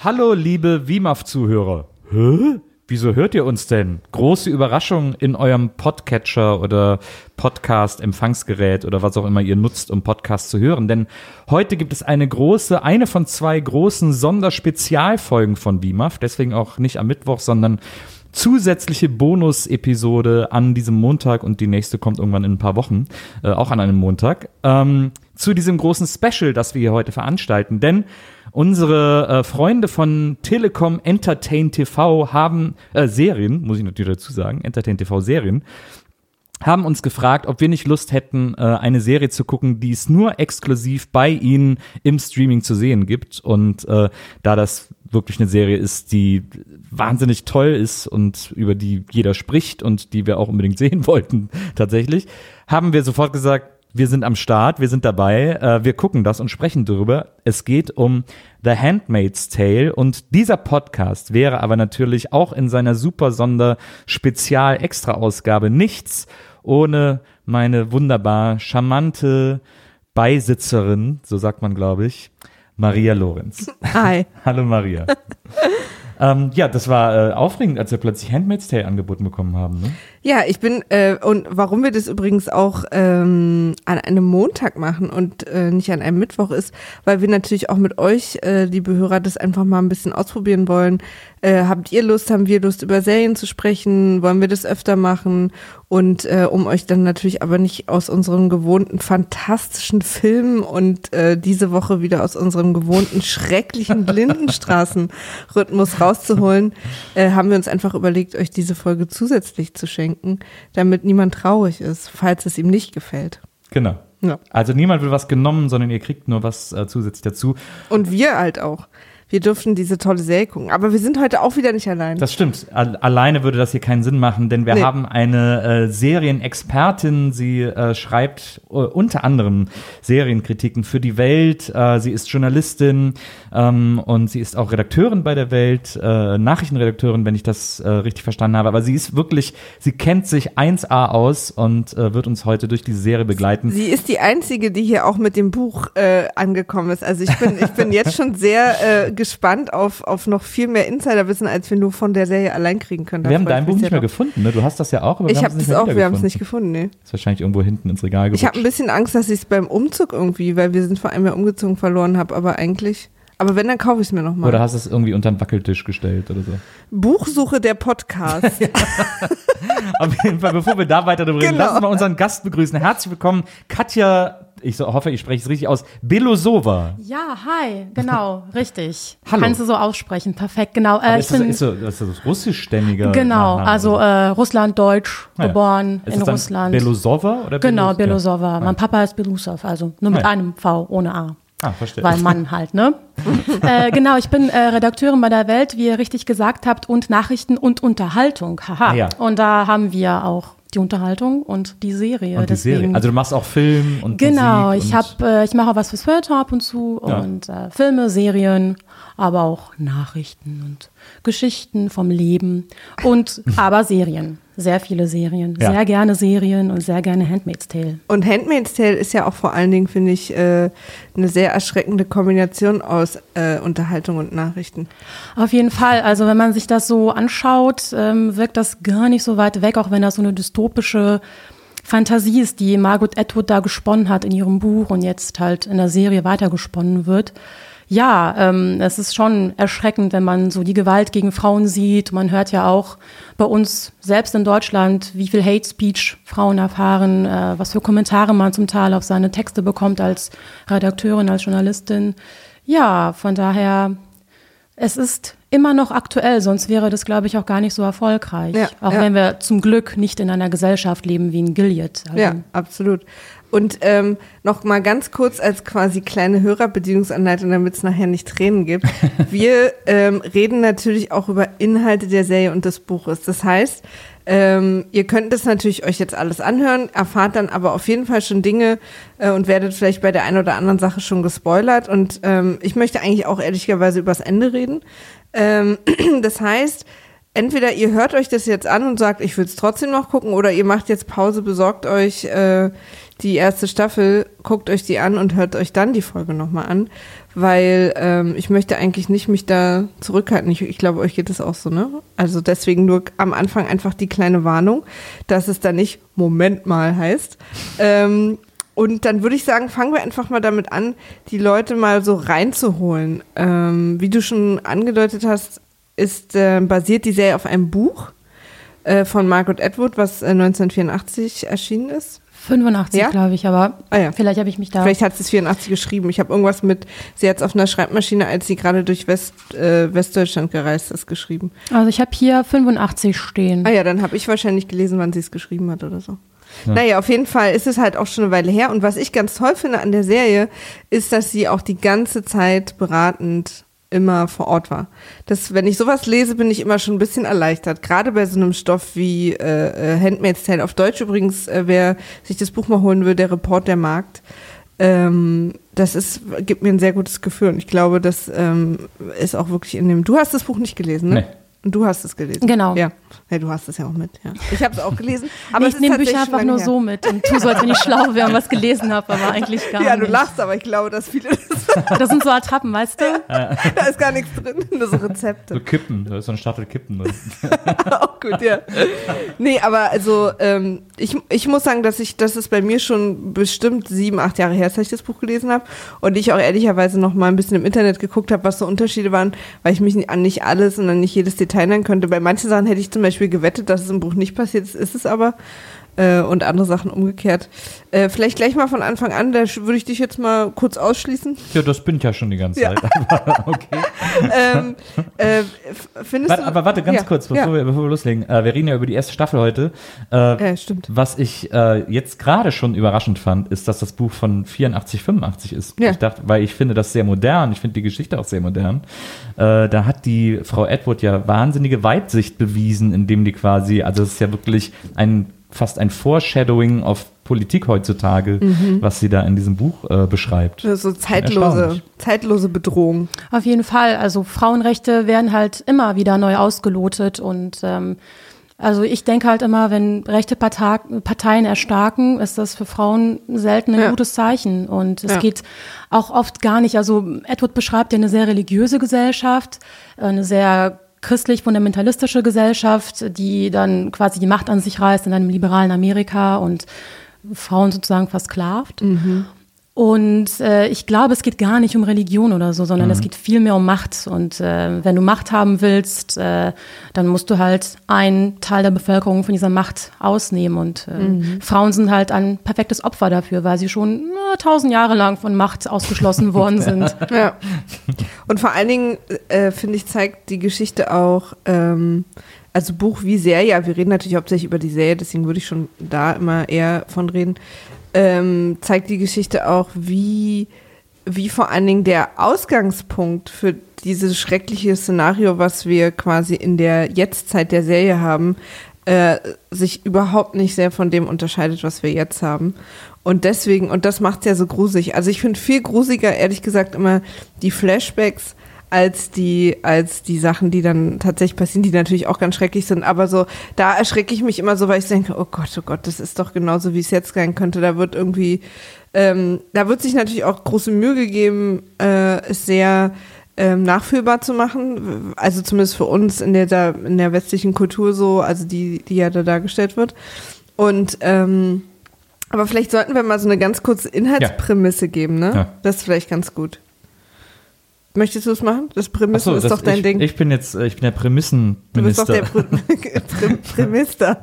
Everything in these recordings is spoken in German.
Hallo, liebe WIMAF-Zuhörer. Hä? Wieso hört ihr uns denn? Große Überraschung in eurem Podcatcher oder Podcast-Empfangsgerät oder was auch immer ihr nutzt, um Podcasts zu hören. Denn heute gibt es eine von 2 großen Sonderspezialfolgen von WIMAF. Deswegen auch nicht am Mittwoch, sondern zusätzliche Bonus-Episode an diesem Montag und die nächste kommt irgendwann in ein paar Wochen, auch an einem Montag, zu diesem großen Special, das wir hier heute veranstalten. Denn unsere Freunde von Telekom Entertain TV haben Serien, muss ich natürlich dazu sagen, Entertain TV Serien, haben uns gefragt, ob wir nicht Lust hätten, eine Serie zu gucken, die es nur exklusiv bei ihnen im Streaming zu sehen gibt. Und da das wirklich eine Serie ist, die wahnsinnig toll ist und über die jeder spricht und die wir auch unbedingt sehen wollten tatsächlich, haben wir sofort gesagt, wir sind am Start, wir sind dabei, wir gucken das und sprechen darüber. Es geht um The Handmaid's Tale und dieser Podcast wäre aber natürlich auch in seiner super Sonder-Spezial-Extra-Ausgabe nichts ohne meine wunderbar charmante Beisitzerin, so sagt man, glaube ich, Maria Lorenz. Hi. Hallo Maria. Ja, das war aufregend, als wir plötzlich Handmaid's Tale angeboten bekommen haben, ne? Ja, ich bin, und warum wir das übrigens auch an einem Montag machen und nicht an einem Mittwoch ist, weil wir natürlich auch mit euch, liebe Hörer, das einfach mal ein bisschen ausprobieren wollen. Habt ihr Lust, haben wir Lust, über Serien zu sprechen? Wollen wir das öfter machen? Und um euch dann natürlich aber nicht aus unserem gewohnten fantastischen Film und diese Woche wieder aus unserem gewohnten schrecklichen Lindenstraßen-Rhythmus rauszuholen, haben wir uns einfach überlegt, euch diese Folge zusätzlich zu schenken, damit niemand traurig ist, falls es ihm nicht gefällt. Genau. Ja. Also niemand will was genommen, sondern ihr kriegt nur was zusätzlich dazu. Und wir halt auch. Wir dürfen diese tolle Serie gucken. Aber wir sind heute auch wieder nicht allein. Das stimmt. Alleine würde das hier keinen Sinn machen, denn wir haben eine Serienexpertin. Sie schreibt unter anderem Serienkritiken für die Welt. Sie ist Journalistin und sie ist auch Redakteurin bei der Welt, Nachrichtenredakteurin, wenn ich das richtig verstanden habe. Aber sie ist wirklich, sie kennt sich 1A aus und wird uns heute durch diese Serie begleiten. Sie ist die Einzige, die hier auch mit dem Buch angekommen ist. Also ich bin jetzt schon sehr gespannt auf noch viel mehr Insiderwissen, als wir nur von der Serie allein kriegen können. Wir haben dein Buch nicht mehr gefunden, ne? Du hast das ja auch, aber ich habe das auch, wir haben es nicht gefunden, ne? Ist wahrscheinlich irgendwo hinten ins Regal gerutscht. Ich habe ein bisschen Angst, dass ich es beim Umzug irgendwie, weil wir sind vor einem Jahr umgezogen, verloren habe, aber wenn, dann kaufe ich es mir nochmal. Oder hast du es irgendwie unter den Wackeltisch gestellt oder so? Buchsuche der Podcast. Auf jeden Fall, bevor wir da weiter drüber reden, lass uns mal unseren Gast begrüßen. Herzlich willkommen, Katja, ich hoffe, ich spreche es richtig aus, Belosova. Ja, hi, genau, richtig. Hallo. Kannst du so aussprechen, perfekt, genau. Ist das russischstämmiger? Genau, also Russlanddeutsch, geboren ist in das Russland. Belosova? Oder Genau, Belosova. Ja. Mein Papa ist Belousov, also nur mit einem V, ohne A. Ah, verstehe. Weil Mann halt, ne? Genau, ich bin Redakteurin bei der Welt, wie ihr richtig gesagt habt, und Nachrichten und Unterhaltung. Haha. Ja. Und da haben wir auch die Unterhaltung und die Serie. Und die Serie. Also du machst auch Film und genau, Musik. Ich mache auch was fürs Feuilleton ab und zu und Filme, Serien, aber auch Nachrichten und Geschichten vom Leben und aber Serien. Sehr viele Serien, sehr gerne Serien und sehr gerne Handmaid's Tale. Und Handmaid's Tale ist ja auch vor allen Dingen, finde ich, eine sehr erschreckende Kombination aus Unterhaltung und Nachrichten. Auf jeden Fall, also wenn man sich das so anschaut, wirkt das gar nicht so weit weg, auch wenn das so eine dystopische Fantasie ist, die Margaret Atwood da gesponnen hat in ihrem Buch und jetzt halt in der Serie weitergesponnen wird. Ja, es ist schon erschreckend, wenn man so die Gewalt gegen Frauen sieht. Man hört ja auch bei uns selbst in Deutschland, wie viel Hate Speech Frauen erfahren, was für Kommentare man zum Teil auf seine Texte bekommt als Redakteurin, als Journalistin. Ja, von daher, es ist immer noch aktuell, sonst wäre das, glaube ich, auch gar nicht so erfolgreich. Ja, auch wenn wir zum Glück nicht in einer Gesellschaft leben wie in Gilead. Also ja, absolut. Und noch mal ganz kurz als quasi kleine Hörerbedienungsanleitung, damit es nachher nicht Tränen gibt. Wir reden natürlich auch über Inhalte der Serie und des Buches. Das heißt, ihr könnt das natürlich euch jetzt alles anhören, erfahrt dann aber auf jeden Fall schon Dinge und werdet vielleicht bei der einen oder anderen Sache schon gespoilert. Und ich möchte eigentlich auch ehrlicherweise übers Ende reden. Das heißt, entweder ihr hört euch das jetzt an und sagt, ich will es trotzdem noch gucken, oder ihr macht jetzt Pause, besorgt euch die erste Staffel, guckt euch die an und hört euch dann die Folge nochmal an, weil ich möchte eigentlich nicht mich da zurückhalten. Ich glaube, euch geht es auch so, ne? Also deswegen nur am Anfang einfach die kleine Warnung, dass es dann nicht Moment mal heißt. Und dann würde ich sagen, fangen wir einfach mal damit an, die Leute mal so reinzuholen. Wie du schon angedeutet hast, basiert die Serie auf einem Buch von Margaret Atwood, was 1984 erschiinen ist. 85, ja? glaube ich, aber vielleicht habe ich mich da... Vielleicht hat sie es 84 geschrieben. Ich habe irgendwas sie hat es auf einer Schreibmaschine, als sie gerade durch Westdeutschland gereist ist, geschrieben. Also ich habe hier 85 stehen. Ah ja, dann habe ich wahrscheinlich gelesen, wann sie es geschrieben hat oder so. Ja. Naja, auf jeden Fall ist es halt auch schon eine Weile her. Und was ich ganz toll finde an der Serie, ist, dass sie auch die ganze Zeit beratend immer vor Ort war. Wenn ich sowas lese, bin ich immer schon ein bisschen erleichtert. Gerade bei so einem Stoff wie Handmaid's Tale, auf Deutsch übrigens, wer sich das Buch mal holen will, der Report der Markt, gibt mir ein sehr gutes Gefühl. Und ich glaube, das ist auch wirklich in dem... Du hast das Buch nicht gelesen, ne? Nee. Und du hast es gelesen. Genau. Ja, du hast es ja auch mit. Ja. Ich habe es auch gelesen. Aber ich nehme Bücher einfach nur so mit und tu so, als wenn ich schlau wäre und was gelesen habe, aber eigentlich gar nicht. Ja, du lachst, aber ich glaube, dass viele das sind so Attrappen, weißt du? Da ist gar nichts drin, nur so Rezepte. So Kippen, da ist so eine Stapel Kippen drin. Auch gut, ja. Nee, aber also ich muss sagen, dass es bei mir schon bestimmt 7, 8 Jahre her ist, dass ich das Buch gelesen habe und ich auch ehrlicherweise noch mal ein bisschen im Internet geguckt habe, was so Unterschiede waren, weil ich mich an nicht alles und an nicht jedes Detail nennen könnte. Bei manchen Sachen hätte ich zum Beispiel gewettet, dass es im Buch nicht passiert ist, ist es aber. Und andere Sachen umgekehrt. Vielleicht gleich mal von Anfang an, da würde ich dich jetzt mal kurz ausschließen. Ja, das bin ich ja schon die ganze Zeit. Okay. Aber warte, ganz kurz, bevor wir loslegen. Wir reden ja über die erste Staffel heute. Stimmt. Was ich jetzt gerade schon überraschend fand, ist, dass das Buch von 84, 85 ist. Ja. Ich dachte, weil ich finde das sehr modern, ich finde die Geschichte auch sehr modern. Da hat die Frau Atwood ja wahnsinnige Weitsicht bewiesen, indem die quasi, also es ist ja wirklich fast ein Foreshadowing auf Politik heutzutage, was sie da in diesem Buch beschreibt. So zeitlose Bedrohung. Auf jeden Fall. Also Frauenrechte werden halt immer wieder neu ausgelotet und also ich denke halt immer, wenn rechte Parteien erstarken, ist das für Frauen selten ein gutes Zeichen. Und es geht auch oft gar nicht. Also Atwood beschreibt ja eine sehr religiöse Gesellschaft, eine sehr christlich-fundamentalistische Gesellschaft, die dann quasi die Macht an sich reißt in einem liberalen Amerika und Frauen sozusagen versklavt. Und ich glaube, es geht gar nicht um Religion oder so, sondern es geht viel mehr um Macht. Und wenn du Macht haben willst, dann musst du halt einen Teil der Bevölkerung von dieser Macht ausnehmen. Und Frauen sind halt ein perfektes Opfer dafür, weil sie schon 1000 Jahre lang von Macht ausgeschlossen worden sind. Ja. Und vor allen Dingen, finde ich, zeigt die Geschichte auch, also Buch wie Serie, wir reden natürlich hauptsächlich über die Serie, deswegen würde ich schon da immer eher von reden, zeigt die Geschichte auch, wie vor allen Dingen der Ausgangspunkt für dieses schreckliche Szenario, was wir quasi in der Jetztzeit der Serie haben, sich überhaupt nicht sehr von dem unterscheidet, was wir jetzt haben. Und deswegen, und das macht es ja so gruselig. Also ich finde viel grusiger, ehrlich gesagt, immer die Flashbacks als die Sachen, die dann tatsächlich passieren, die natürlich auch ganz schrecklich sind. Aber so, da erschrecke ich mich immer so, weil ich denke, oh Gott, das ist doch genauso, wie es jetzt sein könnte. Da wird irgendwie, da wird sich natürlich auch große Mühe gegeben, es sehr nachfühlbar zu machen. Also zumindest für uns in der westlichen Kultur so, also die ja da dargestellt wird. Und aber vielleicht sollten wir mal so eine ganz kurze Inhaltsprämisse geben, ne? Ja. Das ist vielleicht ganz gut. Möchtest du es machen? Das Prämissen ist doch dein Ding. Ich bin der Prämissenminister. Du bist doch der Prämister.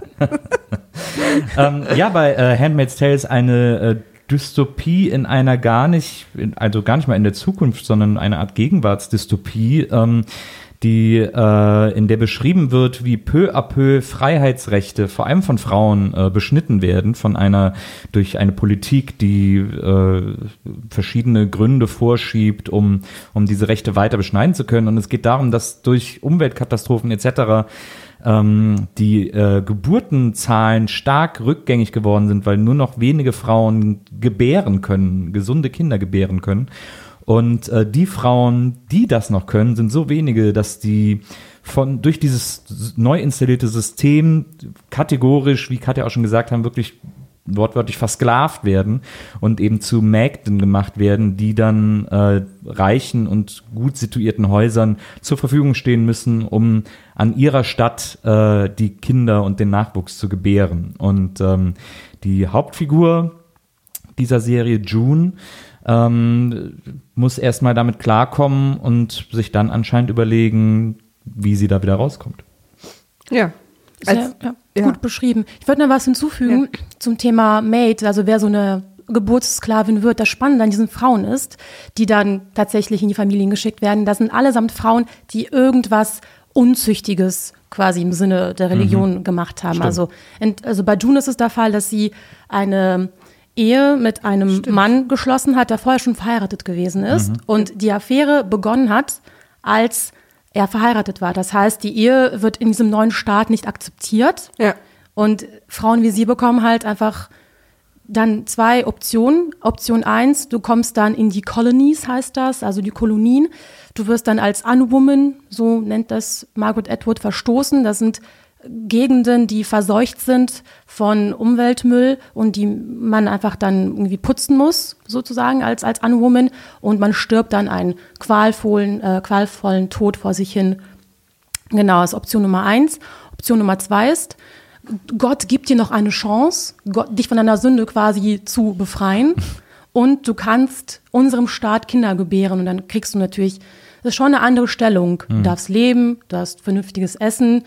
Bei Handmaid's Tale ist eine Dystopie in einer gar nicht mal in der Zukunft, sondern eine Art Gegenwartsdystopie, die in der beschrieben wird, wie peu à peu Freiheitsrechte, vor allem von Frauen, beschnitten werden durch eine Politik, die verschiedene Gründe vorschiebt, um diese Rechte weiter beschneiden zu können. Und es geht darum, dass durch Umweltkatastrophen etc. Die Geburtenzahlen stark rückgängig geworden sind, weil nur noch wenige Frauen gebären können, gesunde Kinder gebären können. Und die Frauen, die das noch können, sind so wenige, dass die durch dieses neu installierte System kategorisch, wie Katja auch schon gesagt haben, wirklich wortwörtlich versklavt werden und eben zu Mägden gemacht werden, die dann reichen und gut situierten Häusern zur Verfügung stehen müssen, um an ihrer Stadt die Kinder und den Nachwuchs zu gebären. Und die Hauptfigur dieser Serie, June, muss erstmal damit klarkommen und sich dann anscheinend überlegen, wie sie da wieder rauskommt. Ja. Gut beschrieben. Ich würde noch was hinzufügen zum Thema Maid, also wer so eine Geburtssklavin wird. Das Spannende an diesen Frauen ist, die dann tatsächlich in die Familien geschickt werden, das sind allesamt Frauen, die irgendwas Unzüchtiges quasi im Sinne der Religion gemacht haben. Also bei June ist es der Fall, dass sie eine Ehe mit einem Mann geschlossen hat, der vorher schon verheiratet gewesen ist und die Affäre begonnen hat, als er verheiratet war. Das heißt, die Ehe wird in diesem neuen Staat nicht akzeptiert. Ja. Und Frauen wie sie bekommen halt einfach dann 2 Optionen. Option 1, du kommst dann in die Colonies, heißt das, also die Kolonien. Du wirst dann als Unwoman, so nennt das Margaret Atwood, verstoßen. Das sind Gegenden, die verseucht sind von Umweltmüll und die man einfach dann irgendwie putzen muss, sozusagen als Unwoman, und man stirbt dann einen qualvollen Tod vor sich hin. Genau, das ist Option Nummer 1. Option Nummer 2 ist, Gott gibt dir noch eine Chance, dich von deiner Sünde quasi zu befreien und du kannst unserem Staat Kinder gebären und dann kriegst du natürlich, das ist schon eine andere Stellung. Du darfst leben, du hast vernünftiges Essen.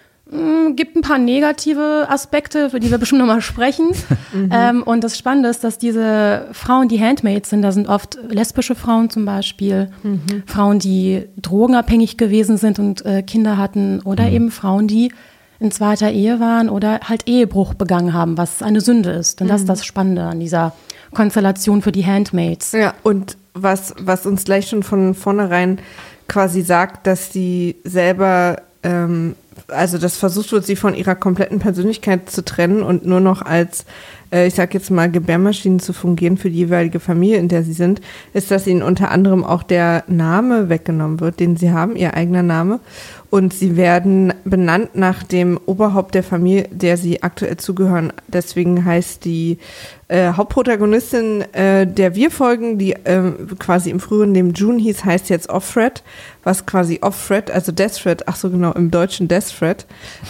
Gibt ein paar negative Aspekte, für die wir bestimmt nochmal sprechen. Und das Spannende ist, dass diese Frauen, die Handmaids sind, da sind oft lesbische Frauen zum Beispiel, Frauen, die drogenabhängig gewesen sind und Kinder hatten, oder eben Frauen, die in zweiter Ehe waren oder halt Ehebruch begangen haben, was eine Sünde ist. Und das ist das Spannende an dieser Konstellation für die Handmaids. Ja, und was uns gleich schon von vornherein quasi sagt, dass sie selber also dass versucht wird, sie von ihrer kompletten Persönlichkeit zu trennen und nur noch als, ich sag jetzt mal, Gebärmaschinen zu fungieren für die jeweilige Familie, in der sie sind, ist, dass ihnen unter anderem auch der Name weggenommen wird, den sie haben, ihr eigener Name. Und sie werden benannt nach dem Oberhaupt der Familie, der sie aktuell zugehören. Deswegen heißt die Hauptprotagonistin, der wir folgen, die quasi im früheren Leben June hieß, heißt jetzt Offred, was quasi Offred, also Deathred, ach so genau, im Deutschen Deathred,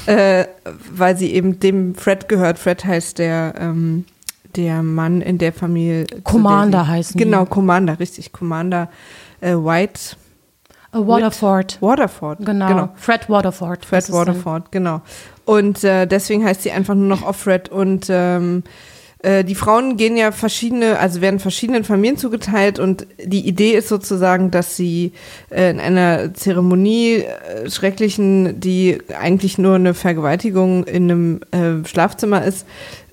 weil sie eben dem Fred gehört. Fred heißt der Mann in der Familie. Commander heißen die. Genau, Commander, richtig, Commander White. Waterford. Genau. Fred Waterford. Fred Waterford, genau. Und deswegen heißt sie einfach nur noch Offred. Und die Frauen gehen ja werden verschiedenen Familien zugeteilt und die Idee ist sozusagen, dass sie in einer Zeremonie schrecklichen, die eigentlich nur eine Vergewaltigung in einem Schlafzimmer ist,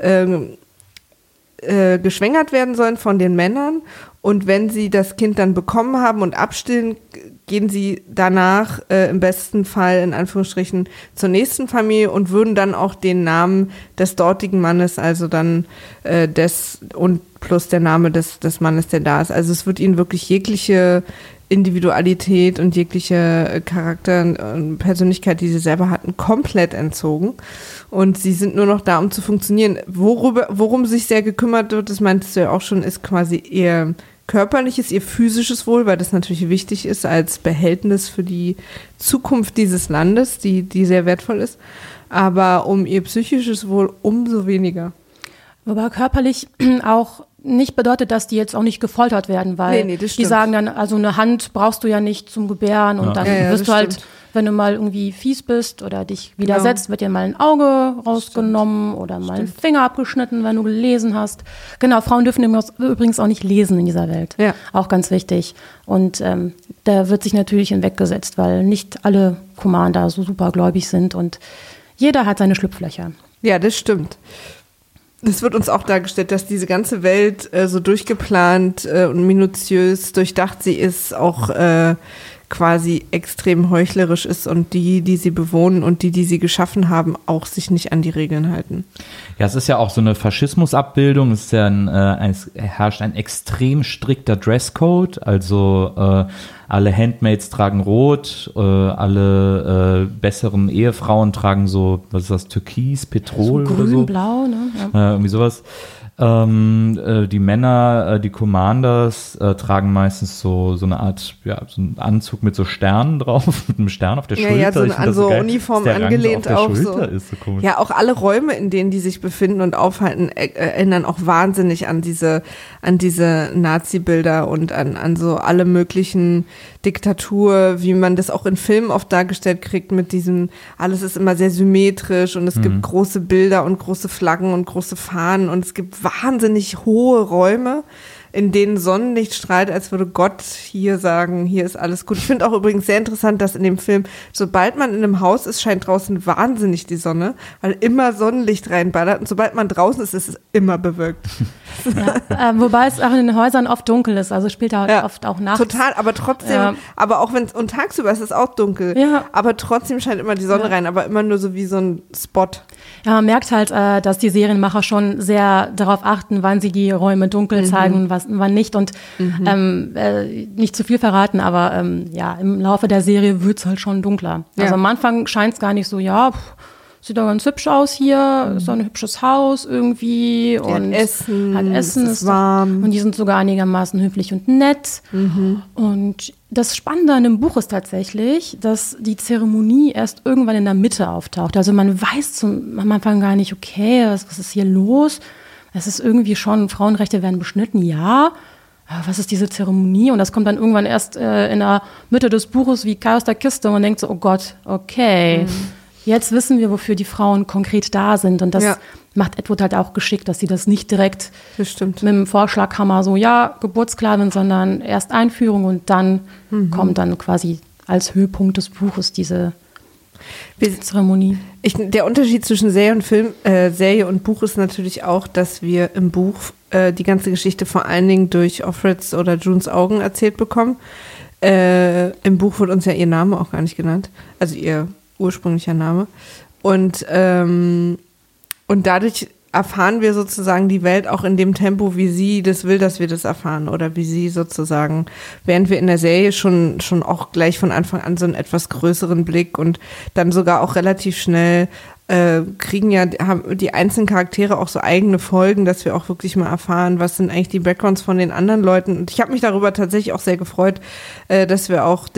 geschwängert werden sollen von den Männern. Und wenn sie das Kind dann bekommen haben und abstillen, gehen sie danach im besten Fall in Anführungsstrichen zur nächsten Familie und würden dann auch den Namen des dortigen Mannes, also dann und plus der Name des Mannes, der da ist. Also es wird ihnen wirklich jegliche Individualität und jegliche Charakter und Persönlichkeit, die sie selber hatten, komplett entzogen. Und sie sind nur noch da, um zu funktionieren. Worum sich sehr gekümmert wird, das meintest du ja auch schon, ist quasi ihr körperliches, ihr physisches Wohl, weil das natürlich wichtig ist als Behältnis für die Zukunft dieses Landes, die sehr wertvoll ist. Aber um ihr psychisches Wohl umso weniger. Wobei körperlich auch nicht bedeutet, dass die jetzt auch nicht gefoltert werden, weil die sagen dann, also eine Hand brauchst du ja nicht zum Gebären und dann wirst du halt, wenn du mal irgendwie fies bist oder dich widersetzt, wird dir mal ein Auge rausgenommen oder mal ein Finger abgeschnitten, wenn du gelesen hast. Genau, Frauen dürfen übrigens auch nicht lesen in dieser Welt. Ja. Auch ganz wichtig. Und da wird sich natürlich hinweggesetzt, weil nicht alle Commander so supergläubig sind und jeder hat seine Schlupflöcher. Ja, das stimmt. Es wird uns auch dargestellt, dass diese ganze Welt so durchgeplant und minutiös durchdacht sie ist, auch quasi extrem heuchlerisch ist und die sie bewohnen und die sie geschaffen haben, auch sich nicht an die Regeln halten. Ja, es ist ja auch so eine Faschismusabbildung. Es ist ja es herrscht ein extrem strikter Dresscode. Also alle Handmaids tragen rot, alle besseren Ehefrauen tragen so, was ist das, Türkis, Petrol so oder so. Grün, blau, ne? Ja. Irgendwie sowas. Die Männer, die Commanders, tragen meistens so eine Art, ja, so einen Anzug mit so Sternen drauf, mit einem Stern auf der Schulter. Ja, so an so geil, Uniform dass der angelehnt Rang auch so auf der so. Schulter ist, so komisch. Ja, auch alle Räume, in denen die sich befinden und aufhalten, erinnern auch wahnsinnig an diese Nazi-Bilder und an so alle möglichen Diktatur, wie man das auch in Filmen oft dargestellt kriegt mit diesem, alles ist immer sehr symmetrisch und es gibt große Bilder und große Flaggen und große Fahnen und es gibt wahnsinnig hohe Räume, in denen Sonnenlicht strahlt, als würde Gott hier sagen, hier ist alles gut. Ich finde auch übrigens sehr interessant, dass in dem Film, sobald man in einem Haus ist, scheint draußen wahnsinnig die Sonne, weil immer Sonnenlicht reinballert und sobald man draußen ist, ist es immer bewölkt. Ja, wobei es auch in den Häusern oft dunkel ist, also spielt er halt oft auch nachts. Total, aber trotzdem, aber auch wenn es, und tagsüber ist es auch dunkel, aber trotzdem scheint immer die Sonne rein, aber immer nur so wie so ein Spot. Ja, man merkt halt, dass die Serienmacher schon sehr darauf achten, wann sie die Räume dunkel zeigen und wann nicht und nicht zu viel verraten, aber im Laufe der Serie wird es halt schon dunkler. Ja. Also am Anfang scheint es gar nicht so, sieht doch ganz hübsch aus hier, ist doch ein hübsches Haus irgendwie und hat Essen, ist warm. Und die sind sogar einigermaßen höflich und nett. Und das Spannende an dem Buch ist tatsächlich, dass die Zeremonie erst irgendwann in der Mitte auftaucht. Also man weiß am Anfang gar nicht, okay, was ist hier los? Es ist irgendwie schon, Frauenrechte werden beschnitten, ja. Was ist diese Zeremonie? Und das kommt dann irgendwann erst in der Mitte des Buches wie Kai aus der Kiste und man denkt so, oh Gott, okay. Jetzt wissen wir, wofür die Frauen konkret da sind. Und das macht Atwood halt auch geschickt, dass sie das nicht direkt mit dem Vorschlaghammer so, Geburtssklavin, sondern erst Einführung und dann kommt dann quasi als Höhepunkt des Buches diese Zeremonie. Der Unterschied zwischen Serie und Buch ist natürlich auch, dass wir im Buch die ganze Geschichte vor allen Dingen durch Offreds oder Junes Augen erzählt bekommen. Im Buch wird uns ja ihr Name auch gar nicht genannt. Also ihr ursprünglicher Name. Und dadurch erfahren wir sozusagen die Welt auch in dem Tempo, wie sie das will, dass wir das erfahren. Oder wie sie sozusagen, während wir in der Serie schon auch gleich von Anfang an so einen etwas größeren Blick und dann sogar auch relativ schnell haben die einzelnen Charaktere auch so eigene Folgen, dass wir auch wirklich mal erfahren, was sind eigentlich die Backgrounds von den anderen Leuten. Und ich habe mich darüber tatsächlich auch sehr gefreut, dass wir auch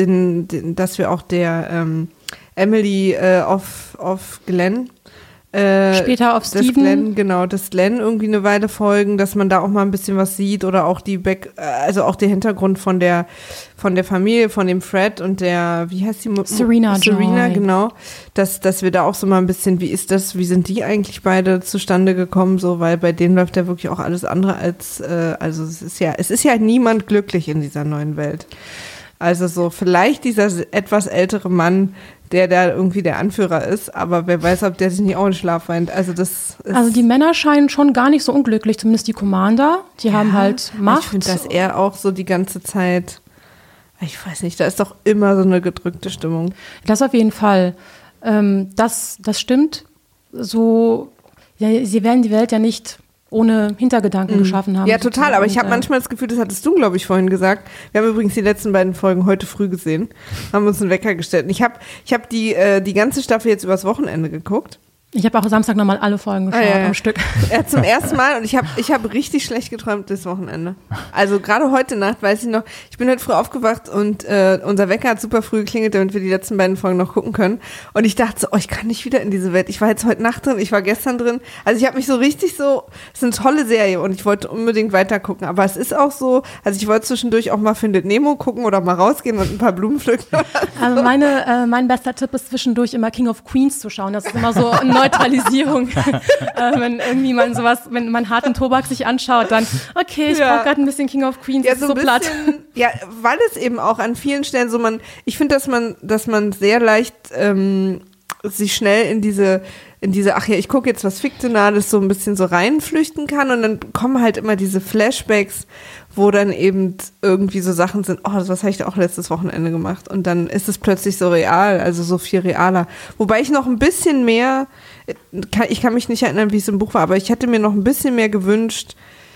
der Emily auf Glenn später auf Steven. Dass Glenn irgendwie eine Weile folgen, dass man da auch mal ein bisschen was sieht oder auch also auch der Hintergrund von der Familie, von dem Fred und der, wie heißt die? Serena, genau. Dass wir da auch so mal ein bisschen, wie sind die eigentlich beide zustande gekommen, so, weil bei denen läuft ja wirklich auch alles andere als, also es ist ja niemand glücklich in dieser neuen Welt. Also so vielleicht dieser etwas ältere Mann, der da irgendwie der Anführer ist, aber wer weiß, ob der sich nicht auch in Schlaf weint. Also die Männer scheinen schon gar nicht so unglücklich, zumindest die Commander. Die haben halt Macht. Ich finde, dass er auch so die ganze Zeit, ich weiß nicht, da ist doch immer so eine gedrückte Stimmung. Das auf jeden Fall. Das stimmt. So, sie werden die Welt ja nicht ohne Hintergedanken geschaffen haben. Ja, total, aber ich habe manchmal das Gefühl, das hattest du, glaube ich, vorhin gesagt. Wir haben übrigens die letzten beiden Folgen heute früh gesehen, haben uns einen Wecker gestellt. Und ich hab die ganze Staffel jetzt übers Wochenende geguckt. Ich habe auch Samstag nochmal alle Folgen geschaut am Stück. Ja, zum ersten Mal und ich hab richtig schlecht geträumt das Wochenende. Also gerade heute Nacht, weiß ich noch, ich bin heute früh aufgewacht und unser Wecker hat super früh geklingelt, damit wir die letzten beiden Folgen noch gucken können. Und ich dachte so, ich kann nicht wieder in diese Welt. Ich war jetzt heute Nacht drin, ich war gestern drin. Also ich habe mich so richtig so, es ist eine tolle Serie und ich wollte unbedingt weiter gucken. Aber es ist auch so, also ich wollte zwischendurch auch mal Findet Nemo gucken oder mal rausgehen und ein paar Blumen pflücken. Also mein bester Tipp ist zwischendurch immer King of Queens zu schauen. Das ist immer so ein Neutralisierung. Wenn irgendwie man sowas, wenn man harten Tobak sich anschaut, dann, okay, ich brauche gerade ein bisschen King of Queens, ja, ist so platt. Ja, weil es eben auch an vielen Stellen so ich finde, dass man sehr leicht sich schnell in diese, ach ja, ich gucke jetzt was Fiktionales, so ein bisschen so reinflüchten kann und dann kommen halt immer diese Flashbacks, wo dann eben irgendwie so Sachen sind, oh, was habe ich da auch letztes Wochenende gemacht? Und dann ist es plötzlich so real, also so viel realer. Wobei ich noch ein bisschen mehr, ich kann mich nicht erinnern, wie es im Buch war, aber ich hätte mir noch ein bisschen mehr gewünscht,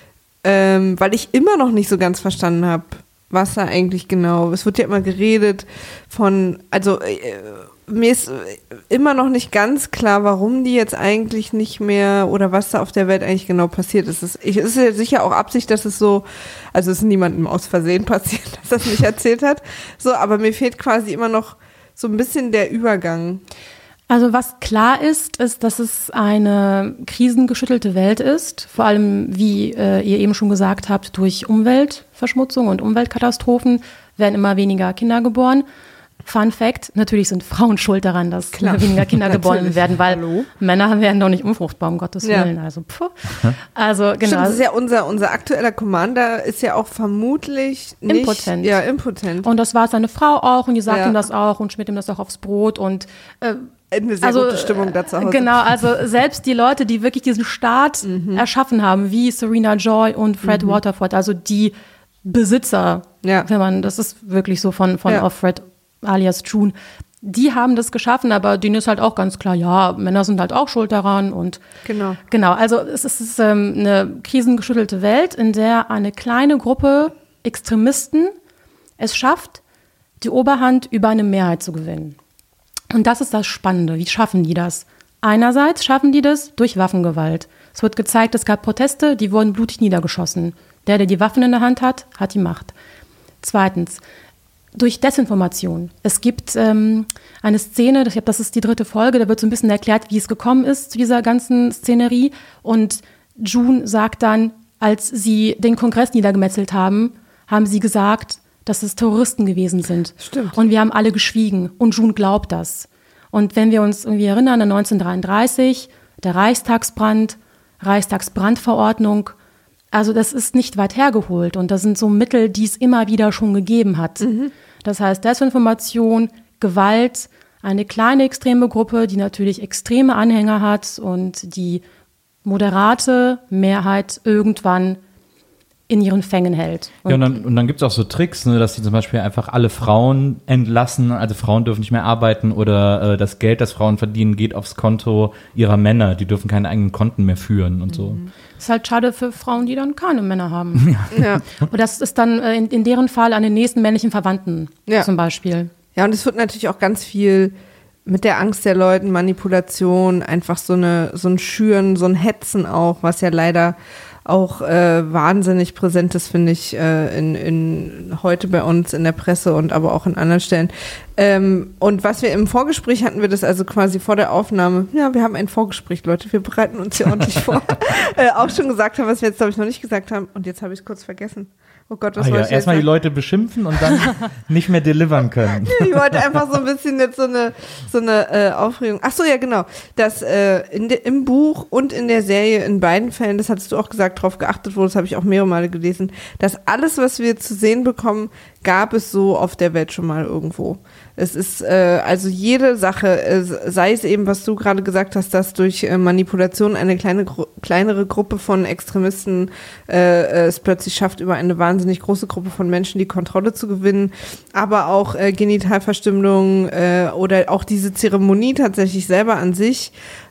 weil ich immer noch nicht so ganz verstanden habe, was da eigentlich genau, es wird ja immer geredet von, also mir ist immer noch nicht ganz klar, warum die jetzt eigentlich nicht mehr oder was da auf der Welt eigentlich genau passiert ist. Es ist ja sicher auch Absicht, dass es so, also es ist niemandem aus Versehen passiert, dass das nicht erzählt hat. So, aber mir fehlt quasi immer noch so ein bisschen der Übergang. Also was klar ist, dass es eine krisengeschüttelte Welt ist, vor allem, wie ihr eben schon gesagt habt, durch Umweltverschmutzung und Umweltkatastrophen werden immer weniger Kinder geboren. Fun Fact, natürlich sind Frauen schuld daran, dass weniger Kinder geboren werden, weil Männer werden doch nicht unfruchtbar, um Gottes Willen. Also, also genau. Stimmt, das ist ja unser aktueller Commander ist ja auch vermutlich nicht impotent. Ja, impotent. Und das war seine Frau auch und die sagt ihm das auch und schmiert ihm das auch aufs Brot und eine sehr gute Stimmung da zu Hause. Genau, also selbst die Leute, die wirklich diesen Staat erschaffen haben, wie Serena Joy und Fred Waterford, also die Besitzer, wenn man, das ist wirklich so von auf Fred alias June, die haben das geschaffen, aber denen ist halt auch ganz klar, ja, Männer sind halt auch schuld daran und genau, also es ist eine krisengeschüttelte Welt, in der eine kleine Gruppe Extremisten es schafft, die Oberhand über eine Mehrheit zu gewinnen. Und das ist das Spannende. Wie schaffen die das? Einerseits schaffen die das durch Waffengewalt. Es wird gezeigt, es gab Proteste, die wurden blutig niedergeschossen. Der die Waffen in der Hand hat, hat die Macht. Zweitens, durch Desinformation. Es gibt eine Szene, das ist die 3. Folge, da wird so ein bisschen erklärt, wie es gekommen ist zu dieser ganzen Szenerie. Und June sagt dann, als sie den Kongress niedergemetzelt haben, haben sie gesagt, dass es Terroristen gewesen sind. Stimmt. Und wir haben alle geschwiegen. Und June glaubt das. Und wenn wir uns irgendwie erinnern an 1933, der Reichstagsbrandverordnung, also das ist nicht weit hergeholt. Und das sind so Mittel, die es immer wieder schon gegeben hat. Das heißt, Desinformation, Gewalt, eine kleine extreme Gruppe, die natürlich extreme Anhänger hat und die moderate Mehrheit irgendwann in ihren Fängen hält. Und dann gibt es auch so Tricks, ne, dass sie zum Beispiel einfach alle Frauen entlassen, also Frauen dürfen nicht mehr arbeiten oder das Geld, das Frauen verdienen, geht aufs Konto ihrer Männer, die dürfen keine eigenen Konten mehr führen und so. Ist halt schade für Frauen, die dann keine Männer haben. Ja. Und das ist dann in deren Fall an den nächsten männlichen Verwandten zum Beispiel. Ja, und es wird natürlich auch ganz viel mit der Angst der Leute, Manipulation, einfach so ein Schüren, so ein Hetzen auch, was ja leider auch wahnsinnig präsent ist, finde ich, in heute bei uns in der Presse und aber auch in anderen Stellen. Und was wir im Vorgespräch hatten wir das also quasi vor der Aufnahme, ja, wir haben ein Vorgespräch, Leute, wir bereiten uns hier ordentlich vor, auch schon gesagt haben, was wir jetzt, glaube ich, noch nicht gesagt haben und jetzt habe ich es kurz vergessen. Oh Gott, was wollte ich erstmal die Leute beschimpfen und dann nicht mehr delivern können. Ich wollte einfach so ein bisschen jetzt so eine Aufregung. Ach so, ja, genau. Dass im Buch und in der Serie in beiden Fällen, das hattest du auch gesagt, drauf geachtet wurde, das habe ich auch mehrere Male gelesen, dass alles, was wir zu sehen bekommen, gab es so auf der Welt schon mal irgendwo. Es ist also jede Sache, sei es eben, was du gerade gesagt hast, dass durch Manipulation eine kleinere Gruppe von Extremisten es plötzlich schafft, über eine wahnsinnig große Gruppe von Menschen die Kontrolle zu gewinnen, aber auch Genitalverstümmelung oder auch diese Zeremonie tatsächlich selber an sich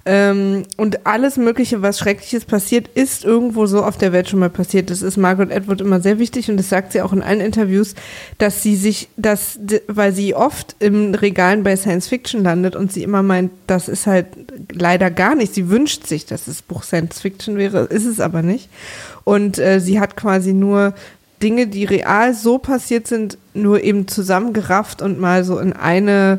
und alles Mögliche, was Schreckliches passiert, ist irgendwo so auf der Welt schon mal passiert. Das ist Margaret Atwood immer sehr wichtig und das sagt sie auch in allen Interviews, dass weil sie oft im Regalen bei Science Fiction landet und sie immer meint, das ist halt leider gar nicht. Sie wünscht sich, dass das Buch Science Fiction wäre, ist es aber nicht. Und sie hat quasi nur Dinge, die real so passiert sind, nur eben zusammengerafft und mal so in eine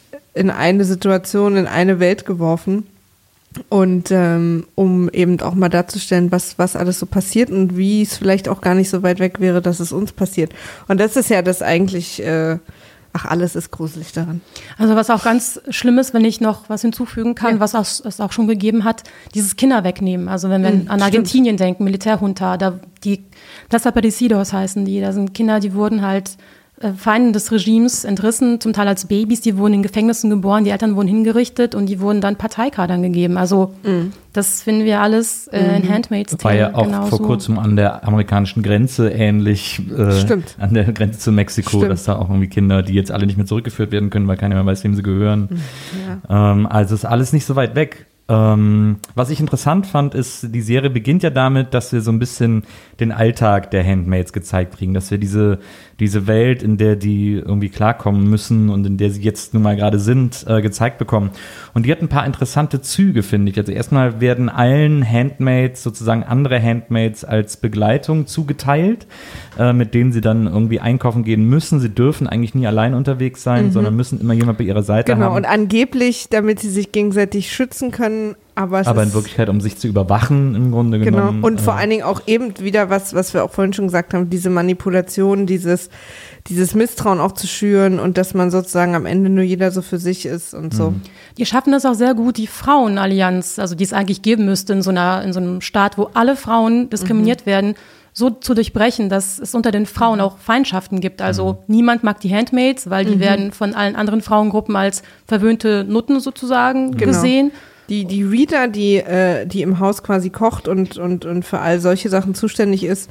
Situation, in eine Welt geworfen. Und um eben auch mal darzustellen, was alles so passiert und wie es vielleicht auch gar nicht so weit weg wäre, dass es uns passiert. Und das ist ja das eigentlich, alles ist gruselig daran. Also was auch ganz schlimm ist, wenn ich noch was hinzufügen kann, was es auch schon gegeben hat, dieses Kinder wegnehmen. Also wenn wir an Argentinien denken, Militärjunta, die Desaparecidos heißen die, da sind Kinder, die wurden halt Feinden des Regimes entrissen, zum Teil als Babys, die wurden in Gefängnissen geboren, die Eltern wurden hingerichtet und die wurden dann Parteikadern gegeben. Also das finden wir alles in Handmaid's Tale. War ja auch genauso. vor kurzem an der amerikanischen Grenze ähnlich, an der Grenze zu Mexiko, dass da auch irgendwie Kinder, die jetzt alle nicht mehr zurückgeführt werden können, weil keiner mehr weiß, wem sie gehören. Ja. Also ist alles nicht so weit weg. Was ich interessant fand, ist, die Serie beginnt ja damit, dass wir so ein bisschen den Alltag der Handmaids gezeigt kriegen, dass wir diese Welt, in der die irgendwie klarkommen müssen und in der sie jetzt nun mal gerade sind, gezeigt bekommen. Und die hat ein paar interessante Züge, finde ich. Also erstmal werden allen Handmaids sozusagen andere Handmaids als Begleitung zugeteilt, mit denen sie dann irgendwie einkaufen gehen müssen. Sie dürfen eigentlich nie allein unterwegs sein, sondern müssen immer jemand bei ihrer Seite haben. Genau, und angeblich, damit sie sich gegenseitig schützen können, aber in Wirklichkeit, um sich zu überwachen im Grunde genommen. Genau, und vor allen Dingen auch eben wieder was wir auch vorhin schon gesagt haben, diese Manipulation, dieses Misstrauen auch zu schüren und dass man sozusagen am Ende nur jeder so für sich ist und so. Die schaffen das auch sehr gut, die Frauenallianz, also die es eigentlich geben müsste in so einem Staat, wo alle Frauen diskriminiert werden, so zu durchbrechen, dass es unter den Frauen auch Feindschaften gibt. Also niemand mag die Handmaids, weil die werden von allen anderen Frauengruppen als verwöhnte Nutten sozusagen gesehen. Die Rita, die im Haus quasi kocht und für all solche Sachen zuständig ist,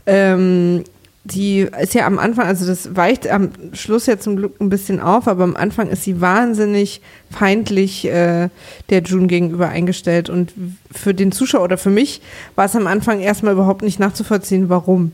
die ist ja am Anfang, also das weicht am Schluss ja zum Glück ein bisschen auf, aber am Anfang ist sie wahnsinnig feindlich der June gegenüber eingestellt. Und für den Zuschauer oder für mich war es am Anfang erstmal überhaupt nicht nachzuvollziehen, warum.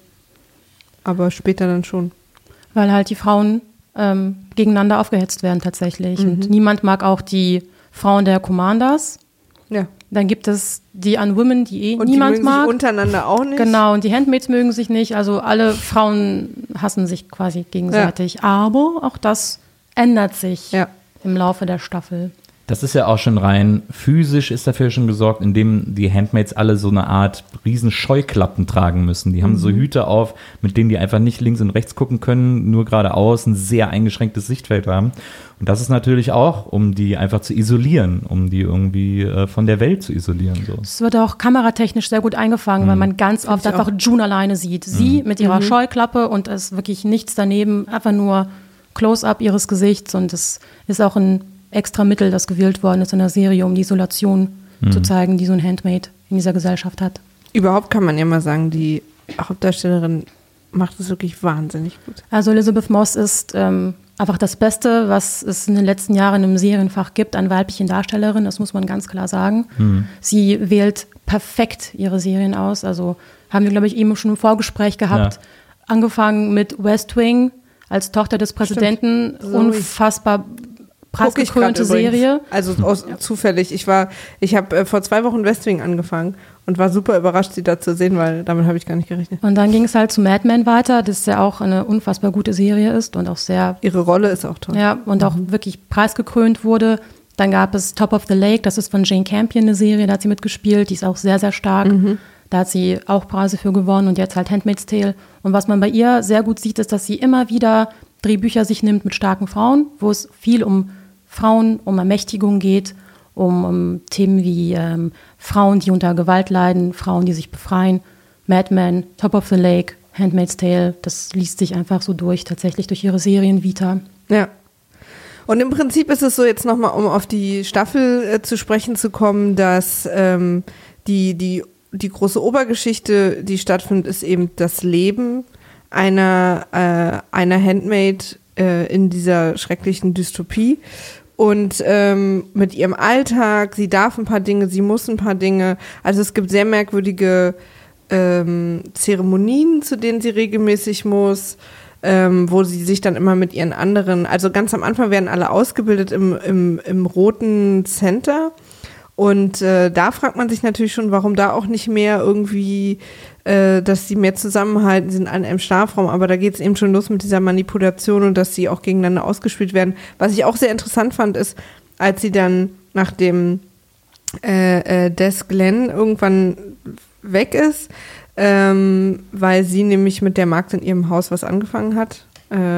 Aber später dann schon. Weil halt die Frauen gegeneinander aufgehetzt werden tatsächlich. Und niemand mag auch die Frauen der Commanders. Ja. Dann gibt es die Unwomen, die und niemand die mögen mag. sich untereinander auch nicht. Genau, und die Handmaids mögen sich nicht. Also alle Frauen hassen sich quasi gegenseitig. Ja. Aber auch das ändert sich im Laufe der Staffel. Das ist ja auch schon rein physisch, ist dafür schon gesorgt, indem die Handmaids alle so eine Art riesen Scheuklappen tragen müssen. Die haben so Hüte auf, mit denen die einfach nicht links und rechts gucken können, nur geradeaus ein sehr eingeschränktes Sichtfeld haben. Und das ist natürlich auch, um die einfach zu isolieren, um die irgendwie von der Welt zu isolieren. So. Es wird auch kameratechnisch sehr gut eingefangen, weil man ganz oft einfach June alleine sieht. Sie mit ihrer Scheuklappe und es ist wirklich nichts daneben, einfach nur Close-up ihres Gesichts. Und es ist auch ein extra Mittel, das gewählt worden ist in der Serie, um die Isolation zu zeigen, die so ein Handmaid in dieser Gesellschaft hat. Überhaupt kann man ja mal sagen, die Hauptdarstellerin macht es wirklich wahnsinnig gut. Also Elizabeth Moss ist einfach das Beste, was es in den letzten Jahren im Serienfach gibt an weiblichen Darstellerinnen, das muss man ganz klar sagen. Sie wählt perfekt ihre Serien aus, also haben wir, glaube ich, eben schon im Vorgespräch gehabt, angefangen mit West Wing als Tochter des Präsidenten, unfassbar preisgekrönte Serie. Also zufällig. Ich habe vor 2 Wochen West Wing angefangen und war super überrascht, sie da zu sehen, weil damit habe ich gar nicht gerechnet. Und dann ging es halt zu Mad Men weiter, das ja auch eine unfassbar gute Serie ist und auch sehr... Ihre Rolle ist auch toll. Ja, und auch wirklich preisgekrönt wurde. Dann gab es Top of the Lake, das ist von Jane Campion eine Serie, da hat sie mitgespielt, die ist auch sehr, sehr stark. Da hat sie auch Preise für gewonnen und jetzt halt Handmaid's Tale. Und was man bei ihr sehr gut sieht, ist, dass sie immer wieder Drehbücher sich nimmt mit starken Frauen, wo es viel um Frauen, um Ermächtigung geht, um Themen wie Frauen, die unter Gewalt leiden, Frauen, die sich befreien. Mad Men, Top of the Lake, Handmaid's Tale, das liest sich einfach so tatsächlich durch ihre Serienvita. Ja. Und im Prinzip ist es so, jetzt nochmal, um auf die Staffel zu sprechen zu kommen, dass die große Obergeschichte, die stattfindet, ist eben das Leben einer Handmaid in dieser schrecklichen Dystopie. Und mit ihrem Alltag, sie darf ein paar Dinge, sie muss ein paar Dinge. Also es gibt sehr merkwürdige Zeremonien, zu denen sie regelmäßig muss, wo sie sich dann immer mit ihren anderen, also ganz am Anfang werden alle ausgebildet im Roten Center. Und da fragt man sich natürlich schon, warum da auch nicht mehr irgendwie, dass sie mehr zusammenhalten, sie sind alle im Schlafraum, aber da geht es eben schon los mit dieser Manipulation und dass sie auch gegeneinander ausgespielt werden. Was ich auch sehr interessant fand, ist, als sie dann nach dem Des Glenn irgendwann weg ist, weil sie nämlich mit der Magd in ihrem Haus was angefangen hat,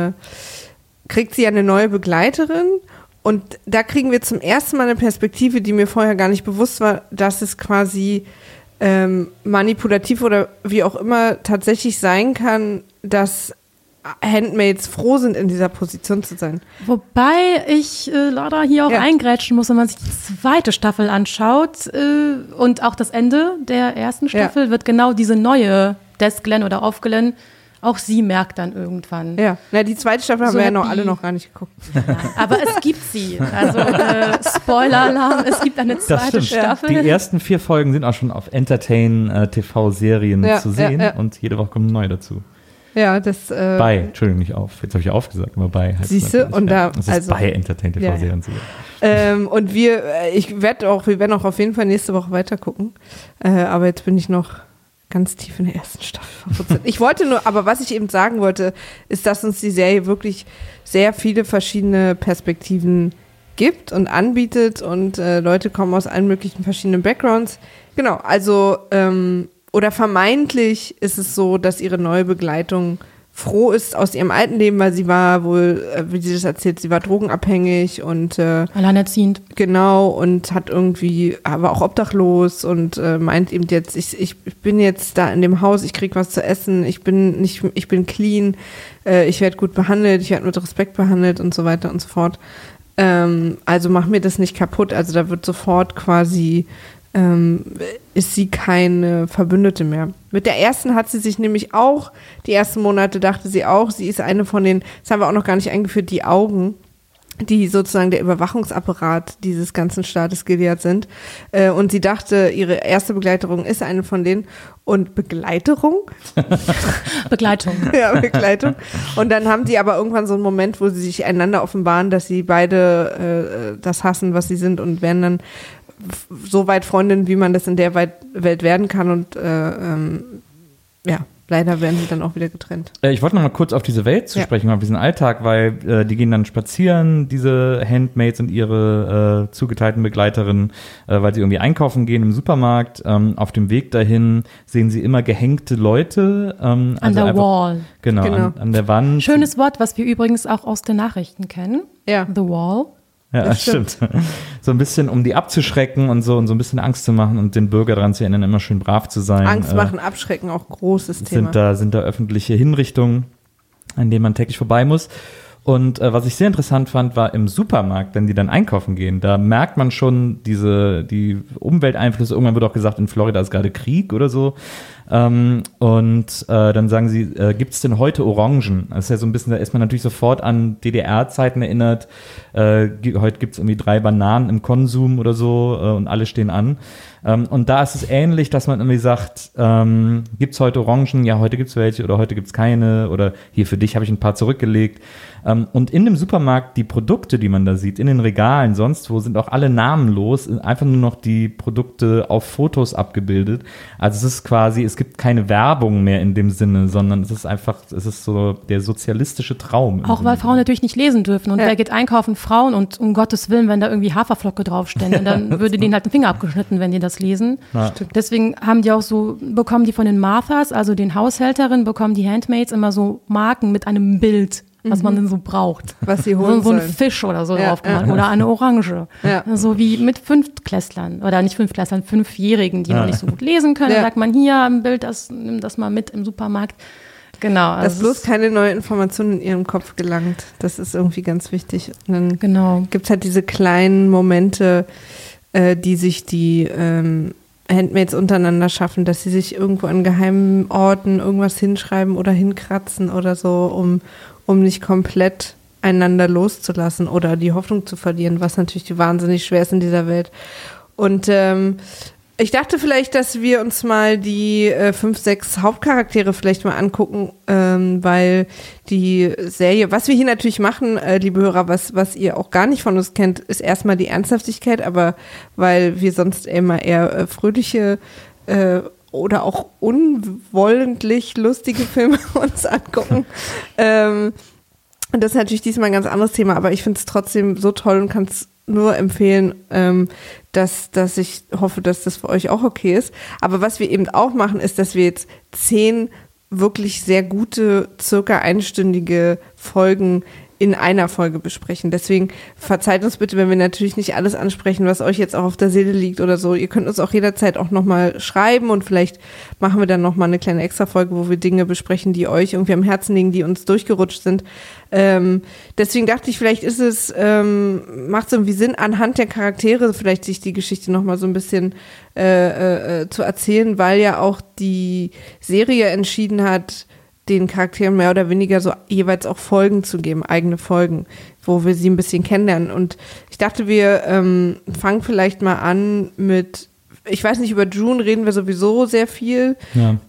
kriegt sie ja eine neue Begleiterin. Und da kriegen wir zum ersten Mal eine Perspektive, die mir vorher gar nicht bewusst war, dass es quasi manipulativ oder wie auch immer tatsächlich sein kann, dass Handmaids froh sind, in dieser Position zu sein. Wobei ich leider hier auch eingrätschen muss, wenn man sich die zweite Staffel anschaut und auch das Ende der ersten Staffel wird genau diese neue Des-Glenn oder Auf-Glenn, auch sie merkt dann irgendwann. Ja, die zweite Staffel haben wir ja noch alle noch gar nicht geguckt. Ja, aber es gibt sie. Also Spoiler-Alarm, es gibt eine zweite Staffel. Die ersten 4 Folgen sind auch schon auf Entertain-TV-Serien zu sehen und jede Woche kommen neue dazu. Ja, das Entschuldigung, nicht auf. Jetzt habe ich aufgesagt, aber bei heißt siehst du, und da das ist bei Entertain-TV-Serien zu sehen. Und wir werden auch auf jeden Fall nächste Woche weiter gucken. Aber jetzt bin ich noch ganz tief in der ersten Staffel. Ich wollte nur, aber was ich eben sagen wollte, ist, dass uns die Serie wirklich sehr viele verschiedene Perspektiven gibt und anbietet und Leute kommen aus allen möglichen verschiedenen Backgrounds. Genau, also oder vermeintlich ist es so, dass ihre neue Begleitung froh ist aus ihrem alten Leben, weil sie war wohl, wie sie das erzählt, sie war drogenabhängig und alleinerziehend. Genau, und hat irgendwie, war auch obdachlos und meint eben jetzt, ich bin jetzt da in dem Haus, ich krieg was zu essen, ich bin clean, ich werde gut behandelt, ich werde mit Respekt behandelt und so weiter und so fort. Also mach mir das nicht kaputt. Also da wird sofort quasi ist sie keine Verbündete mehr. Mit der ersten hat sie sich nämlich auch, die ersten Monate dachte sie auch, sie ist eine von den, das haben wir auch noch gar nicht eingeführt, die Augen, die sozusagen der Überwachungsapparat dieses ganzen Staates Gilead sind. Und sie dachte, ihre erste Begleiterin ist eine von denen. Und Begleitung. Ja, Begleitung. Und dann haben sie aber irgendwann so einen Moment, wo sie sich einander offenbaren, dass sie beide das hassen, was sie sind und werden dann so weit Freundinnen, wie man das in der Welt werden kann und leider werden sie dann auch wieder getrennt. Ich wollte noch mal kurz auf diese Welt zu sprechen, auf diesen Alltag, weil die gehen dann spazieren, diese Handmaids und ihre zugeteilten Begleiterinnen, weil sie irgendwie einkaufen gehen im Supermarkt. Auf dem Weg dahin sehen sie immer gehängte Leute. An der Wall. Genau. An der Wand. Schönes Wort, was wir übrigens auch aus den Nachrichten kennen. Ja. The Wall. Ja, das stimmt. So ein bisschen, um die abzuschrecken und so ein bisschen Angst zu machen und den Bürger daran zu erinnern, immer schön brav zu sein. Angst machen, abschrecken, auch großes Thema. Sind da öffentliche Hinrichtungen, an denen man täglich vorbei muss. Und was ich sehr interessant fand, war im Supermarkt, wenn die dann einkaufen gehen, da merkt man schon die Umwelteinflüsse. Irgendwann wird auch gesagt, in Florida ist gerade Krieg oder so. Dann sagen sie, gibt's denn heute Orangen? Das ist ja so ein bisschen, da ist man natürlich sofort an DDR-Zeiten erinnert. Heute gibt's irgendwie 3 Bananen im Konsum oder so und alle stehen an. Und da ist es ähnlich, dass man irgendwie sagt, gibt's heute Orangen? Ja, heute gibt's welche oder heute gibt's keine oder hier für dich habe ich ein paar zurückgelegt. Und in dem Supermarkt, die Produkte, die man da sieht, in den Regalen, sonst wo, sind auch alle namenlos, einfach nur noch die Produkte auf Fotos abgebildet. Also es ist quasi, es gibt keine Werbung mehr in dem Sinne, sondern es ist so der sozialistische Traum. Auch weil Frauen natürlich nicht lesen dürfen. Und wer geht einkaufen? Frauen. Und um Gottes Willen, wenn da irgendwie Haferflocke draufstände, dann würde denen halt ein Finger abgeschnitten, wenn die das lesen. Ja. Deswegen haben die auch so, bekommen die von den Marthas, also den Haushälterinnen, bekommen die Handmaids immer so Marken mit einem Bild, was man denn so braucht. Was sie holen so ein Fisch oder so drauf gemacht oder eine Orange. Ja. So wie mit 5-Klässlern oder nicht 5-Klässlern, 5-Jährigen, die noch nicht so gut lesen können. Da sagt man hier im Bild, nimm das mal mit im Supermarkt. Genau. Also dass bloß keine neue Information in ihrem Kopf gelangt. Das ist irgendwie ganz wichtig. Und dann gibt's halt diese kleinen Momente, die sich die Handmaids untereinander schaffen, dass sie sich irgendwo an geheimen Orten irgendwas hinschreiben oder hinkratzen oder so, um nicht komplett einander loszulassen oder die Hoffnung zu verlieren, was natürlich wahnsinnig schwer ist in dieser Welt. Und ich dachte vielleicht, dass wir uns mal die 5, 6 Hauptcharaktere vielleicht mal angucken, weil die Serie, was wir hier natürlich machen, liebe Hörer, was ihr auch gar nicht von uns kennt, ist erstmal die Ernsthaftigkeit, aber weil wir sonst immer eher fröhliche oder auch unwollentlich lustige Filme uns angucken. Und das ist natürlich diesmal ein ganz anderes Thema, aber ich finde es trotzdem so toll und kann es nur empfehlen, dass ich hoffe, dass das für euch auch okay ist. Aber was wir eben auch machen, ist, dass wir jetzt 10 wirklich sehr gute, circa einstündige Folgen in einer Folge besprechen. Deswegen verzeiht uns bitte, wenn wir natürlich nicht alles ansprechen, was euch jetzt auch auf der Seele liegt oder so. Ihr könnt uns auch jederzeit auch nochmal schreiben und vielleicht machen wir dann nochmal eine kleine Extra-Folge, wo wir Dinge besprechen, die euch irgendwie am Herzen liegen, die uns durchgerutscht sind. Deswegen dachte ich, vielleicht ist es, macht es irgendwie Sinn, anhand der Charaktere vielleicht sich die Geschichte nochmal so ein bisschen zu erzählen, weil ja auch die Serie entschieden hat, den Charakteren mehr oder weniger so jeweils auch Folgen zu geben, eigene Folgen, wo wir sie ein bisschen kennenlernen. Und ich dachte, wir fangen vielleicht mal an mit, ich weiß nicht, über June reden wir sowieso sehr viel. Ja.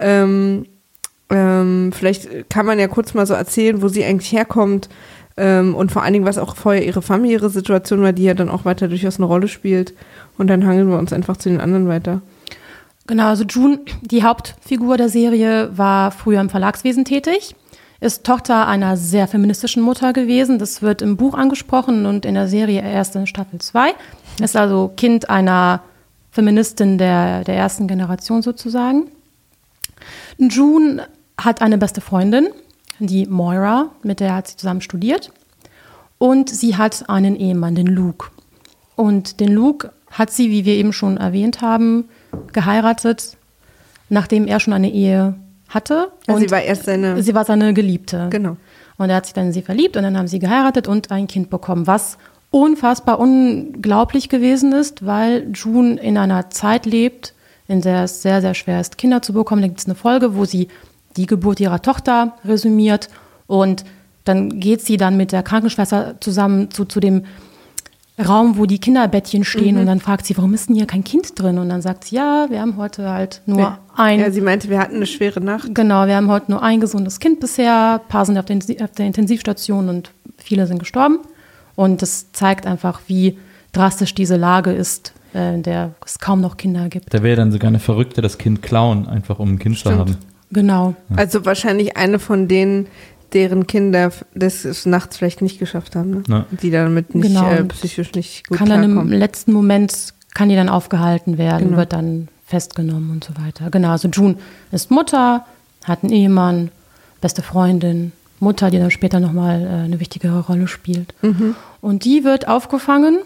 Vielleicht kann man ja kurz mal so erzählen, wo sie eigentlich herkommt und vor allen Dingen, was auch vorher ihre familiäre Situation war, die ja dann auch weiter durchaus eine Rolle spielt. Und dann hangeln wir uns einfach zu den anderen weiter. Genau, also June, die Hauptfigur der Serie, war früher im Verlagswesen tätig, ist Tochter einer sehr feministischen Mutter gewesen. Das wird im Buch angesprochen und in der Serie erst in Staffel 2. Ist also Kind einer Feministin der ersten Generation sozusagen. June hat eine beste Freundin, die Moira, mit der hat sie zusammen studiert. Und sie hat einen Ehemann, den Luke. Und den Luke hat sie, wie wir eben schon erwähnt haben, geheiratet, nachdem er schon eine Ehe hatte. Also sie war seine Geliebte. Genau. Und er hat sich dann in sie verliebt und dann haben sie geheiratet und ein Kind bekommen, was unfassbar unglaublich gewesen ist, weil June in einer Zeit lebt, in der es sehr, sehr schwer ist, Kinder zu bekommen. Da gibt es eine Folge, wo sie die Geburt ihrer Tochter resümiert und dann geht sie dann mit der Krankenschwester zusammen zu dem Raum, wo die Kinderbettchen stehen und dann fragt sie, warum ist denn hier kein Kind drin? Und dann sagt sie, ja, wir haben heute halt nur ein... Ja, sie meinte, wir hatten eine schwere Nacht. Genau, wir haben heute nur ein gesundes Kind bisher, ein paar sind auf der Intensivstation und viele sind gestorben. Und das zeigt einfach, wie drastisch diese Lage ist, in der es kaum noch Kinder gibt. Da wäre dann sogar eine Verrückte das Kind klauen, einfach um ein Kind zu haben. Genau. Also wahrscheinlich eine von denen, deren Kinder das nachts vielleicht nicht geschafft haben, ne? Ja. Die damit nicht psychisch nicht gut kann klarkommen. Dann im letzten Moment kann die dann aufgehalten werden, Genau. wird dann festgenommen und so weiter. Genau, also June ist Mutter, hat einen Ehemann, beste Freundin, Mutter, die dann später nochmal eine wichtigere Rolle spielt. Und die wird aufgefangen,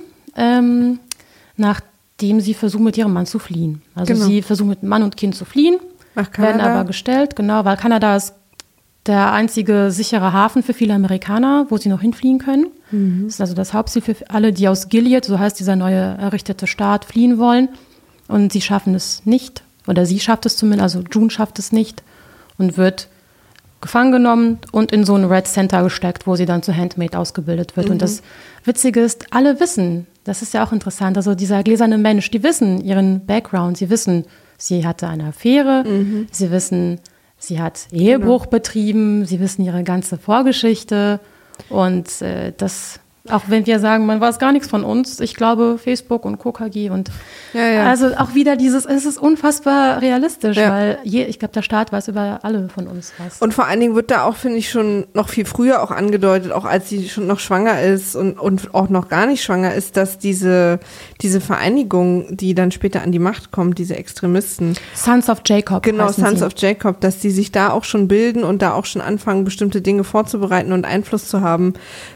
nachdem sie versucht, mit ihrem Mann zu fliehen. Also sie versucht mit Mann und Kind zu fliehen, Nach Kanada. werden aber gestellt, genau, weil Kanada ist der einzige sichere Hafen für viele Amerikaner, wo sie noch hinfliehen können. Das ist also das Hauptziel für alle, die aus Gilead, so heißt dieser neue errichtete Staat, fliehen wollen. Und sie schaffen es nicht, oder sie schafft es zumindest, also June schafft es nicht und wird gefangen genommen und in so ein Red Center gesteckt, wo sie dann zur Handmaid ausgebildet wird. Und das Witzige ist, alle wissen, das ist ja auch interessant, also dieser gläserne Mensch, die wissen ihren Background, sie wissen, sie hatte eine Affäre, sie wissen, sie hat Ehebruch betrieben, sie wissen ihre ganze Vorgeschichte und das, auch wenn wir sagen, man weiß gar nichts von uns, ich glaube Facebook und KKG und also auch wieder dieses, es ist unfassbar realistisch, weil ich glaube, der Staat weiß über alle von uns was. Und vor allen Dingen wird da auch, finde ich, schon noch viel früher auch angedeutet, auch als sie schon noch schwanger ist und auch noch gar nicht schwanger ist, dass diese Vereinigung, die dann später an die Macht kommt, diese Extremisten. Sons of Jacob. Genau, Sons of Jacob, dass die sich da auch schon bilden und da auch schon anfangen, bestimmte Dinge vorzubereiten und Einfluss zu haben,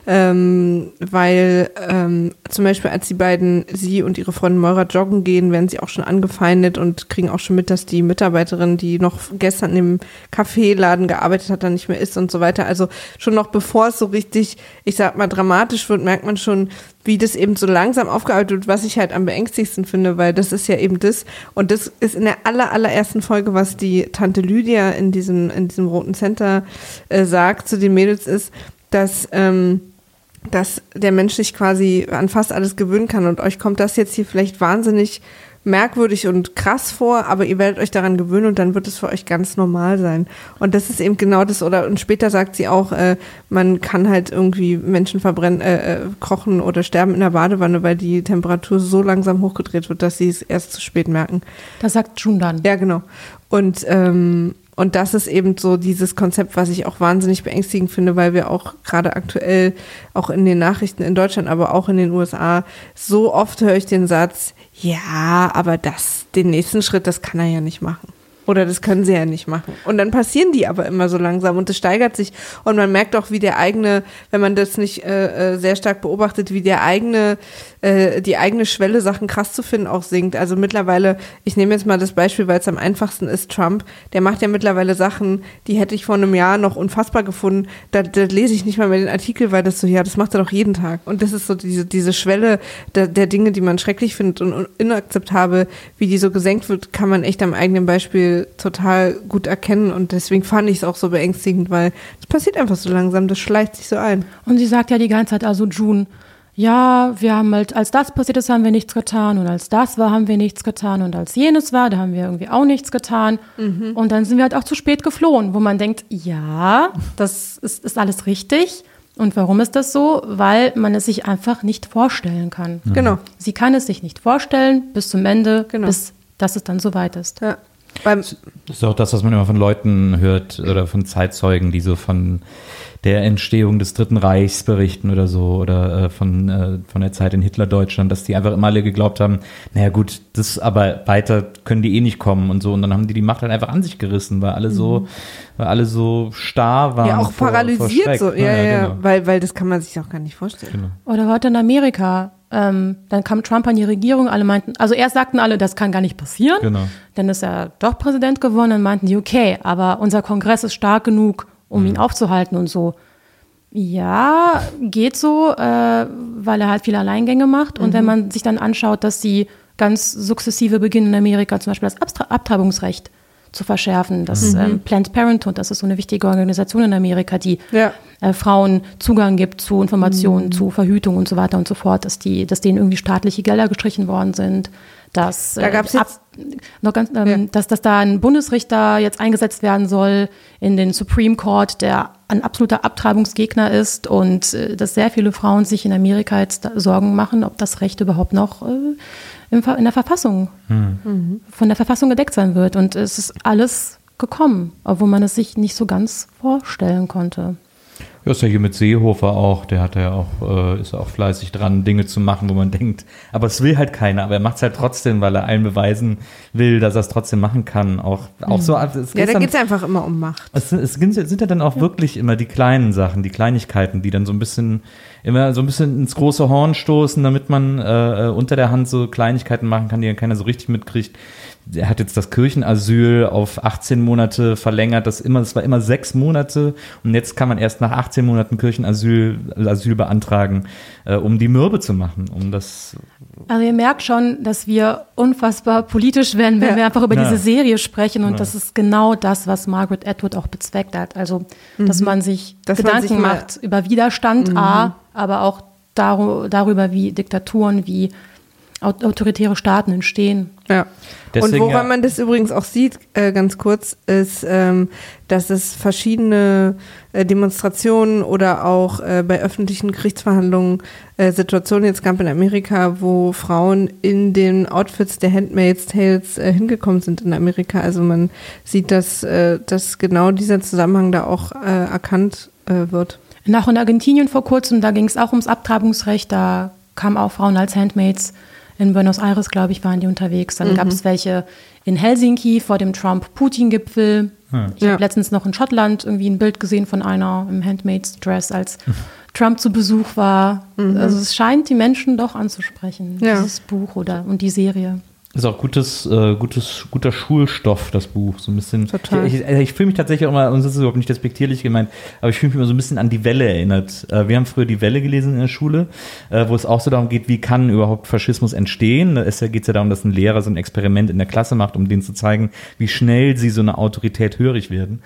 weil zum Beispiel als sie und ihre Freundin Moira joggen gehen, werden sie auch schon angefeindet und kriegen auch schon mit, dass die Mitarbeiterin, die noch gestern im Kaffeeladen gearbeitet hat, dann nicht mehr ist und so weiter. Also schon noch bevor es so richtig, ich sag mal, dramatisch wird, merkt man schon, wie das eben so langsam aufgearbeitet wird, was ich halt am beängstigsten finde, weil das ist ja eben das, und das ist in der allerersten Folge, was die Tante Lydia in diesem Roten Center sagt zu den Mädels ist, dass der Mensch sich quasi an fast alles gewöhnen kann und euch kommt das jetzt hier vielleicht wahnsinnig merkwürdig und krass vor, aber ihr werdet euch daran gewöhnen und dann wird es für euch ganz normal sein. Und das ist eben genau das, und später sagt sie auch, man kann halt irgendwie Menschen kochen oder sterben in der Badewanne, weil die Temperatur so langsam hochgedreht wird, dass sie es erst zu spät merken. Das sagt June dann. Ja, genau. Und das ist eben so dieses Konzept, was ich auch wahnsinnig beängstigend finde, weil wir auch gerade aktuell, auch in den Nachrichten in Deutschland, aber auch in den USA, so oft höre ich den Satz, ja, aber den nächsten Schritt, das kann er ja nicht machen. Oder das können sie ja nicht machen. Und dann passieren die aber immer so langsam und das steigert sich. Und man merkt auch, wie der eigene, wenn man das nicht sehr stark beobachtet, wie die eigene Schwelle, Sachen krass zu finden, auch sinkt. Also mittlerweile, ich nehme jetzt mal das Beispiel, weil es am einfachsten ist, Trump, der macht ja mittlerweile Sachen, die hätte ich vor einem Jahr noch unfassbar gefunden. Da lese ich nicht mal mehr den Artikel, weil das so, ja, das macht er doch jeden Tag. Und das ist so diese Schwelle der Dinge, die man schrecklich findet und inakzeptabel, wie die so gesenkt wird, kann man echt am eigenen Beispiel total gut erkennen und deswegen fand ich es auch so beängstigend, weil es passiert einfach so langsam, das schleicht sich so ein. Und sie sagt ja die ganze Zeit, also June, ja, wir haben halt, als das passiert ist, haben wir nichts getan und als das war, haben wir nichts getan und als jenes war, da haben wir irgendwie auch nichts getan und dann sind wir halt auch zu spät geflohen, wo man denkt, ja, das ist alles richtig. Und warum ist das so? Weil man es sich einfach nicht vorstellen kann. Genau. Sie kann es sich nicht vorstellen bis zum Ende, Genau. bis dass es dann soweit ist. Ja. Das ist auch das, was man immer von Leuten hört oder von Zeitzeugen, die so von der Entstehung des Dritten Reichs berichten oder so oder von der Zeit in Hitlerdeutschland, dass die einfach immer alle geglaubt haben, naja gut, das aber weiter können die eh nicht kommen und so und dann haben die Macht halt einfach an sich gerissen, weil alle so starr waren. Ja, auch paralysiert vor so, genau. weil das kann man sich auch gar nicht vorstellen. Genau. Oder heute in Amerika, dann kam Trump an die Regierung, alle meinten, also erst sagten alle, das kann gar nicht passieren, Genau. dann ist er doch Präsident geworden, dann meinten die, okay, aber unser Kongress ist stark genug, um ihn aufzuhalten und so. Ja, geht so, weil er halt viele Alleingänge macht und wenn man sich dann anschaut, dass sie ganz sukzessive beginnen in Amerika zum Beispiel das Abtreibungsrecht zu verschärfen, das Planned Parenthood, das ist so eine wichtige Organisation in Amerika, die Frauen Zugang gibt zu Informationen, zu Verhütung und so weiter und so fort, dass denen irgendwie staatliche Gelder gestrichen worden sind, dass Da gab's jetzt dass da ein Bundesrichter jetzt eingesetzt werden soll in den Supreme Court, der ein absoluter Abtreibungsgegner ist und dass sehr viele Frauen sich in Amerika jetzt Sorgen machen, ob das Recht überhaupt noch in der Verfassung, von der Verfassung gedeckt sein wird. Und es ist alles gekommen, obwohl man es sich nicht so ganz vorstellen konnte. Ja, ist ja hier mit Seehofer auch, der hat ja auch, ist auch fleißig dran, Dinge zu machen, wo man denkt, aber es will halt keiner, aber er macht es halt trotzdem, weil er allen beweisen will, dass er es trotzdem machen kann. Auch so. Da geht es einfach immer um Macht. Es sind ja dann auch wirklich immer die kleinen Sachen, die Kleinigkeiten, die dann so ein bisschen ins große Horn stoßen, damit man unter der Hand so Kleinigkeiten machen kann, die dann keiner so richtig mitkriegt. Er hat jetzt das Kirchenasyl auf 18 Monate verlängert, das war immer 6 Monate und jetzt kann man erst nach 18 Monaten Kirchenasyl beantragen, um die Mürbe zu machen, Also ihr merkt schon, dass wir unfassbar politisch werden, wenn wir einfach über diese Serie sprechen und das ist genau das, was Margaret Atwood auch bezweckt hat. Also, dass man sich Gedanken macht über Widerstand, aber auch darüber, wie Diktaturen, wie autoritäre Staaten entstehen. Ja. Deswegen, und woran man das übrigens auch sieht, ganz kurz, ist, dass es verschiedene Demonstrationen oder auch bei öffentlichen Gerichtsverhandlungen Situationen jetzt gab in Amerika, wo Frauen in den Outfits der Handmaid's Tales hingekommen sind in Amerika. Also man sieht, dass genau dieser Zusammenhang da auch erkannt wird. Auch in Argentinien vor kurzem, da ging es auch ums Abtreibungsrecht, da kamen auch Frauen als Handmaids. In Buenos Aires, glaube ich, waren die unterwegs. Dann gab es welche in Helsinki vor dem Trump-Putin-Gipfel. Ich habe letztens noch in Schottland irgendwie ein Bild gesehen von einer im Handmaid's Dress, als Trump zu Besuch war. Also es scheint die Menschen doch anzusprechen, dieses Buch und die Serie. Ist auch guter Schulstoff, das Buch. So ein bisschen. Total. Ich fühle mich tatsächlich auch immer, und das ist überhaupt nicht despektierlich gemeint, aber ich fühle mich immer so ein bisschen an die Welle erinnert. Wir haben früher die Welle gelesen in der Schule, wo es auch so darum geht, wie kann überhaupt Faschismus entstehen. Da geht es ja darum, dass ein Lehrer so ein Experiment in der Klasse macht, um denen zu zeigen, wie schnell sie so eine Autorität hörig werden.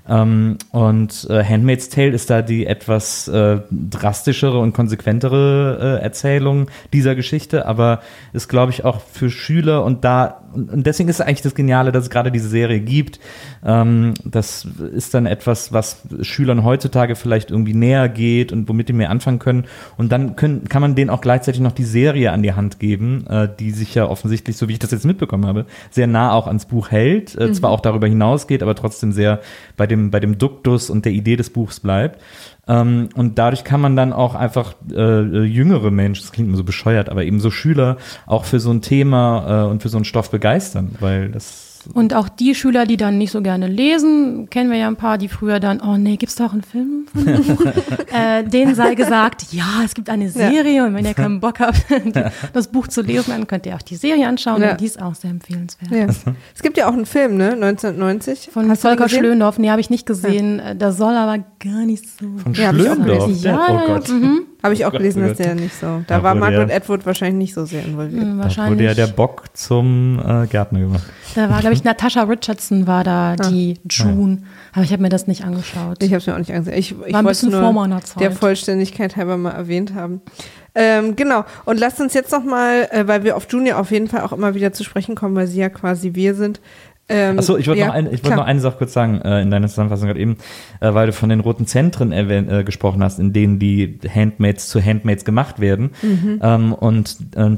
Und Handmaid's Tale ist da die etwas drastischere und konsequentere Erzählung dieser Geschichte, aber ist, glaube ich, auch für Schüler und deswegen ist eigentlich das Geniale, dass es gerade diese Serie gibt. Das ist dann etwas, was Schülern heutzutage vielleicht irgendwie näher geht und womit die mehr anfangen können. Und dann kann man denen auch gleichzeitig noch die Serie an die Hand geben, die sich ja offensichtlich, so wie ich das jetzt mitbekommen habe, sehr nah auch ans Buch hält, zwar auch darüber hinausgeht, aber trotzdem sehr bei dem Duktus und der Idee des Buchs bleibt. Und dadurch kann man dann auch einfach jüngere Menschen, das klingt immer so bescheuert, aber eben so Schüler auch für so ein Thema und für so einen Stoff begeistern, weil das Und auch die Schüler, die dann nicht so gerne lesen, kennen wir ja ein paar, die früher dann, oh nee, gibt's da auch einen Film von dem Buch? Denen sei gesagt, ja, es gibt eine Serie und wenn ihr keinen Bock habt, das Buch zu lesen, dann könnt ihr auch die Serie anschauen und die ist auch sehr empfehlenswert. Ja. Es gibt ja auch einen Film, ne, 1990. Von Volker Schlöndorff, nee, habe ich nicht gesehen. Das soll aber gar nicht so. Von Schlöndorff? Ja, oh Gott. Habe ich auch gelesen, dass der nicht so. Da war Margaret Atwood wahrscheinlich nicht so sehr involviert. Wahrscheinlich. Da wurde ja der Bock zum Gärtner gemacht. Da war, glaube ich, Natasha Richardson war da, die June. Aber ich habe mir das nicht angeschaut. Ich habe es mir auch nicht angesehen. Ich war ein bisschen vor meiner Zeit. Der Vollständigkeit halber mal erwähnt haben. Genau. Und lasst uns jetzt noch mal, weil wir auf Junior auf jeden Fall auch immer wieder zu sprechen kommen, weil sie ja quasi wir sind. Achso, ich wollte noch eine Sache kurz sagen, in deiner Zusammenfassung gerade eben, weil du von den roten Zentren gesprochen hast, in denen die Handmaids zu Handmaids gemacht werden. Und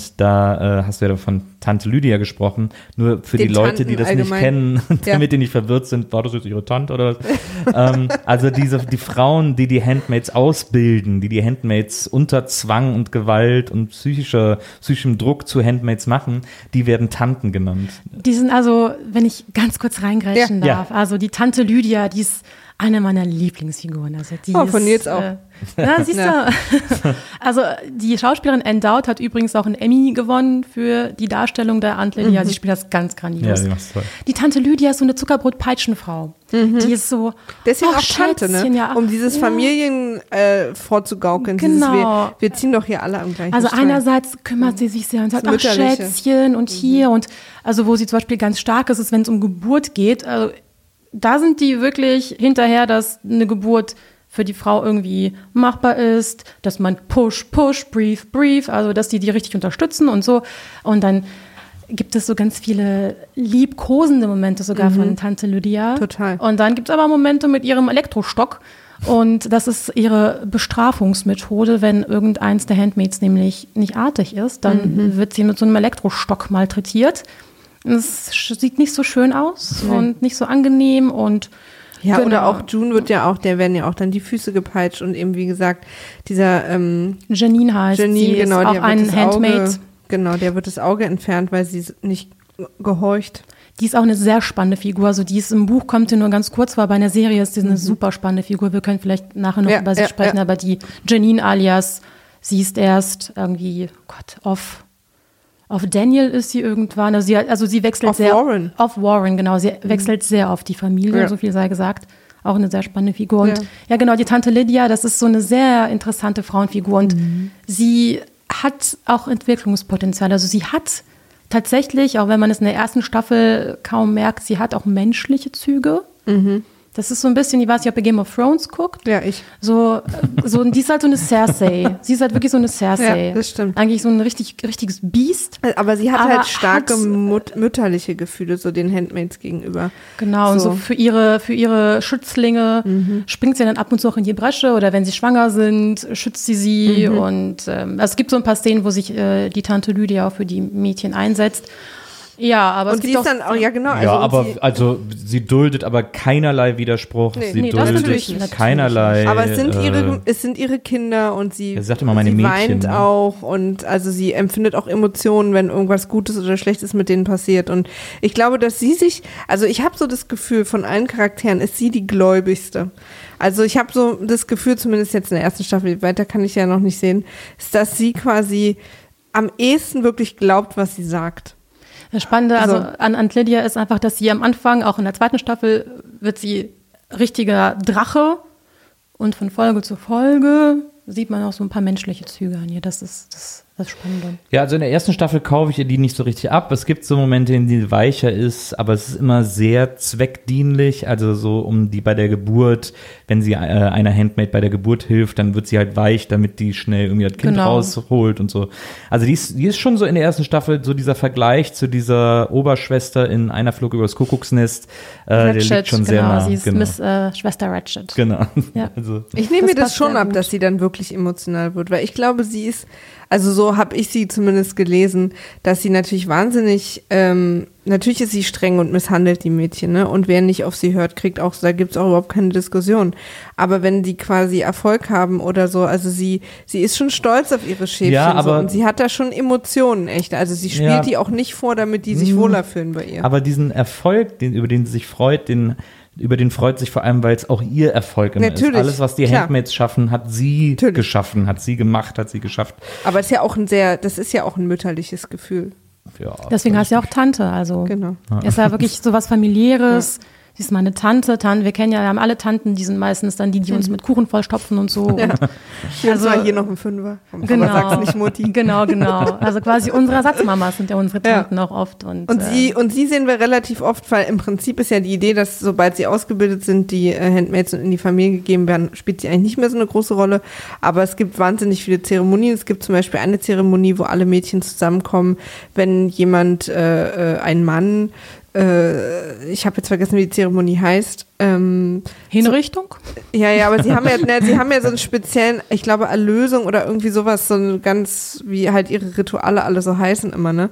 da hast du ja von Tante Lydia gesprochen, nur für die Leute, die das nicht kennen, damit die nicht verwirrt sind, war das jetzt ihre Tante oder was? Also die Frauen, die Handmaids ausbilden, die Handmaids unter Zwang und Gewalt und psychischem Druck zu Handmaids machen, die werden Tanten genannt. Die sind also, wenn ich ganz kurz reingrätschen darf, also die Tante Lydia, die ist eine meiner Lieblingsfiguren. Also die von Nils auch. Siehst du? Also die Schauspielerin Anne Dowd hat übrigens auch einen Emmy gewonnen für die Darstellung der Aunt Lydia. Sie spielt das ganz grandios. Ja, sie macht's toll. Die Tante Lydia ist so eine Zuckerbrot-Peitschenfrau. Die ist so, deswegen auch Tante, ne? Um dieses Familien vorzugaukeln. Genau. Wir ziehen doch hier alle am gleichen Also Strang. einerseits kümmert sie sich sehr und sagt, ach Schätzchen und hier und also wo sie zum Beispiel ganz stark ist, wenn es um Geburt geht. Also da sind die wirklich hinterher, dass eine Geburt für die Frau irgendwie machbar ist, dass man push, brief, also dass die richtig unterstützen und so. Und dann gibt es so ganz viele liebkosende Momente sogar von Tante Lydia. Total. Und dann gibt es aber Momente mit ihrem Elektrostock. Und das ist ihre Bestrafungsmethode, wenn irgendeins der Handmaids nämlich nicht artig ist, dann wird sie mit so einem Elektrostock malträtiert. Es sieht nicht so schön aus und nicht so angenehm und oder auch June der werden ja auch dann die Füße gepeitscht und eben wie gesagt, dieser Janine heißt sie, ist auch ein Handmaid. Genau, der wird das Auge entfernt, weil sie nicht gehorcht. Die ist auch eine sehr spannende Figur, also die ist im Buch, kommt sie nur ganz kurz vor, bei einer Serie ist sie eine super spannende Figur, wir können vielleicht nachher noch über sie sprechen, aber die Janine alias, sie ist erst irgendwie, auf Daniel ist sie irgendwann, also sie wechselt auf Warren. Auf Warren, genau, sie wechselt sehr auf die Familie, so viel sei gesagt. Auch eine sehr spannende Figur. Und ja genau, die Tante Lydia, das ist so eine sehr interessante Frauenfigur und sie hat auch Entwicklungspotenzial. Also sie hat tatsächlich, auch wenn man es in der ersten Staffel kaum merkt, sie hat auch menschliche Züge. Das ist so ein bisschen, ich weiß nicht, ob ihr Game of Thrones guckt. Ja, ich. Die ist halt so eine Cersei. Sie ist halt wirklich so eine Cersei. Ja, das stimmt. Eigentlich so ein richtiges Biest. Aber sie hat halt starke mütterliche Gefühle so den Handmaids gegenüber. Genau, und so für ihre Schützlinge springt sie dann ab und zu auch in die Bresche oder wenn sie schwanger sind, schützt sie. Und es gibt so ein paar Szenen, wo sich die Tante Lydia auch für die Mädchen einsetzt. Ja, aber und es gibt sie ist dann auch, ja genau. Sie duldet aber keinerlei Widerspruch. Sie duldet keinerlei. Aber es sind ihre Kinder und sie sagt immer meine Mädchen, weint auch und also sie empfindet auch Emotionen, wenn irgendwas Gutes oder Schlechtes mit denen passiert. Und ich glaube, dass ich habe so das Gefühl, von allen Charakteren ist sie die gläubigste. Also ich habe so das Gefühl, zumindest jetzt in der ersten Staffel, weiter kann ich ja noch nicht sehen, ist, dass sie quasi am ehesten wirklich glaubt, was sie sagt. Das Spannende an Aunt Lydia ist einfach, dass sie am Anfang, auch in der zweiten Staffel, wird sie richtiger Drache und von Folge zu Folge sieht man auch so ein paar menschliche Züge an ihr. Das ist das Spannende. Ja, also in der ersten Staffel kaufe ich ihr die nicht so richtig ab. Es gibt so Momente, in denen sie weicher ist, aber es ist immer sehr zweckdienlich. Also so um die bei der Geburt, wenn sie einer Handmaid bei der Geburt hilft, dann wird sie halt weich, damit die schnell irgendwie das Kind rausholt und so. Also die ist schon so in der ersten Staffel so dieser Vergleich zu dieser Oberschwester in Einer flog übers Kuckucksnest. Der liegt schon sehr nah. Sie ist Miss Schwester Ratched. Genau. Ja. Also, ich nehme mir das schon ab, dass sie dann wirklich emotional wird, weil ich glaube, sie ist, also so habe ich sie zumindest gelesen, dass sie natürlich wahnsinnig natürlich ist sie streng und misshandelt die Mädchen, ne? Und wer nicht auf sie hört, kriegt auch, da gibt's auch überhaupt keine Diskussion. Aber wenn die quasi Erfolg haben oder so, also sie ist schon stolz auf ihre Schäfchen, Ja, aber- so, und sie hat da schon Emotionen, echt. Also sie spielt Ja. die auch nicht vor, damit die sich wohler fühlen bei ihr. Aber diesen Erfolg, über den sie sich freut, über den freut sich vor allem, weil es auch ihr Erfolg immer Natürlich, ist. Alles, was die klar. Handmaids schaffen, hat sie Natürlich. geschaffen, hat sie gemacht, hat sie geschafft. Aber es ist ja auch das ist ja auch ein mütterliches Gefühl. Ja, Deswegen heißt sie auch Tante, also Genau. ist ja wirklich so was Familiäres. Sie ist meine Tante, wir kennen ja, wir haben alle Tanten, die sind meistens dann die uns mit Kuchen vollstopfen und so. Ja. Und Hier, Also- also, hier noch ein Fünfer. Aber Genau. sag's nicht Mutti. Genau. Also quasi unsere Ersatzmamas sind ja unsere Tanten auch oft. Und sie sehen wir relativ oft, weil im Prinzip ist ja die Idee, dass sobald sie ausgebildet sind, die Handmaids in die Familie gegeben werden, spielt sie eigentlich nicht mehr so eine große Rolle. Aber es gibt wahnsinnig viele Zeremonien. Es gibt zum Beispiel eine Zeremonie, wo alle Mädchen zusammenkommen, wenn jemand, ein Mann, ich habe jetzt vergessen, wie die Zeremonie heißt. Hinrichtung? Ja, aber sie haben ja so einen speziellen, ich glaube, Erlösung oder irgendwie sowas, so ein ganz, wie halt ihre Rituale alle so heißen immer, ne?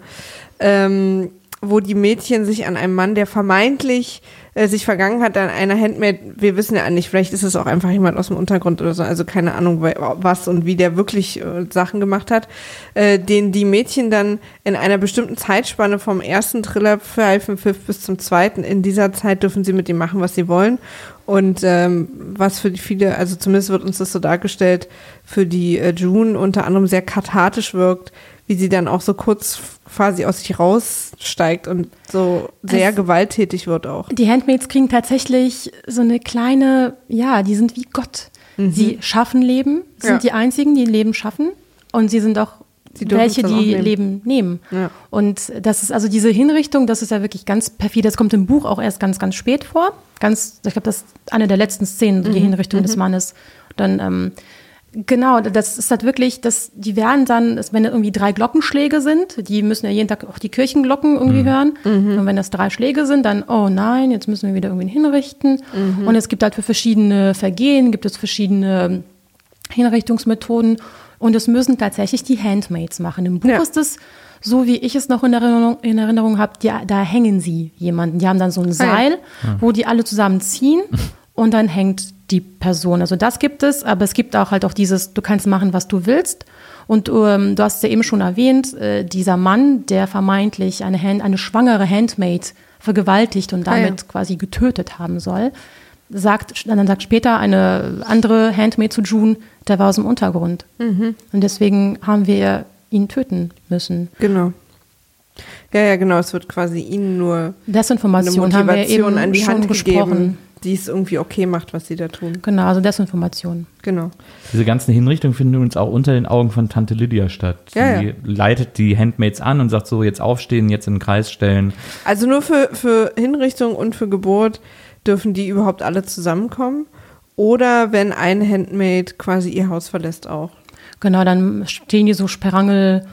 Wo die Mädchen sich an einem Mann, der vermeintlich sich vergangen hat, an einer Handmaid, wir wissen ja nicht, vielleicht ist es auch einfach jemand aus dem Untergrund oder so, also keine Ahnung, was und wie der wirklich Sachen gemacht hat, den die Mädchen dann in einer bestimmten Zeitspanne vom ersten Trillerpfeifen-Pfiff bis zum zweiten, in dieser Zeit dürfen sie mit ihm machen, was sie wollen. Und was für die viele, also zumindest wird uns das so dargestellt, für die June unter anderem sehr kathartisch wirkt, wie sie dann auch so kurz quasi aus sich raussteigt und so sehr gewalttätig wird auch. Die Handmaids kriegen tatsächlich so eine kleine, die sind wie Gott. Sie schaffen Leben, sind die einzigen, die Leben schaffen, und sie sind auch welche, die Leben nehmen. Ja. Und das ist also diese Hinrichtung, das ist ja wirklich ganz perfide. Das kommt im Buch auch erst ganz, ganz spät vor. Ich glaube, das ist eine der letzten Szenen, die Hinrichtung des Mannes. Dann, genau, das ist halt wirklich, die werden dann, wenn irgendwie 3 Glockenschläge sind, die müssen ja jeden Tag auch die Kirchenglocken irgendwie hören. Und wenn das 3 Schläge sind, dann, oh nein, jetzt müssen wir wieder irgendwie hinrichten. Und es gibt halt für verschiedene Vergehen, gibt es verschiedene Hinrichtungsmethoden. Und es müssen tatsächlich die Handmaids machen. Im Buch ist es, so wie ich es noch in Erinnerung habe, da hängen sie jemanden. Die haben dann so ein Seil, wo die alle zusammen ziehen und dann hängt die Person. Also das gibt es, aber es gibt auch halt auch dieses, du kannst machen, was du willst. Und du hast es ja eben schon erwähnt, dieser Mann, der vermeintlich eine schwangere Handmaid vergewaltigt und damit quasi getötet haben soll, sagt später eine andere Handmaid zu June, der war aus dem Untergrund. Und deswegen haben wir ihn töten müssen. Genau. Ja, genau. Es wird quasi ihnen nur Desinformation eine haben wir eben Motivation an die schon Hand gesprochen. gegeben, die es irgendwie okay macht, was sie da tun. Genau, also Desinformation. Genau. Diese ganzen Hinrichtungen finden übrigens auch unter den Augen von Tante Lydia statt. Ja, Die leitet die Handmaids an und sagt so, jetzt aufstehen, jetzt in den Kreis stellen. Also nur für Hinrichtung und für Geburt dürfen die überhaupt alle zusammenkommen? Oder wenn eine Handmaid quasi ihr Haus verlässt auch? Genau, dann stehen die so Sperangel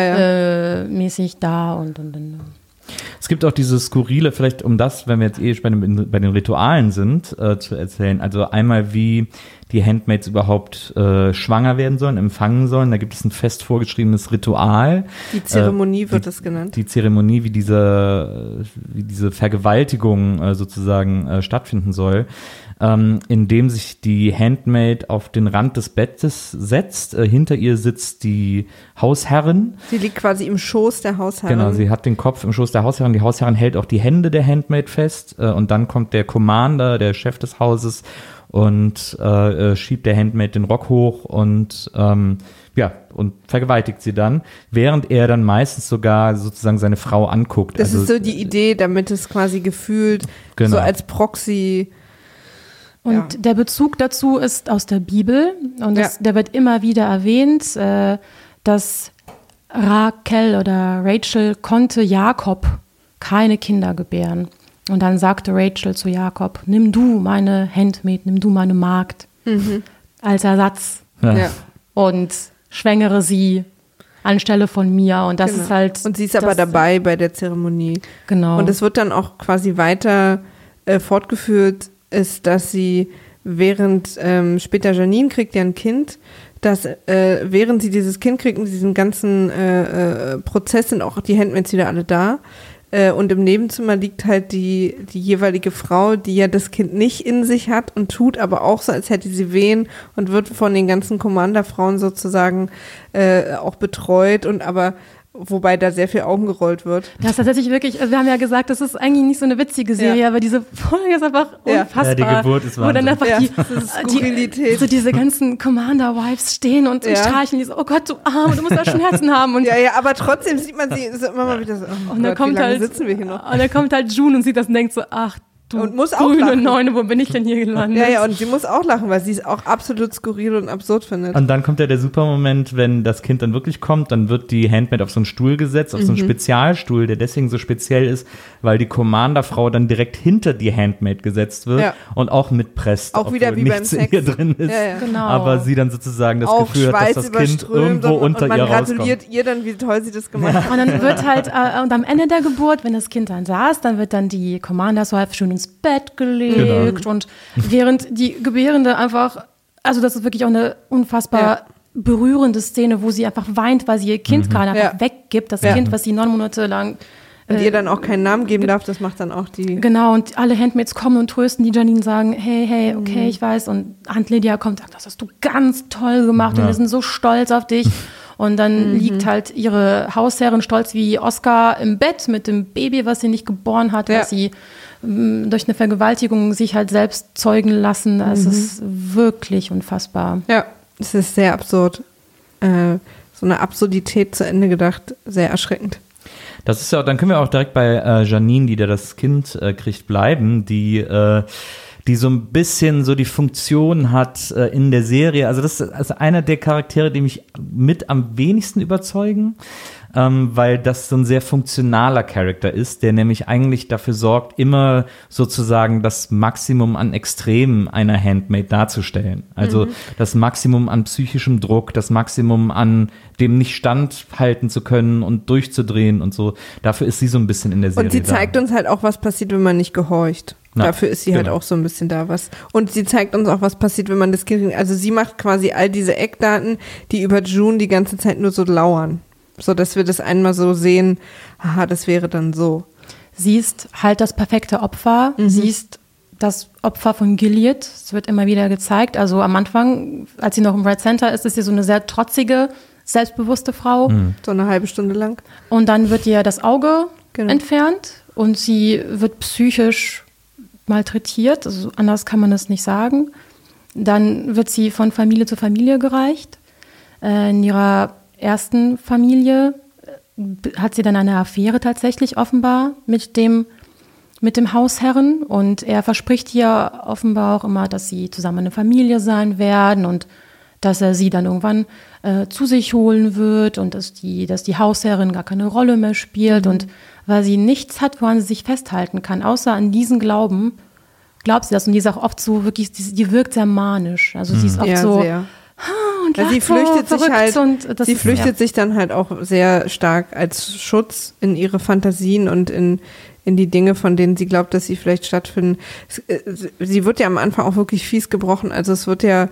mäßig da und dann. Es gibt auch diese skurrile, vielleicht um das, wenn wir jetzt bei den Ritualen sind, zu erzählen. Also einmal, wie die Handmaids überhaupt schwanger werden sollen, empfangen sollen. Da gibt es ein fest vorgeschriebenes Ritual. Die Zeremonie wird das genannt. Die Zeremonie, wie diese Vergewaltigung sozusagen stattfinden soll. Indem sich die Handmaid auf den Rand des Bettes setzt. Hinter ihr sitzt die Hausherrin. Sie liegt quasi im Schoß der Hausherrin. Genau, sie hat den Kopf im Schoß der Hausherrin. Die Hausherrin hält auch die Hände der Handmaid fest. Und dann kommt der Commander, der Chef des Hauses, und schiebt der Handmaid den Rock hoch und und vergewaltigt sie dann, während er dann meistens sogar sozusagen seine Frau anguckt. Das ist so die Idee, damit es quasi gefühlt so als Proxy. Und der Bezug dazu ist aus der Bibel und der wird immer wieder erwähnt, dass Rachel konnte Jakob keine Kinder gebären. Und dann sagte Rachel zu Jakob, nimm du meine Handmaid, nimm du meine Magd als Ersatz und schwängere sie anstelle von mir. Und das ist halt. Und sie ist aber dabei bei der Zeremonie. Genau. Und es wird dann auch quasi weiter fortgeführt, ist, dass sie während später Janine kriegt ja ein Kind, dass während sie dieses Kind kriegt und diesen ganzen Prozess sind auch die Handmaids wieder alle da, Und im Nebenzimmer liegt halt die jeweilige Frau, die ja das Kind nicht in sich hat und tut aber auch so, als hätte sie Wehen und wird von den ganzen Commander-Frauen sozusagen auch betreut und aber wobei da sehr viel Augen gerollt wird. Das ist tatsächlich wirklich, wir haben ja gesagt, das ist eigentlich nicht so eine witzige Serie, aber diese Folge ist einfach unfassbar. Ja, die Geburt ist Wahnsinn. Wo dann einfach Skurrilität. so diese ganzen Commander-Wives stehen und streicheln die so, oh Gott, du Arme, du musst da Schmerzen haben. Und ja, aber trotzdem sieht man sie so immer mal wieder so, oh und dann Gott, kommt wie lange halt, sitzen wir hier noch? Und dann kommt halt June und sieht das und denkt so, ach, du und muss auch grüne lachen. Neune, wo bin ich denn hier gelandet? Ja, und sie muss auch lachen, weil sie es auch absolut skurril und absurd findet. Und dann kommt ja der super Moment, wenn das Kind dann wirklich kommt, dann wird die Handmaid auf so einen Stuhl gesetzt, auf so einen Spezialstuhl, der deswegen so speziell ist, weil die Commander-Frau dann direkt hinter die Handmaid gesetzt wird und auch mitpresst, auch wieder wie beim nichts in Sex. ihr drin ist. Ja. Genau. Aber sie dann sozusagen das auch Gefühl hat, dass das Kind überströmt irgendwo unter und man ihr rauskommt. gratuliert ihr dann, wie toll sie das gemacht hat. Und dann wird halt, und am Ende der Geburt, wenn das Kind dann saß, dann wird dann die Commander's Wife schön ins Bett gelegt und während die Gebärende einfach, also das ist wirklich auch eine unfassbar berührende Szene, wo sie einfach weint, weil sie ihr Kind gerade einfach weggibt, das Kind, was sie 9 Monate lang und ihr dann auch keinen Namen geben darf, das macht dann auch die... Genau, und alle Handmaids kommen und trösten die Janine, sagen, hey, okay, ich weiß. Und Aunt Lydia kommt und sagt, das hast du ganz toll gemacht und wir sind so stolz auf dich. Und dann liegt halt ihre Hausherrin stolz wie Oscar im Bett mit dem Baby, was sie nicht geboren hat, was sie durch eine Vergewaltigung sich halt selbst zeugen lassen. Das ist wirklich unfassbar. Ja, es ist sehr absurd. So eine Absurdität zu Ende gedacht, sehr erschreckend. Das ist ja, dann können wir auch direkt bei Janine, die da das Kind kriegt, bleiben, die so ein bisschen so die Funktion hat in der Serie. Also das ist also einer der Charaktere, die mich mit am wenigsten überzeugen, weil das so ein sehr funktionaler Charakter ist, der nämlich eigentlich dafür sorgt, immer sozusagen das Maximum an Extremen einer Handmaid darzustellen. Also das Maximum an psychischem Druck, das Maximum an dem nicht standhalten zu können und durchzudrehen und so. Dafür ist sie so ein bisschen in der Serie. Und sie zeigt uns halt auch, was passiert, wenn man nicht gehorcht. Na, dafür ist sie halt auch so ein bisschen da was. Und sie zeigt uns auch, was passiert, wenn man das Kind, also sie macht quasi all diese Eckdaten, die über June die ganze Zeit nur so lauern. So, dass wir das einmal so sehen, aha, das wäre dann so. Sie ist halt das perfekte Opfer. Sie ist das Opfer von Gilead. Es wird immer wieder gezeigt. Also am Anfang, als sie noch im Red Center ist sie so eine sehr trotzige, selbstbewusste Frau. So eine halbe Stunde lang. Und dann wird ihr das Auge entfernt und sie wird psychisch malträtiert. Also anders kann man das nicht sagen. Dann wird sie von Familie zu Familie gereicht. In ihrer ersten Familie hat sie dann eine Affäre tatsächlich offenbar mit dem Hausherren und er verspricht ihr offenbar auch immer, dass sie zusammen eine Familie sein werden und dass er sie dann irgendwann zu sich holen wird und dass die Hausherrin gar keine Rolle mehr spielt und weil sie nichts hat, woran sie sich festhalten kann, außer an diesen Glauben, glaubt sie das und die ist auch oft so wirklich, die wirkt sehr manisch, also sie ist oft so sehr. Und sie flüchtet sich halt, sie flüchtet ja. sich dann halt auch sehr stark als Schutz in ihre Fantasien und in die Dinge, von denen sie glaubt, dass sie vielleicht stattfinden. Sie wird ja am Anfang auch wirklich fies gebrochen, also es wird ja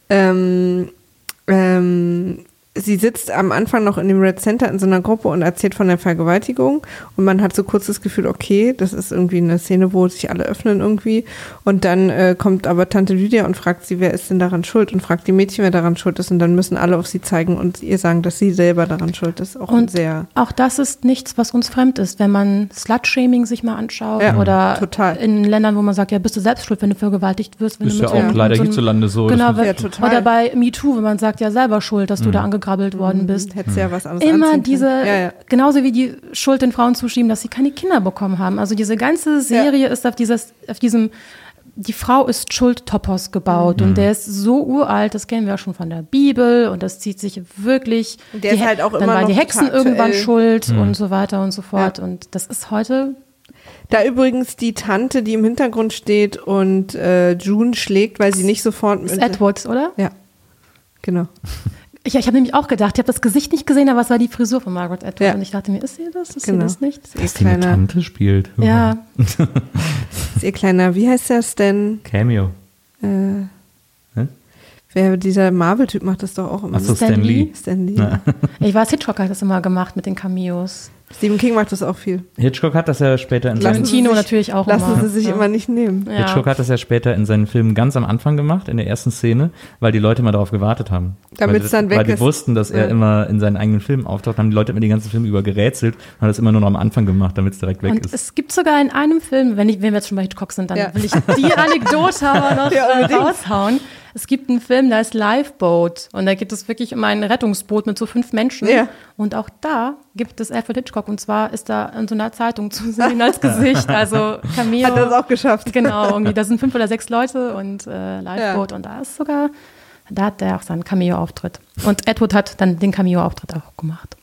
sie sitzt am Anfang noch in dem Red Center in so einer Gruppe und erzählt von der Vergewaltigung und man hat so kurz das Gefühl, okay, das ist irgendwie eine Szene, wo sich alle öffnen irgendwie und dann kommt aber Tante Lydia und fragt sie, wer ist denn daran schuld und fragt die Mädchen, wer daran schuld ist und dann müssen alle auf sie zeigen und ihr sagen, dass sie selber daran schuld ist. Auch das ist nichts, was uns fremd ist, wenn man Slut-Shaming sich mal anschaut oder total. In Ländern, wo man sagt, ja, bist du selbst schuld, wenn du vergewaltigt wirst. Wenn ist du ja auch leider hierzulande so. Genau, total. Oder bei MeToo, wenn man sagt, ja, selber schuld, dass du da angegrabbelt worden bist. Hättest ja was anderes immer diese, genauso wie die Schuld den Frauen zuschieben, dass sie keine Kinder bekommen haben. Also diese ganze Serie ist auf diesem, die Frau ist Schuld-Topos gebaut und der ist so uralt, das kennen wir ja schon von der Bibel und das zieht sich wirklich, der ist halt auch dann immer waren noch die Hexen aktuell. irgendwann schuld und so weiter und so fort und das ist heute... Da übrigens die Tante, die im Hintergrund steht und June schlägt, weil sie nicht sofort... Ist Edward, oder? Ja, genau. Ich habe nämlich auch gedacht, ich habe das Gesicht nicht gesehen, aber es war die Frisur von Margaret Atwood. Ja. Und ich dachte mir, ist sie das? Ist sie das nicht? Dass die eine Tante spielt. Ja. Ist ihr kleiner, wie heißt der, Stan? Cameo. Wer dieser Marvel-Typ macht das doch auch immer. Achso, Stan Lee. Stan Lee. Ja. Ich weiß, Hitchcock hat das immer gemacht mit den Cameos. Stephen King macht das auch viel. Hitchcock hat das ja später in seinen Tarantino natürlich auch Lassen immer. sie sich immer nicht nehmen. Ja. Hitchcock hat das ja später in seinen Filmen ganz am Anfang gemacht, in der ersten Szene, weil die Leute mal darauf gewartet haben. Damit es dann weg Weil die ist. wussten, dass er Ja. immer in seinen eigenen Filmen auftaucht, haben die Leute immer die ganzen Filme über gerätselt und haben das immer nur noch am Anfang gemacht, damit es direkt weg Und ist. es gibt sogar in einem Film, wenn wir jetzt schon bei Hitchcock sind, dann Ja. will ich die Anekdote aber noch Ja, unbedingt. raushauen. Es gibt einen Film, der heißt Lifeboat und da geht es wirklich um ein Rettungsboot mit so 5 Menschen. Ja. Und auch da gibt es Alfred Hitchcock und zwar ist da in so einer Zeitung zu sehen als Gesicht, also Cameo. Hat das auch geschafft. Genau, irgendwie, da sind 5 oder 6 Leute und Lifeboat und da hat der auch seinen Cameo-Auftritt. Und Edward hat dann den Cameo-Auftritt auch gemacht.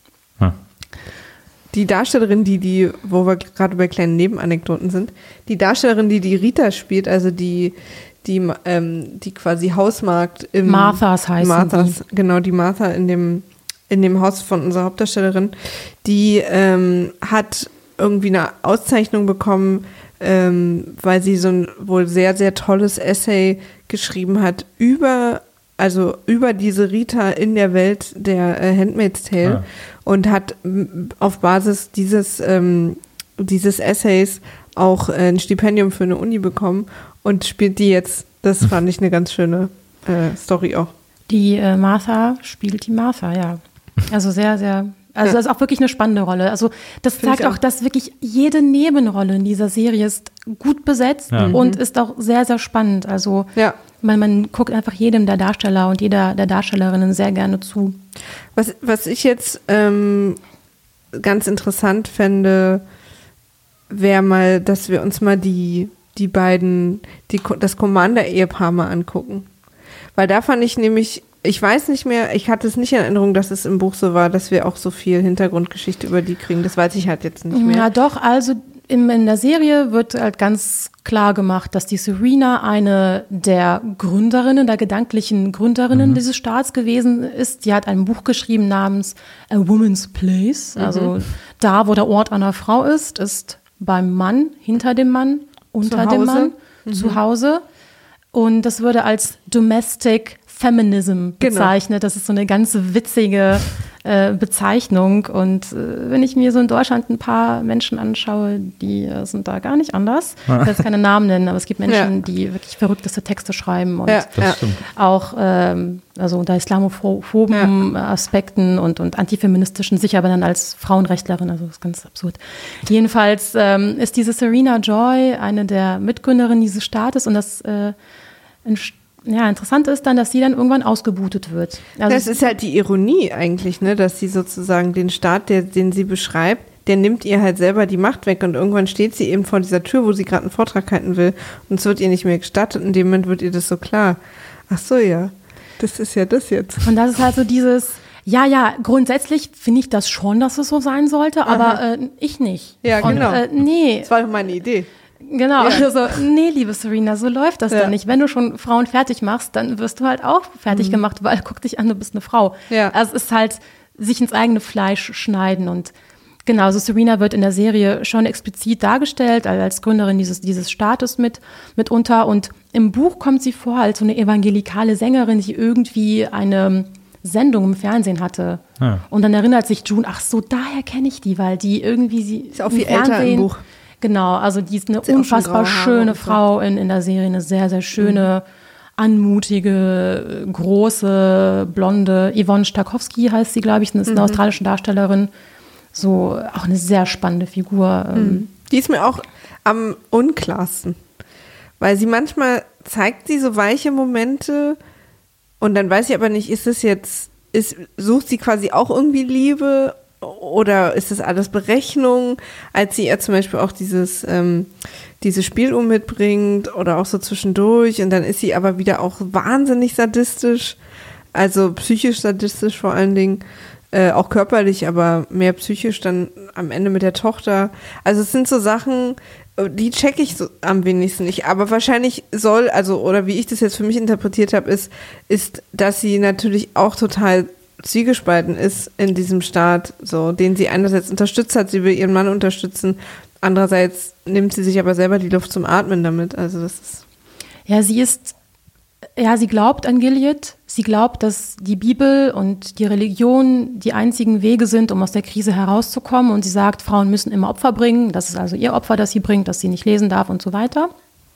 Die Darstellerin, wo wir gerade bei kleinen Nebenanekdoten sind, die Darstellerin, die Rita spielt, also die quasi Hausmarkt im Marthas heißen die. Genau, die Martha in dem Haus von unserer Hauptdarstellerin, die hat irgendwie eine Auszeichnung bekommen, weil sie so ein wohl sehr, sehr tolles Essay geschrieben hat über diese Rita in der Welt der Handmaid's Tale und hat auf Basis dieses Essays auch ein Stipendium für eine Uni bekommen und spielt die jetzt. Das fand ich eine ganz schöne Story auch. Die Martha spielt die Martha, ja. Also sehr, sehr, das ist auch wirklich eine spannende Rolle. Also das Find ich zeigt auch, dass wirklich jede Nebenrolle in dieser Serie ist gut besetzt und ist auch sehr, sehr spannend. Also man guckt einfach jedem der Darsteller und jeder der Darstellerinnen sehr gerne zu. Was ich jetzt ganz interessant fände, wäre mal, dass wir uns mal die beiden, das Commander-Ehepaar mal angucken. Weil da fand ich nämlich, ich weiß nicht mehr, ich hatte es nicht in Erinnerung, dass es im Buch so war, dass wir auch so viel Hintergrundgeschichte über die kriegen. Das weiß ich halt jetzt nicht mehr. Ja doch, also in der Serie wird halt ganz klar gemacht, dass die Serena eine der Gründerinnen, der gedanklichen Gründerinnen dieses Staats gewesen ist. Die hat ein Buch geschrieben namens A Woman's Place. Also da, wo der Ort einer Frau ist beim Mann, hinter dem Mann, unter dem Mann, zu Hause. Und das würde als Domestic Feminism bezeichnet. Das ist so eine ganz witzige Bezeichnung. Und wenn ich mir so in Deutschland ein paar Menschen anschaue, die sind da gar nicht anders. Ich will jetzt keine Namen nennen, aber es gibt Menschen, die wirklich verrückteste Texte schreiben und auch also unter islamophoben Aspekten und antifeministischen, sich aber dann als Frauenrechtlerin, also das ist ganz absurd. Jedenfalls ist diese Serena Joy eine der Mitgründerinnen dieses Staates und das interessant ist dann, dass sie dann irgendwann ausgebootet wird. Also das ist halt die Ironie eigentlich, ne, dass sie sozusagen den Staat, den sie beschreibt, der nimmt ihr halt selber die Macht weg und irgendwann steht sie eben vor dieser Tür, wo sie gerade einen Vortrag halten will und es wird ihr nicht mehr gestattet und in dem Moment wird ihr das so klar. Ach so, ja, das ist ja das jetzt. Und das ist halt so dieses, grundsätzlich finde ich das schon, dass es so sein sollte, aber ich nicht. Ja, genau. Nee. Das war doch meine Idee. Genau, also nee, liebe Serena, so läuft das dann nicht. Wenn du schon Frauen fertig machst, dann wirst du halt auch fertig gemacht, weil guck dich an, du bist eine Frau. Ja. Also es ist halt sich ins eigene Fleisch schneiden und genau, so Serena wird in der Serie schon explizit dargestellt, als Gründerin dieses Staates mitunter und im Buch kommt sie vor als so eine evangelikale Sängerin, die irgendwie eine Sendung im Fernsehen hatte. Ja. Und dann erinnert sich June, ach so, daher kenne ich die, weil die irgendwie sie ist auch viel älter im Buch. Genau, also die ist eine unfassbar schöne Frau in der Serie, eine sehr, sehr schöne, anmutige, große, blonde, Yvonne Starkowski heißt sie, glaube ich, ist eine australische Darstellerin, so auch eine sehr spannende Figur. Die ist mir auch am unklarsten, weil sie manchmal zeigt sie so weiche Momente und dann weiß ich aber nicht, sucht sie quasi auch irgendwie Liebe oder ist das alles Berechnung, als sie ihr zum Beispiel auch dieses Spieluhr mitbringt oder auch so zwischendurch und dann ist sie aber wieder auch wahnsinnig sadistisch, also psychisch sadistisch vor allen Dingen, auch körperlich, aber mehr psychisch dann am Ende mit der Tochter. Also es sind so Sachen, die checke ich so am wenigsten nicht, aber wahrscheinlich oder wie ich das jetzt für mich interpretiert habe, ist, dass sie natürlich auch total zwiegespalten ist in diesem Staat, so, den sie einerseits unterstützt hat, sie will ihren Mann unterstützen, andererseits nimmt sie sich aber selber die Luft zum Atmen damit, also das ist... Ja, sie ist Ja, sie glaubt an Gilead. Sie glaubt, dass die Bibel und die Religion die einzigen Wege sind, um aus der Krise herauszukommen. Und sie sagt, Frauen müssen immer Opfer bringen. Das ist also ihr Opfer, das sie bringt, dass sie nicht lesen darf und so weiter.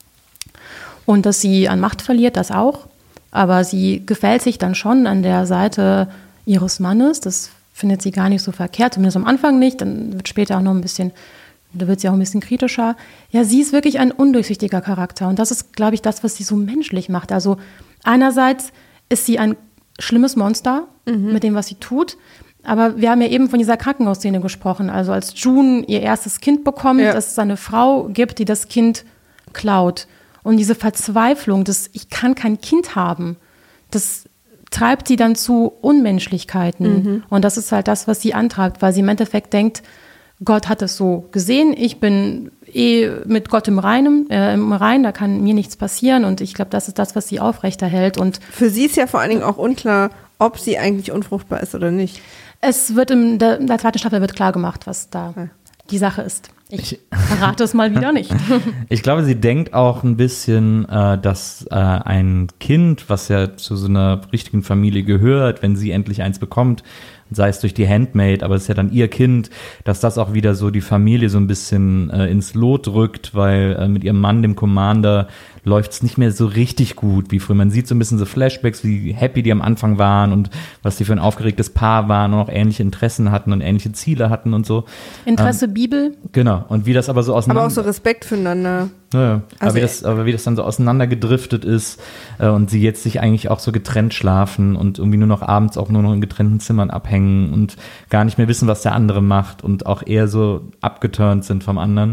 Und dass sie an Macht verliert, das auch. Aber sie gefällt sich dann schon an der Seite ihres Mannes. Das findet sie gar nicht so verkehrt, zumindest am Anfang nicht. Dann wird später auch noch ein bisschen, da wird sie auch ein bisschen kritischer. Ja, sie ist wirklich ein undurchsichtiger Charakter. Und das ist, glaube ich, das, was sie so menschlich macht. Also einerseits ist sie ein schlimmes Monster mit dem, was sie tut. Aber wir haben ja eben von dieser Krankenhausszene gesprochen. Also als June ihr erstes Kind bekommt, dass es eine Frau gibt, die das Kind klaut. Und diese Verzweiflung, ich kann kein Kind haben, das treibt sie dann zu Unmenschlichkeiten. Und das ist halt das, was sie antreibt, weil sie im Endeffekt denkt, Gott hat es so gesehen, ich bin mit Gott im Rein, da kann mir nichts passieren. Und ich glaube, das ist das, was sie aufrechterhält. Und für sie ist ja vor allen Dingen auch unklar, ob sie eigentlich unfruchtbar ist oder nicht. Es wird in der zweiten Staffel wird klar gemacht, was da die Sache ist. Ich verrate es mal wieder nicht. Ich glaube, sie denkt auch ein bisschen, dass ein Kind, was ja zu so einer richtigen Familie gehört, wenn sie endlich eins bekommt, sei es durch die Handmaid, aber es ist ja dann ihr Kind, dass das auch wieder so die Familie so ein bisschen ins Lot rückt, weil mit ihrem Mann, dem Commander, läuft es nicht mehr so richtig gut wie früher. Man sieht so ein bisschen so Flashbacks, wie happy die am Anfang waren und was die für ein aufgeregtes Paar waren und auch ähnliche Interessen hatten und ähnliche Ziele hatten und so. Interesse Bibel. Genau, und wie das aber so auseinander... Aber auch so Respekt füreinander. Ja, Also aber wie das dann so auseinandergedriftet ist und sie jetzt sich eigentlich auch so getrennt schlafen und irgendwie nur noch abends auch nur noch in getrennten Zimmern abhängen und gar nicht mehr wissen, was der andere macht und auch eher so abgeturnt sind vom anderen.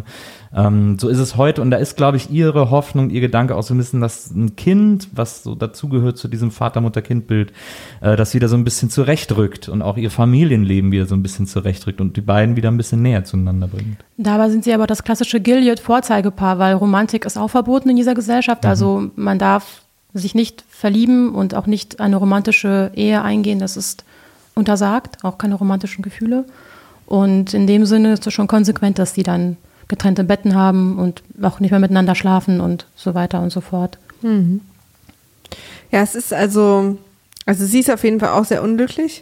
So ist es heute und da ist, glaube ich, ihre Hoffnung, ihr Gedanke auch so ein bisschen, dass ein Kind, was so dazugehört zu diesem Vater-Mutter-Kind-Bild, das wieder so ein bisschen zurechtrückt und auch ihr Familienleben wieder so ein bisschen zurechtrückt und die beiden wieder ein bisschen näher zueinander bringt. Dabei sind sie aber das klassische Gilead-Vorzeigepaar, weil Romantik ist auch verboten in dieser Gesellschaft. Also man darf sich nicht verlieben und auch nicht eine romantische Ehe eingehen. Das ist untersagt, auch keine romantischen Gefühle. Und in dem Sinne ist es schon konsequent, dass sie dann getrennte Betten haben und auch nicht mehr miteinander schlafen und so weiter und so fort. Ja, es ist also sie ist auf jeden Fall auch sehr unglücklich.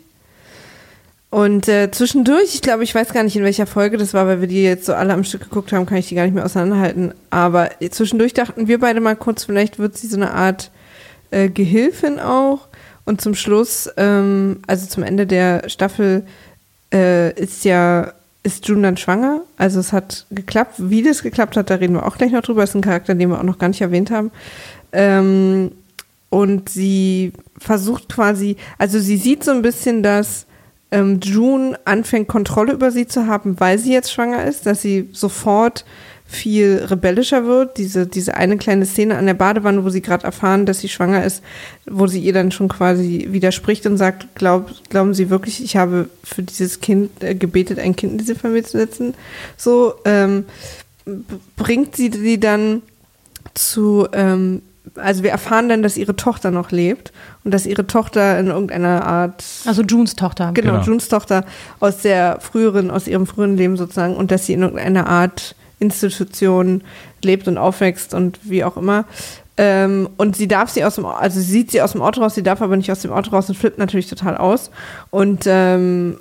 Und zwischendurch, ich glaube, ich weiß gar nicht, in welcher Folge das war, weil wir die jetzt so alle am Stück geguckt haben, kann ich die gar nicht mehr auseinanderhalten. Aber zwischendurch dachten wir beide mal kurz, vielleicht wird sie so eine Art Gehilfin auch. Und zum Schluss, also zum Ende der Staffel, ist June dann schwanger. Also es hat geklappt. Wie das geklappt hat, da reden wir auch gleich noch drüber. Das ist ein Charakter, den wir auch noch gar nicht erwähnt haben. Und sie versucht quasi, also sie sieht so ein bisschen, dass June anfängt, Kontrolle über sie zu haben, weil sie jetzt schwanger ist, dass sie sofort viel rebellischer wird. Diese eine kleine Szene an der Badewanne, wo sie gerade erfahren, dass sie schwanger ist, wo sie ihr dann schon quasi widerspricht und sagt, glauben Sie wirklich, ich habe für dieses Kind gebetet, ein Kind in diese Familie zu setzen? So bringt sie dann zu, also wir erfahren dann, dass ihre Tochter noch lebt und dass ihre Tochter in irgendeiner Art... Also Junes Tochter. Genau, Junes Tochter aus ihrem früheren Leben sozusagen und dass sie in irgendeiner Art Institution lebt und aufwächst und wie auch immer. Und sie darf sie sieht sie aus dem Auto raus, sie darf aber nicht aus dem Auto raus und flippt natürlich total aus. Und dann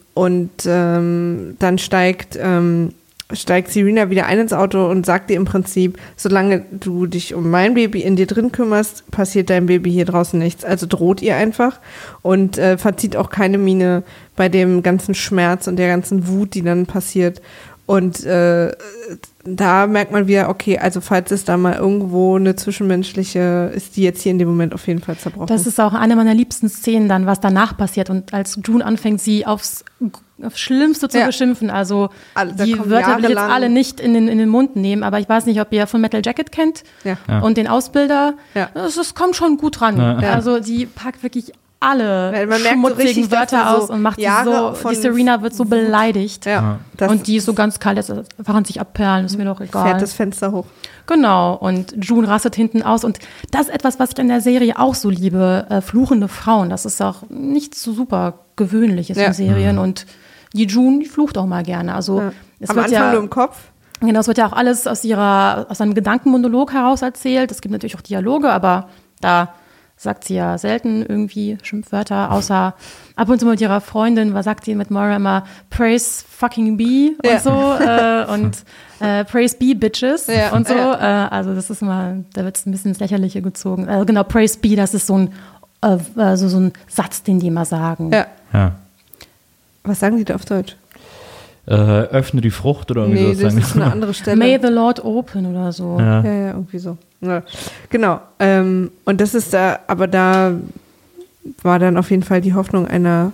steigt Serena wieder ein ins Auto und sagt ihr im Prinzip, solange du dich um mein Baby in dir drin kümmerst, passiert deinem Baby hier draußen nichts. Also droht ihr einfach und verzieht auch keine Miene bei dem ganzen Schmerz und der ganzen Wut, die dann passiert. Und da merkt man wieder, okay, also falls es da mal irgendwo eine zwischenmenschliche ist, die jetzt hier in dem Moment auf jeden Fall zerbrochen. Das ist auch eine meiner liebsten Szenen dann, was danach passiert. Und als June anfängt, sie aufs Schlimmste zu beschimpfen, also die Wörter will ich jetzt alle nicht in den Mund nehmen, aber ich weiß nicht, ob ihr von Metal Jacket kennt und den Ausbilder. Ja. Das kommt schon gut ran. Ja. Also die packt wirklich alle schmutzigen so Wörter aus und macht die Serena wird so beleidigt. Ja, und die ist so ganz kalt, jetzt einfach an sich abperlen, ist mir doch egal. Fährt das Fenster hoch. Genau, und June rastet hinten aus und das ist etwas, was ich in der Serie auch so liebe, fluchende Frauen, das ist auch nicht so super gewöhnliches in Serien und die June, die flucht auch mal gerne. Also es am wird Anfang nur im Kopf. Genau, es wird ja auch alles aus einem Gedankenmonolog heraus erzählt. Es gibt natürlich auch Dialoge, aber da sagt sie ja selten irgendwie Schimpfwörter, außer ab und zu mit ihrer Freundin, was sagt sie mit Moira immer, praise fucking be und so und praise be bitches und so. Also das ist mal, da wird es ein bisschen ins Lächerliche gezogen. Also genau, praise be, das ist so ein Satz, den die immer sagen. Ja. Was sagen die da auf Deutsch? Öffne die Frucht oder irgendwie Nee, so. das ist eine andere Stelle. May the Lord open oder so. Ja, irgendwie so. Ja. Genau. Und das ist da, aber da war dann auf jeden Fall die Hoffnung einer,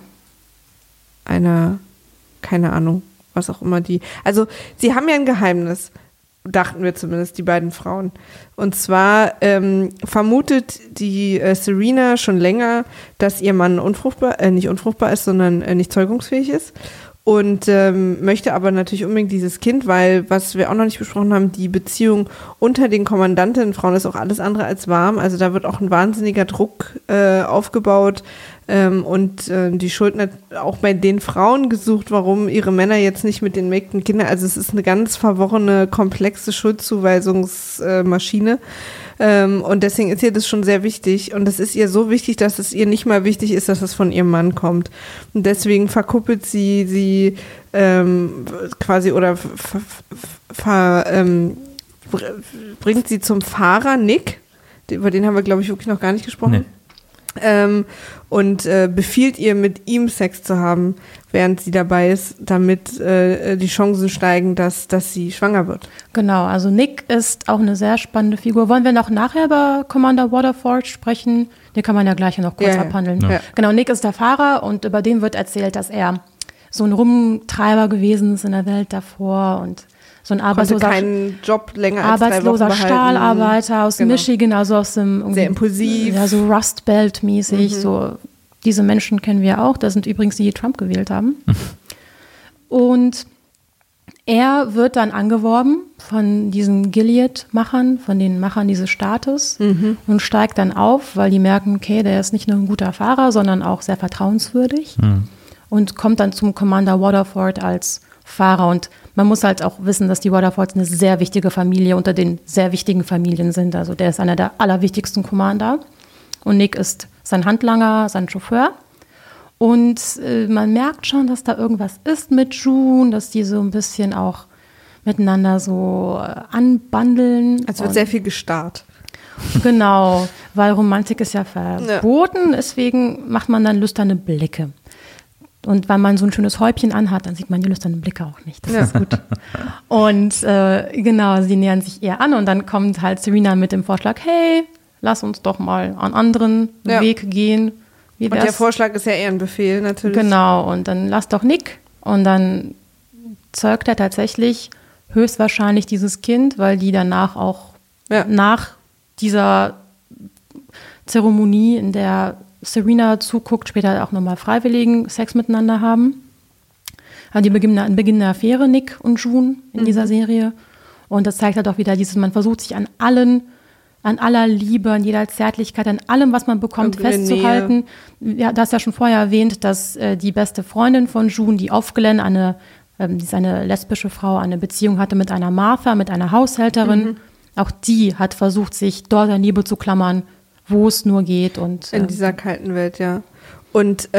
keine Ahnung, was auch immer die. Also, sie haben ja ein Geheimnis, dachten wir zumindest, die beiden Frauen. Und zwar vermutet die Serena schon länger, dass ihr Mann nicht unfruchtbar ist, sondern nicht zeugungsfähig ist. Und möchte aber natürlich unbedingt dieses Kind, weil, was wir auch noch nicht besprochen haben, die Beziehung unter den Kommandantinnenfrauen ist auch alles andere als warm. Also da wird auch ein wahnsinniger Druck aufgebaut und die Schuld auch bei den Frauen gesucht, warum ihre Männer jetzt nicht mit den Mägden Kinder, also es ist eine ganz verworrene, komplexe Schuldzuweisungsmaschine. Und deswegen ist ihr das schon sehr wichtig. Und es ist ihr so wichtig, dass es ihr nicht mal wichtig ist, dass es von ihrem Mann kommt. Und deswegen verkuppelt sie quasi oder bringt sie zum Fahrer Nick. Über den haben wir, glaube ich, wirklich noch gar nicht gesprochen. Nee. Und befiehlt ihr, mit ihm Sex zu haben, während sie dabei ist, damit die Chancen steigen, dass sie schwanger wird. Genau, also Nick ist auch eine sehr spannende Figur. Wollen wir noch nachher über Commander Waterford sprechen? Den kann man ja gleich noch kurz abhandeln. Ja. Genau, Nick ist der Fahrer und über den wird erzählt, dass er so ein Rumtreiber gewesen ist in der Welt davor und so ein keinen Job länger als 3 Wochen behalten. Stahlarbeiter aus Michigan, also aus dem sehr impulsiv, ja, so Rust Belt mäßig. So diese Menschen kennen wir auch. Das sind übrigens die Trump gewählt haben. Und er wird dann angeworben von diesen Gilead-Machern, von den Machern dieses Staates und steigt dann auf, weil die merken, okay, der ist nicht nur ein guter Fahrer, sondern auch sehr vertrauenswürdig und kommt dann zum Commander Waterford als Fahrer. Und man muss halt auch wissen, dass die Waterfords eine sehr wichtige Familie unter den sehr wichtigen Familien sind. Also der ist einer der allerwichtigsten Commander. Und Nick ist sein Handlanger, sein Chauffeur. Und man merkt schon, dass da irgendwas ist mit June, dass die so ein bisschen auch miteinander so anbandeln. Es wird sehr viel gestarrt. Genau, weil Romantik ist ja verboten. Deswegen macht man dann lüsterne Blicke. Und weil man so ein schönes Häubchen anhat, dann sieht man die lüsternen Blicke auch nicht. Das ist gut. Und genau, sie nähern sich eher an und dann kommt halt Serena mit dem Vorschlag, hey, lass uns doch mal einen anderen Weg gehen. Und der Vorschlag ist ja eher ein Befehl natürlich. Genau, und dann lass doch Nick. Und dann zeugt er tatsächlich höchstwahrscheinlich dieses Kind, weil die danach auch nach dieser Zeremonie, in der Serena zuguckt, später auch nochmal freiwilligen Sex miteinander haben. Also die beginnen eine Affäre, Nick und June in dieser Serie. Und das zeigt halt auch wieder man versucht sich an aller Liebe, an jeder Zärtlichkeit, an allem, was man bekommt, festzuhalten. Ja, du hast ja schon vorher erwähnt, dass die beste Freundin von June, die Glenn, die ist eine lesbische Frau, eine Beziehung hatte mit einer Martha, mit einer Haushälterin. Auch die hat versucht, sich dort an Liebe zu klammern, wo es nur geht. Und in dieser kalten Welt, ja. Und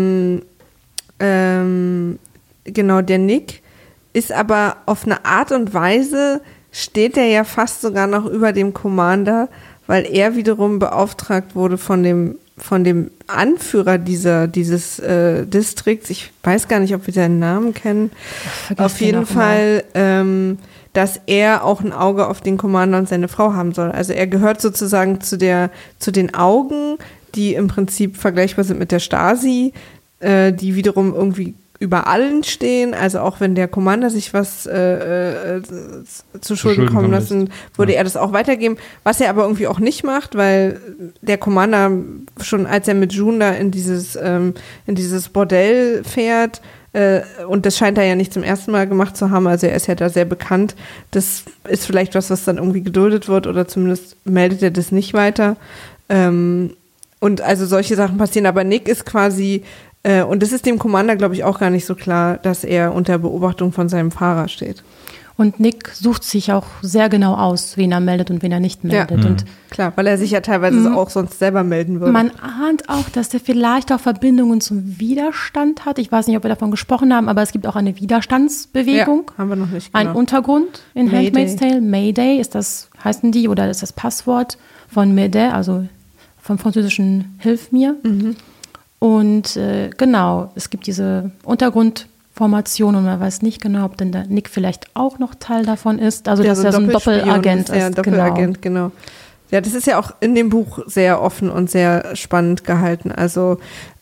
genau, der Nick ist aber auf eine Art und Weise, steht er ja fast sogar noch über dem Commander, weil er wiederum beauftragt wurde von dem Anführer dieses Distrikts. Ich weiß gar nicht, ob wir seinen Namen kennen. Auf jeden Fall, dass er auch ein Auge auf den Commander und seine Frau haben soll. Also er gehört sozusagen zu den Augen, die im Prinzip vergleichbar sind mit der Stasi, die wiederum irgendwie über allen stehen. Also auch wenn der Commander sich was zu Schulden kommen lassen, würde er das auch weitergeben. Was er aber irgendwie auch nicht macht, weil der Commander schon, als er mit June da in dieses Bordell fährt, und das scheint er ja nicht zum ersten Mal gemacht zu haben, also er ist ja da sehr bekannt. Das ist vielleicht was dann irgendwie geduldet wird oder zumindest meldet er das nicht weiter. Und also solche Sachen passieren, aber Nick ist quasi, und das ist dem Commander, glaube ich, auch gar nicht so klar, dass er unter Beobachtung von seinem Fahrer steht. Und Nick sucht sich auch sehr genau aus, wen er meldet und wen er nicht meldet. Und klar, weil er sich ja teilweise auch sonst selber melden würde. man ahnt auch, dass der vielleicht auch Verbindungen zum Widerstand hat. Ich weiß nicht, ob wir davon gesprochen haben, aber es gibt auch eine Widerstandsbewegung. Ja, haben wir noch nicht. Ein Untergrund in Handmaid's Tale. Mayday ist das, heißen die, oder ist das Passwort von Mayday, also vom französischen Hilf mir. Und genau, es gibt diese Untergrundformation und man weiß nicht genau, ob denn der Nick vielleicht auch noch Teil davon ist. Also, dass er so ein Doppelagent ist. Ja, ein Doppelagent, genau. Ja, das ist ja auch in dem Buch sehr offen und sehr spannend gehalten. Also,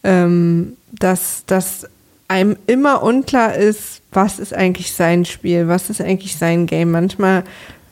dass einem immer unklar ist, was ist eigentlich sein Spiel, was ist eigentlich sein Game. Manchmal,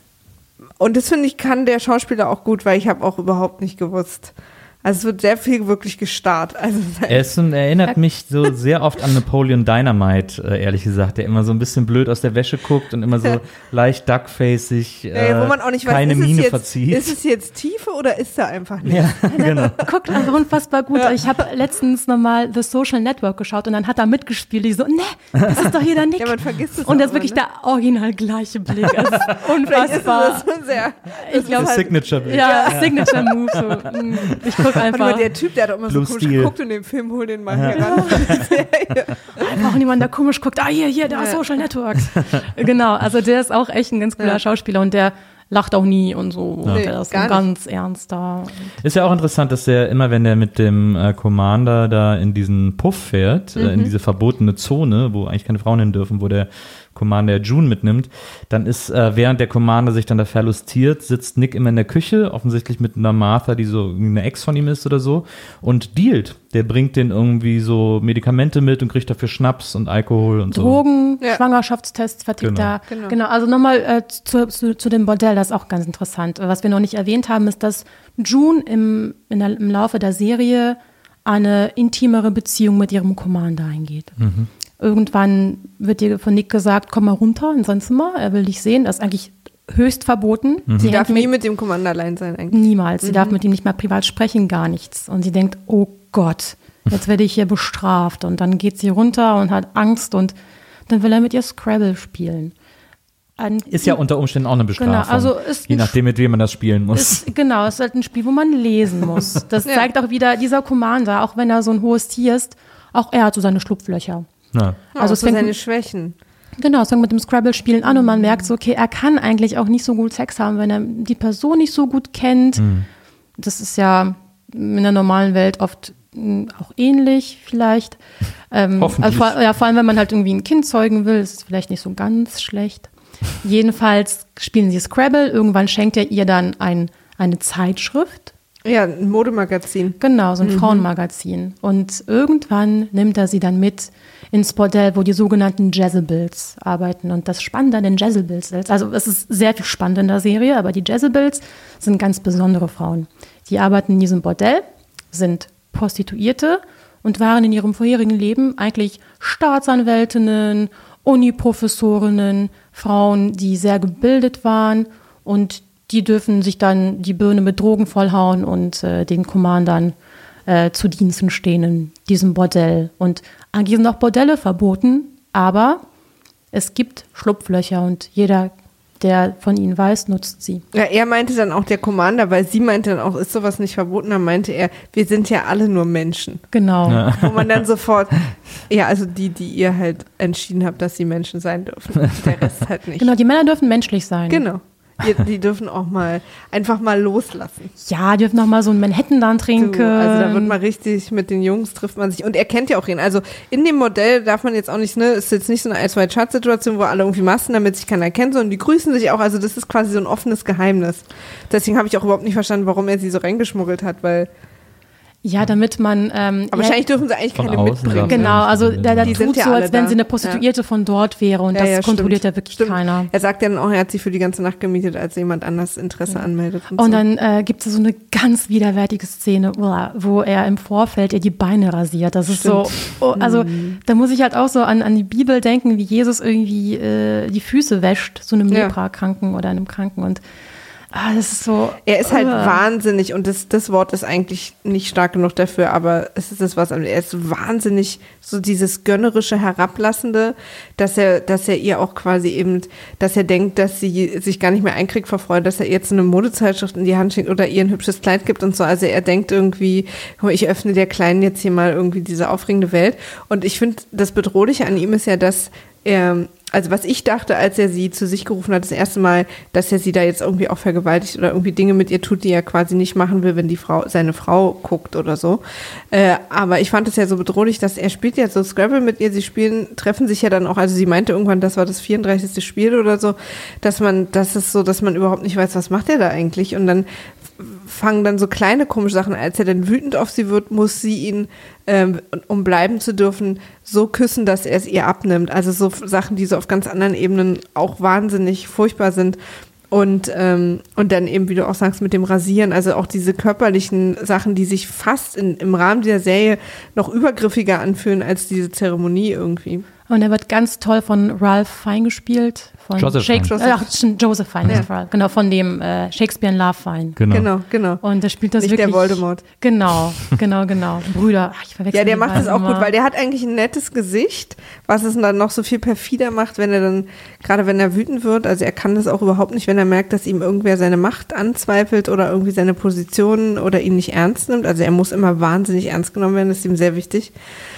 und das finde ich, kann der Schauspieler auch gut, weil ich habe auch überhaupt nicht gewusst. Also es wird sehr viel wirklich gestarrt. Also erinnert mich so sehr oft an Napoleon Dynamite, ehrlich gesagt, der immer so ein bisschen blöd aus der Wäsche guckt und immer so leicht duckfacig, wo man auch nicht keine weiß, Miene verzieht. Ist es jetzt Tiefe oder ist er einfach nicht? Ja, genau. Guckt einfach unfassbar gut. Ich habe letztens nochmal The Social Network geschaut und dann hat er mitgespielt. Ich so, ne, das ist doch hier der Nick. Ja, man vergisst es und das ist auch wirklich immer, ne? der original gleiche Blick. Also es ist unfassbar. Ist das sehr, Ich glaube Das Signature-Bild. Ja, Signature Move. So. Ich gucke einfach. der Typ, der hat auch immer so Blue komisch Steel. geguckt in dem Film, hol den mal hier ran. Einfach niemand, der komisch guckt. Hier, der Social Networks. Genau, also der ist auch echt ein ganz cooler Schauspieler und der lacht auch nie und so. Nee, Der ist gar ein ganz ernster. Ist ja auch interessant, dass er immer, wenn er mit dem Commander da in diesen Puff fährt, in diese verbotene Zone, wo eigentlich keine Frauen hin dürfen, wo der Commander June mitnimmt, dann ist, während der Commander sich dann da verlustiert, sitzt Nick immer in der Küche, offensichtlich mit einer Martha, die so eine Ex von ihm ist oder so, und dealt. Der bringt den irgendwie so Medikamente mit und kriegt dafür Schnaps und Alkohol und Drogen, Ja. Schwangerschaftstests vertickt Genau. er. Genau. Genau, also nochmal zu dem Bordell, das ist auch ganz interessant. Was wir noch nicht erwähnt haben, ist, dass June im Laufe der Serie eine intimere Beziehung mit ihrem Commander eingeht. Irgendwann wird ihr von Nick gesagt, komm mal runter in sein Zimmer, er will dich sehen. Das ist eigentlich höchst verboten. Sie darf nie mit dem Commander allein sein eigentlich. Niemals. Sie darf mit ihm nicht mal privat sprechen, gar nichts. Und sie denkt, oh Gott, jetzt werde ich hier bestraft. Und dann geht sie runter und hat Angst und dann will er mit ihr Scrabble spielen. ist ja unter Umständen auch eine Bestrafung. Genau, also ist je nachdem, mit wem man das spielen muss. Genau, es ist halt ein Spiel, wo man lesen muss. Das zeigt auch wieder, dieser Commander, auch wenn er so ein hohes Tier ist, auch er hat so seine Schlupflöcher. Ja. Also es fängt seine Schwächen. Genau, es fängt mit dem Scrabble-Spielen an und man merkt so, okay, er kann eigentlich auch nicht so gut Sex haben, wenn er die Person nicht so gut kennt. Das ist ja in der normalen Welt oft auch ähnlich vielleicht. Hoffentlich. Also vor allem, wenn man halt irgendwie ein Kind zeugen will, ist es vielleicht nicht so ganz schlecht. Jedenfalls spielen sie Scrabble. Irgendwann schenkt er ihr dann eine Zeitschrift. Ja, ein Modemagazin. Genau, so ein Frauenmagazin. Und irgendwann nimmt er sie dann mit ins Bordell, wo die sogenannten Jezebels arbeiten. Und das Spannende an den Jezebels ist, also es ist sehr viel spannend in der Serie, aber die Jezebels sind ganz besondere Frauen. Die arbeiten in diesem Bordell, sind Prostituierte und waren in ihrem vorherigen Leben eigentlich Staatsanwältinnen, Uniprofessorinnen, Frauen, die sehr gebildet waren und die dürfen sich dann die Birne mit Drogen vollhauen und den Commandern zu Diensten stehen in diesem Bordell. Und eigentlich sind auch Bordelle verboten, aber es gibt Schlupflöcher und jeder, der von ihnen weiß, nutzt sie. Ja, er meinte dann auch der Commander, weil sie meinte dann auch, ist sowas nicht verboten? Dann meinte er, wir sind ja alle nur Menschen. Genau. Ja. Wo man dann sofort, ja, also die ihr halt entschieden habt, dass sie Menschen sein dürfen. Der Rest halt nicht. Genau, die Männer dürfen menschlich sein. Genau. Die dürfen auch mal einfach mal loslassen. Ja, die dürfen noch mal so einen Manhattan dann trinken. Also da wird mal richtig, mit den Jungs trifft man sich. Und er kennt ja auch ihn. Also in dem Modell darf man jetzt auch nicht, ist jetzt nicht so eine Ice-White-Shut-Situation, wo alle irgendwie Masken, damit sich keiner kennt, sondern die grüßen sich auch. Also das ist quasi so ein offenes Geheimnis. Deswegen habe ich auch überhaupt nicht verstanden, warum er sie so reingeschmuggelt hat, weil ja, damit man aber wahrscheinlich dürfen sie eigentlich Von keine außen mitbringen. genau, also der Die tut sind ja so, alle als wenn da. sie eine Prostituierte von dort wäre und das kontrolliert ja wirklich keiner. Er sagt ja dann auch, er hat sie für die ganze Nacht gemietet, als jemand anders Interesse anmeldet. Und so. dann gibt es so eine ganz widerwärtige Szene, wo er im Vorfeld ihr die Beine rasiert. Das ist so, also da muss ich halt auch so an die Bibel denken, wie Jesus irgendwie die Füße wäscht, so einem Leprakranken oder einem Kranken. Und Das ist so. Er ist halt wahnsinnig und das Wort ist eigentlich nicht stark genug dafür, aber es ist das was. Er ist wahnsinnig so dieses gönnerische, herablassende, dass er ihr auch quasi eben, dass er denkt, dass sie sich gar nicht mehr einkriegt vor Freude, dass er jetzt eine Modezeitschrift in die Hand schickt oder ihr ein hübsches Kleid gibt und so. Also er denkt irgendwie, ich öffne der Kleinen jetzt hier mal irgendwie diese aufregende Welt. Und ich finde, das Bedrohliche an ihm ist ja, dass er, also was ich dachte, als er sie zu sich gerufen hat, das erste Mal, dass er sie da jetzt irgendwie auch vergewaltigt oder irgendwie Dinge mit ihr tut, die er quasi nicht machen will, wenn seine Frau guckt oder so. Aber ich fand es ja so bedrohlich, dass er spielt ja so Scrabble mit ihr, treffen sich ja dann auch, also sie meinte irgendwann, das war das 34. Spiel oder so, dass man überhaupt nicht weiß, was macht er da eigentlich, und dann fangen dann so kleine komische Sachen, als er dann wütend auf sie wird, muss sie ihn, um bleiben zu dürfen, so küssen, dass er es ihr abnimmt. Also so Sachen, die so auf ganz anderen Ebenen auch wahnsinnig furchtbar sind. Und dann eben, wie du auch sagst, mit dem Rasieren, also auch diese körperlichen Sachen, die sich fast im Rahmen dieser Serie noch übergriffiger anfühlen als diese Zeremonie irgendwie. Und er wird ganz toll von Ralph Fiennes gespielt. Von Joseph Fiennes. Joseph Fiennes, ja. Genau, von dem Shakespeare in Love Fiennes. Genau. Und der spielt das nicht wirklich. Der Voldemort. Genau. Brüder. Ich verwechsel. Ja, der macht das auch immer gut, weil der hat eigentlich ein nettes Gesicht, was es dann noch so viel perfider macht, wenn er dann, gerade wenn er wütend wird, also er kann das auch überhaupt nicht, wenn er merkt, dass ihm irgendwer seine Macht anzweifelt oder irgendwie seine Position oder ihn nicht ernst nimmt. Also er muss immer wahnsinnig ernst genommen werden, das ist ihm sehr wichtig.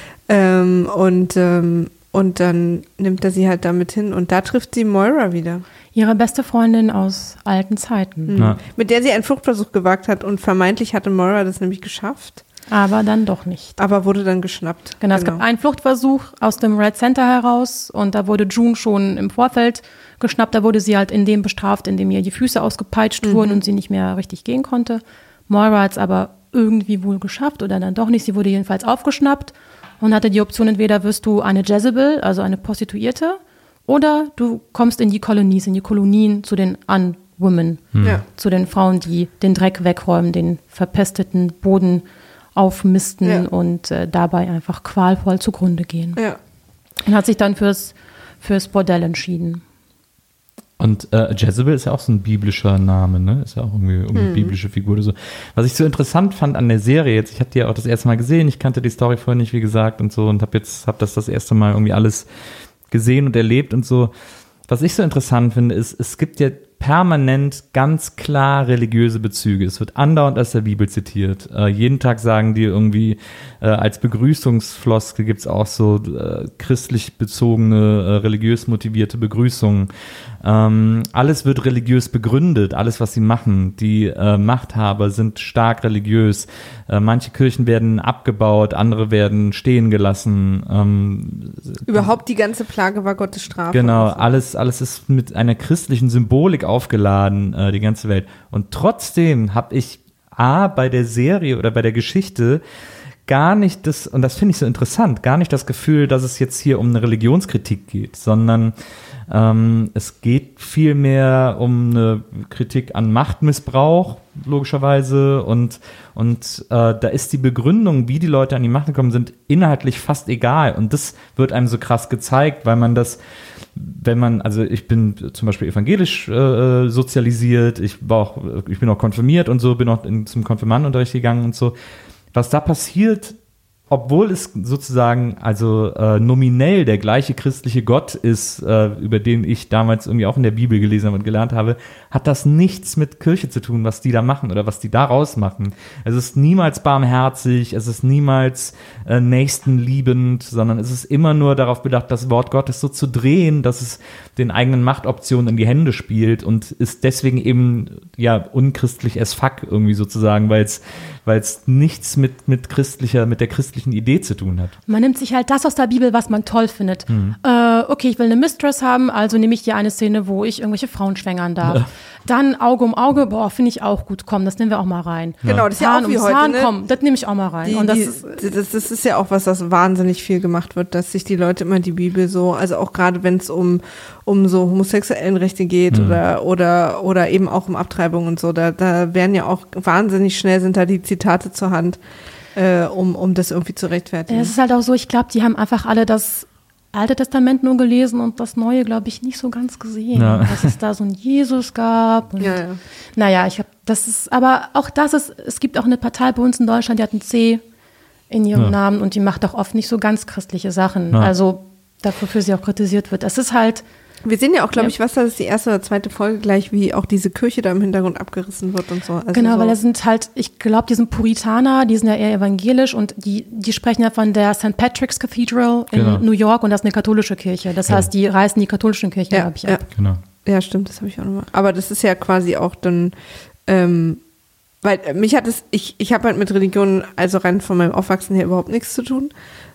Und dann nimmt er sie halt damit hin und da trifft sie Moira wieder. Ihre beste Freundin aus alten Zeiten. Ja. Mit der sie einen Fluchtversuch gewagt hat und vermeintlich hatte Moira das nämlich geschafft. Aber dann doch nicht. Aber wurde dann geschnappt. Genau, es gab einen Fluchtversuch aus dem Red Center heraus und da wurde June schon im Vorfeld geschnappt. Da wurde sie halt in dem bestraft, in dem ihr die Füße ausgepeitscht wurden und sie nicht mehr richtig gehen konnte. Moira hat es aber irgendwie wohl geschafft oder dann doch nicht. Sie wurde jedenfalls aufgeschnappt und hatte die Option, entweder wirst du eine Jezebel, also eine Prostituierte, oder du kommst in die Kolonien zu den Unwomen, zu den Frauen, die den Dreck wegräumen, den verpesteten Boden aufmisten und dabei einfach qualvoll zugrunde gehen. Ja. Und hat sich dann fürs Bordell entschieden. Und Jezebel ist ja auch so ein biblischer Name, ne? Ist ja auch irgendwie eine biblische Figur oder so. Was ich so interessant fand an der Serie jetzt, ich habe die ja auch das erste Mal gesehen, ich kannte die Story vorher nicht, wie gesagt, und so, und habe das erste Mal irgendwie alles gesehen und erlebt und so. Was ich so interessant finde, ist, es gibt ja permanent ganz klar religiöse Bezüge. Es wird andauernd aus der Bibel zitiert. Jeden Tag sagen die irgendwie, als Begrüßungsfloskel gibt es auch so christlich bezogene, religiös motivierte Begrüßungen. Alles wird religiös begründet, alles, was sie machen. Die Machthaber sind stark religiös. Manche Kirchen werden abgebaut, andere werden stehen gelassen. Überhaupt die ganze Plage war Gottes Strafe. Genau, alles ist mit einer christlichen Symbolik aufgeladen, die ganze Welt. Und trotzdem habe ich bei der Serie oder bei der Geschichte gar nicht und das finde ich so interessant, gar nicht das Gefühl, dass es jetzt hier um eine Religionskritik geht, sondern es geht vielmehr um eine Kritik an Machtmissbrauch, logischerweise, und da ist die Begründung, wie die Leute an die Macht gekommen sind, inhaltlich fast egal. Und das wird einem so krass gezeigt, weil man das, also ich bin zum Beispiel evangelisch sozialisiert, ich bin auch konfirmiert und so, bin auch zum Konfirmandenunterricht gegangen und so. Was da passiert, obwohl es sozusagen also nominell der gleiche christliche Gott ist, über den ich damals irgendwie auch in der Bibel gelesen habe und gelernt habe, hat das nichts mit Kirche zu tun, was die da machen oder was die daraus machen. Es ist niemals barmherzig, es ist niemals nächstenliebend, sondern es ist immer nur darauf bedacht, das Wort Gottes so zu drehen, dass es den eigenen Machtoptionen in die Hände spielt und ist deswegen eben ja unchristlich as fuck irgendwie sozusagen, weil es nichts mit der christlichen Idee zu tun hat. Man nimmt sich halt das aus der Bibel, was man toll findet. Okay, ich will eine Mistress haben, also nehme ich hier eine Szene, wo ich irgendwelche Frauen schwängern darf. Dann Auge um Auge, finde ich auch gut, komm, das nehmen wir auch mal rein. Genau, das ist ja auch wie heute, Zahn, komm, das nehme ich auch mal rein. Das ist ja auch was, das wahnsinnig viel gemacht wird, dass sich die Leute immer die Bibel so, also auch gerade wenn es um so homosexuellen Rechte geht oder eben auch um Abtreibung und so, da werden ja auch wahnsinnig schnell sind da die Zitate zur Hand, um das irgendwie zu rechtfertigen. Es ist halt auch so, ich glaube, die haben einfach alle das Alte Testament nur gelesen und das Neue, glaube ich, nicht so ganz gesehen. Ja. Dass es da so einen Jesus gab. Und, naja, es gibt auch eine Partei bei uns in Deutschland, die hat ein C in ihrem Namen und die macht auch oft nicht so ganz christliche Sachen. Ja. Also wofür sie auch kritisiert wird. Es ist halt. Wir sehen ja auch, glaube ich, das ist die erste oder zweite Folge gleich, wie auch diese Kirche da im Hintergrund abgerissen wird und so. Also genau, weil das sind halt, ich glaube, die sind Puritaner, die sind ja eher evangelisch und die sprechen ja von der St. Patrick's Cathedral in New York und das ist eine katholische Kirche. Das heißt, die reißen die katholischen Kirchen, glaube ich, ab. Genau. Ja, stimmt, das habe ich auch nochmal. Aber das ist ja quasi auch dann, weil mich hat es, ich habe halt mit Religion, also rein von meinem Aufwachsen her überhaupt nichts zu tun.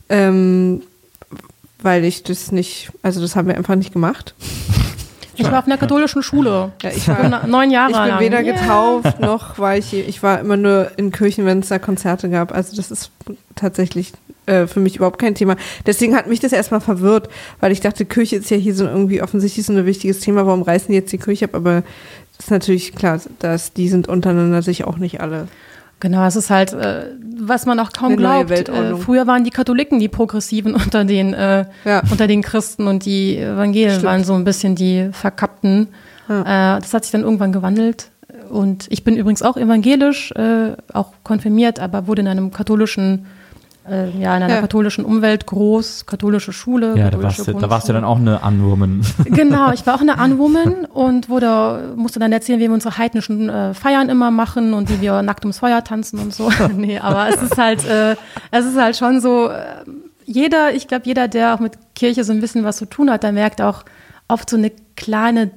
Weil ich das nicht, also das haben wir einfach nicht gemacht. Ich war auf einer katholischen Schule. Ja, ich war 9 Jahre lang. Ich bin weder getauft, noch ich war immer nur in Kirchen, wenn es da Konzerte gab. Also das ist tatsächlich für mich überhaupt kein Thema. Deswegen hat mich das erstmal verwirrt, weil ich dachte, Kirche ist ja hier so irgendwie offensichtlich so ein wichtiges Thema. Warum reißen die jetzt die Kirche ab? Aber das ist natürlich klar, die sind untereinander sich auch nicht alle. Genau, es ist halt, was man auch kaum glaubt. Früher waren die Katholiken die Progressiven unter den Christen und die Evangelien waren so ein bisschen die Verkappten. Ja. Das hat sich dann irgendwann gewandelt. Und ich bin übrigens auch evangelisch, auch konfirmiert, aber wurde in einem katholischen katholischen Umwelt groß, katholische Schule. Ja, da warst du dann auch eine Unwoman. Genau, ich war auch eine Unwoman und musste dann erzählen, wie wir unsere heidnischen Feiern immer machen und wie wir nackt ums Feuer tanzen und so. Nee, aber es ist halt schon so, ich glaube, jeder, der auch mit Kirche so ein bisschen was zu tun hat, der merkt auch oft so eine kleine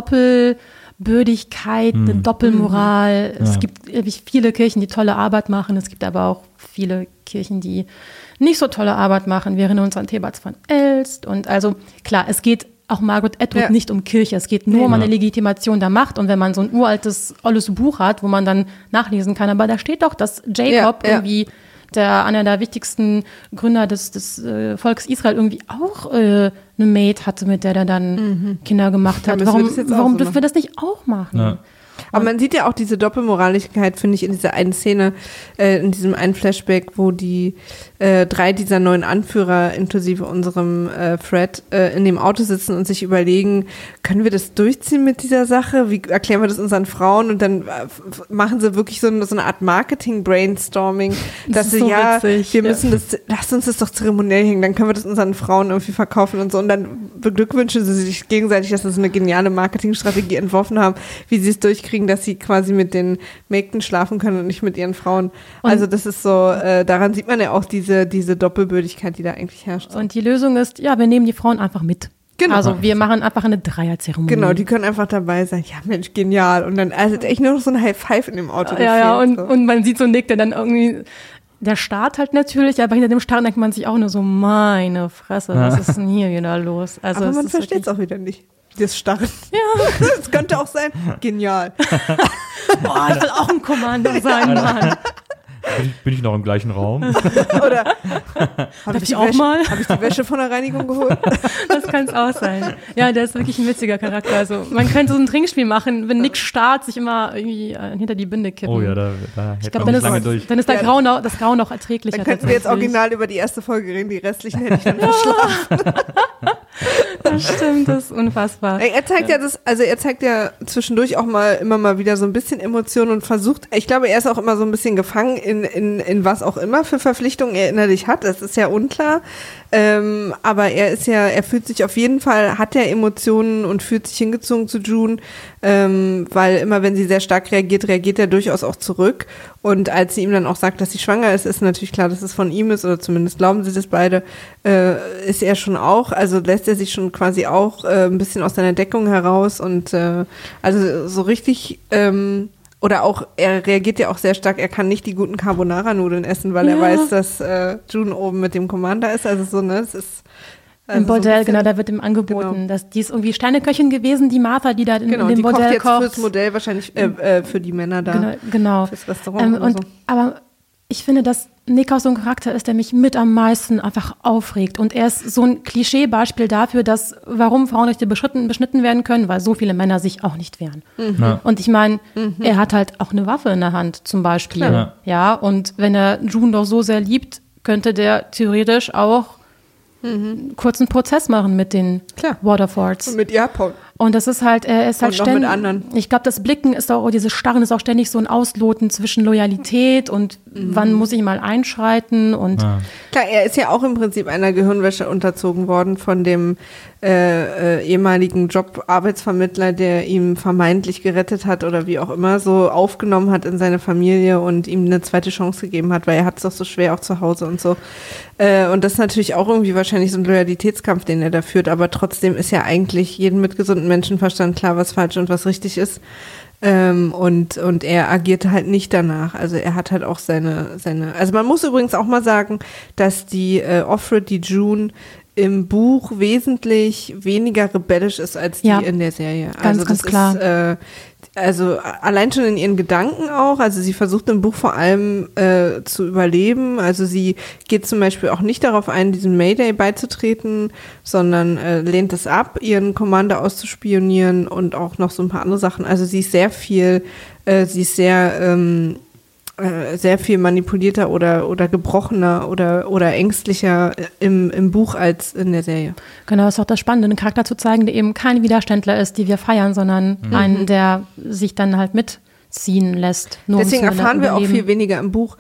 Doppelbödigkeit, eine Doppelmoral. Es gibt viele Kirchen, die tolle Arbeit machen. Es gibt aber auch viele Kirchen, die nicht so tolle Arbeit machen. Wir erinnern uns an Theberts von Elst. Und also klar, es geht auch Margaret Atwood nicht um Kirche. Es geht nur um eine Legitimation der Macht. Und wenn man so ein uraltes, olles Buch hat, wo man dann nachlesen kann, aber da steht doch, dass Jacob irgendwie einer der wichtigsten Gründer des Volkes Israel irgendwie auch eine Maid hatte, mit der dann Kinder gemacht hat. Warum dürfen wir das nicht auch machen? Ja. Aber man sieht ja auch diese Doppelmoraligkeit, finde ich, in dieser einen Szene, in diesem einen Flashback, wo die 3 dieser neuen Anführer, inklusive unserem Fred, in dem Auto sitzen und sich überlegen, können wir das durchziehen mit dieser Sache? Wie erklären wir das unseren Frauen? Und dann machen sie wirklich so eine Art Marketing-Brainstorming, dass sie, wir müssen lasst uns das doch zeremoniell hängen, dann können wir das unseren Frauen irgendwie verkaufen und so. Und dann beglückwünschen sie sich gegenseitig, dass sie so eine geniale Marketingstrategie entworfen haben, wie sie es durchkriegen, dass sie quasi mit den Mägden schlafen können und nicht mit ihren Frauen. Also das ist so, daran sieht man ja auch diese Doppelbödigkeit, die da eigentlich herrscht. Und die Lösung ist, wir nehmen die Frauen einfach mit. Genau. Also wir machen einfach eine Dreierzeremonie. Genau, die können einfach dabei sein. Ja, Mensch, genial. Und dann echt nur noch so ein High Five in dem Auto. Und man sieht so Nick, der dann irgendwie, der Start halt natürlich, aber hinter dem Start denkt man sich auch nur so, meine Fresse, was ist denn hier wieder los? Also aber man versteht es auch wieder nicht. Das Starren. Ja. Das könnte auch sein. Genial. Boah, ich will auch ein Kommando sein, Mann. Bin ich noch im gleichen Raum? Oder habe ich die Wäsche von der Reinigung geholt? Das kann es auch sein. Ja, der ist wirklich ein witziger Charakter. Also man könnte so ein Trinkspiel machen, wenn Nick Start sich immer irgendwie hinter die Binde kippen. Oh ja, da hält man nicht lange durch. Dann ist das Grau noch erträglicher. Dann könnten wir jetzt original über die erste Folge reden, die restlichen hätte ich dann verschlafen. Das stimmt, das ist unfassbar. Er zeigt ja zwischendurch auch immer mal wieder so ein bisschen Emotionen und versucht, ich glaube, er ist auch immer so ein bisschen gefangen in was auch immer für Verpflichtungen er innerlich hat. Das ist ja unklar. Aber er fühlt sich auf jeden Fall, hat er Emotionen und fühlt sich hingezogen zu June, weil immer wenn sie sehr stark reagiert er durchaus auch zurück. Und als sie ihm dann auch sagt, dass sie schwanger ist natürlich klar, dass es von ihm ist, oder zumindest glauben sie das beide, ist er schon auch, also lässt er sich schon quasi auch ein bisschen aus seiner Deckung heraus und also so richtig oder auch, er reagiert ja auch sehr stark, er kann nicht die guten Carbonara-Nudeln essen, weil er weiß, dass June oben mit dem Commander ist, also so, ne, es ist im Bordell, genau, da wird ihm angeboten, dass die ist irgendwie Steineköchin gewesen, die Martha, die da in dem Bordell kocht. Genau, die kocht jetzt fürs Modell wahrscheinlich, für die Männer da. Genau. Fürs Restaurant oder so. Aber ich finde, dass Nick auch so ein Charakter ist, der mich mit am meisten einfach aufregt. Und er ist so ein Klischeebeispiel dafür, warum Frauenrechte beschnitten werden können, weil so viele Männer sich auch nicht wehren. Mhm. Und ich meine, er hat halt auch eine Waffe in der Hand zum Beispiel. Klar. Ja, und wenn er June doch so sehr liebt, könnte der theoretisch auch kurzen Prozess machen mit den Waterfords. Und mit Japan. Und das ist halt, er ist halt Und noch ständig. mit anderen. Ich glaube, das Blicken ist auch, dieses Starren ist auch ständig so ein Ausloten zwischen Loyalität und wann muss ich mal einschreiten und. Klar, er ist ja auch im Prinzip einer Gehirnwäsche unterzogen worden von dem ehemaligen Arbeitsvermittler, der ihm vermeintlich gerettet hat oder wie auch immer, so aufgenommen hat in seine Familie und ihm eine zweite Chance gegeben hat, weil er hat es doch so schwer auch zu Hause und so. Und das ist natürlich auch irgendwie wahrscheinlich so ein Loyalitätskampf, den er da führt, aber trotzdem ist ja eigentlich jedem mit gesundem Menschenverstand klar, was falsch und was richtig ist. Und er agierte halt nicht danach. Also er hat halt auch seine, also man muss übrigens auch mal sagen, dass die Offred, die June, im Buch wesentlich weniger rebellisch ist als die in der Serie. Ganz, ganz klar. Also allein schon in ihren Gedanken auch, also sie versucht im Buch vor allem zu überleben, also sie geht zum Beispiel auch nicht darauf ein, diesem Mayday beizutreten, sondern lehnt es ab, ihren Commander auszuspionieren und auch noch so ein paar andere Sachen, also sie ist sehr viel manipulierter oder gebrochener oder ängstlicher im Buch als in der Serie. Genau, das ist auch das Spannende, einen Charakter zu zeigen, der eben kein Widerständler ist, die wir feiern, sondern einen, der sich dann halt mitziehen lässt. Deswegen erfahren wir auch viel weniger im Buch,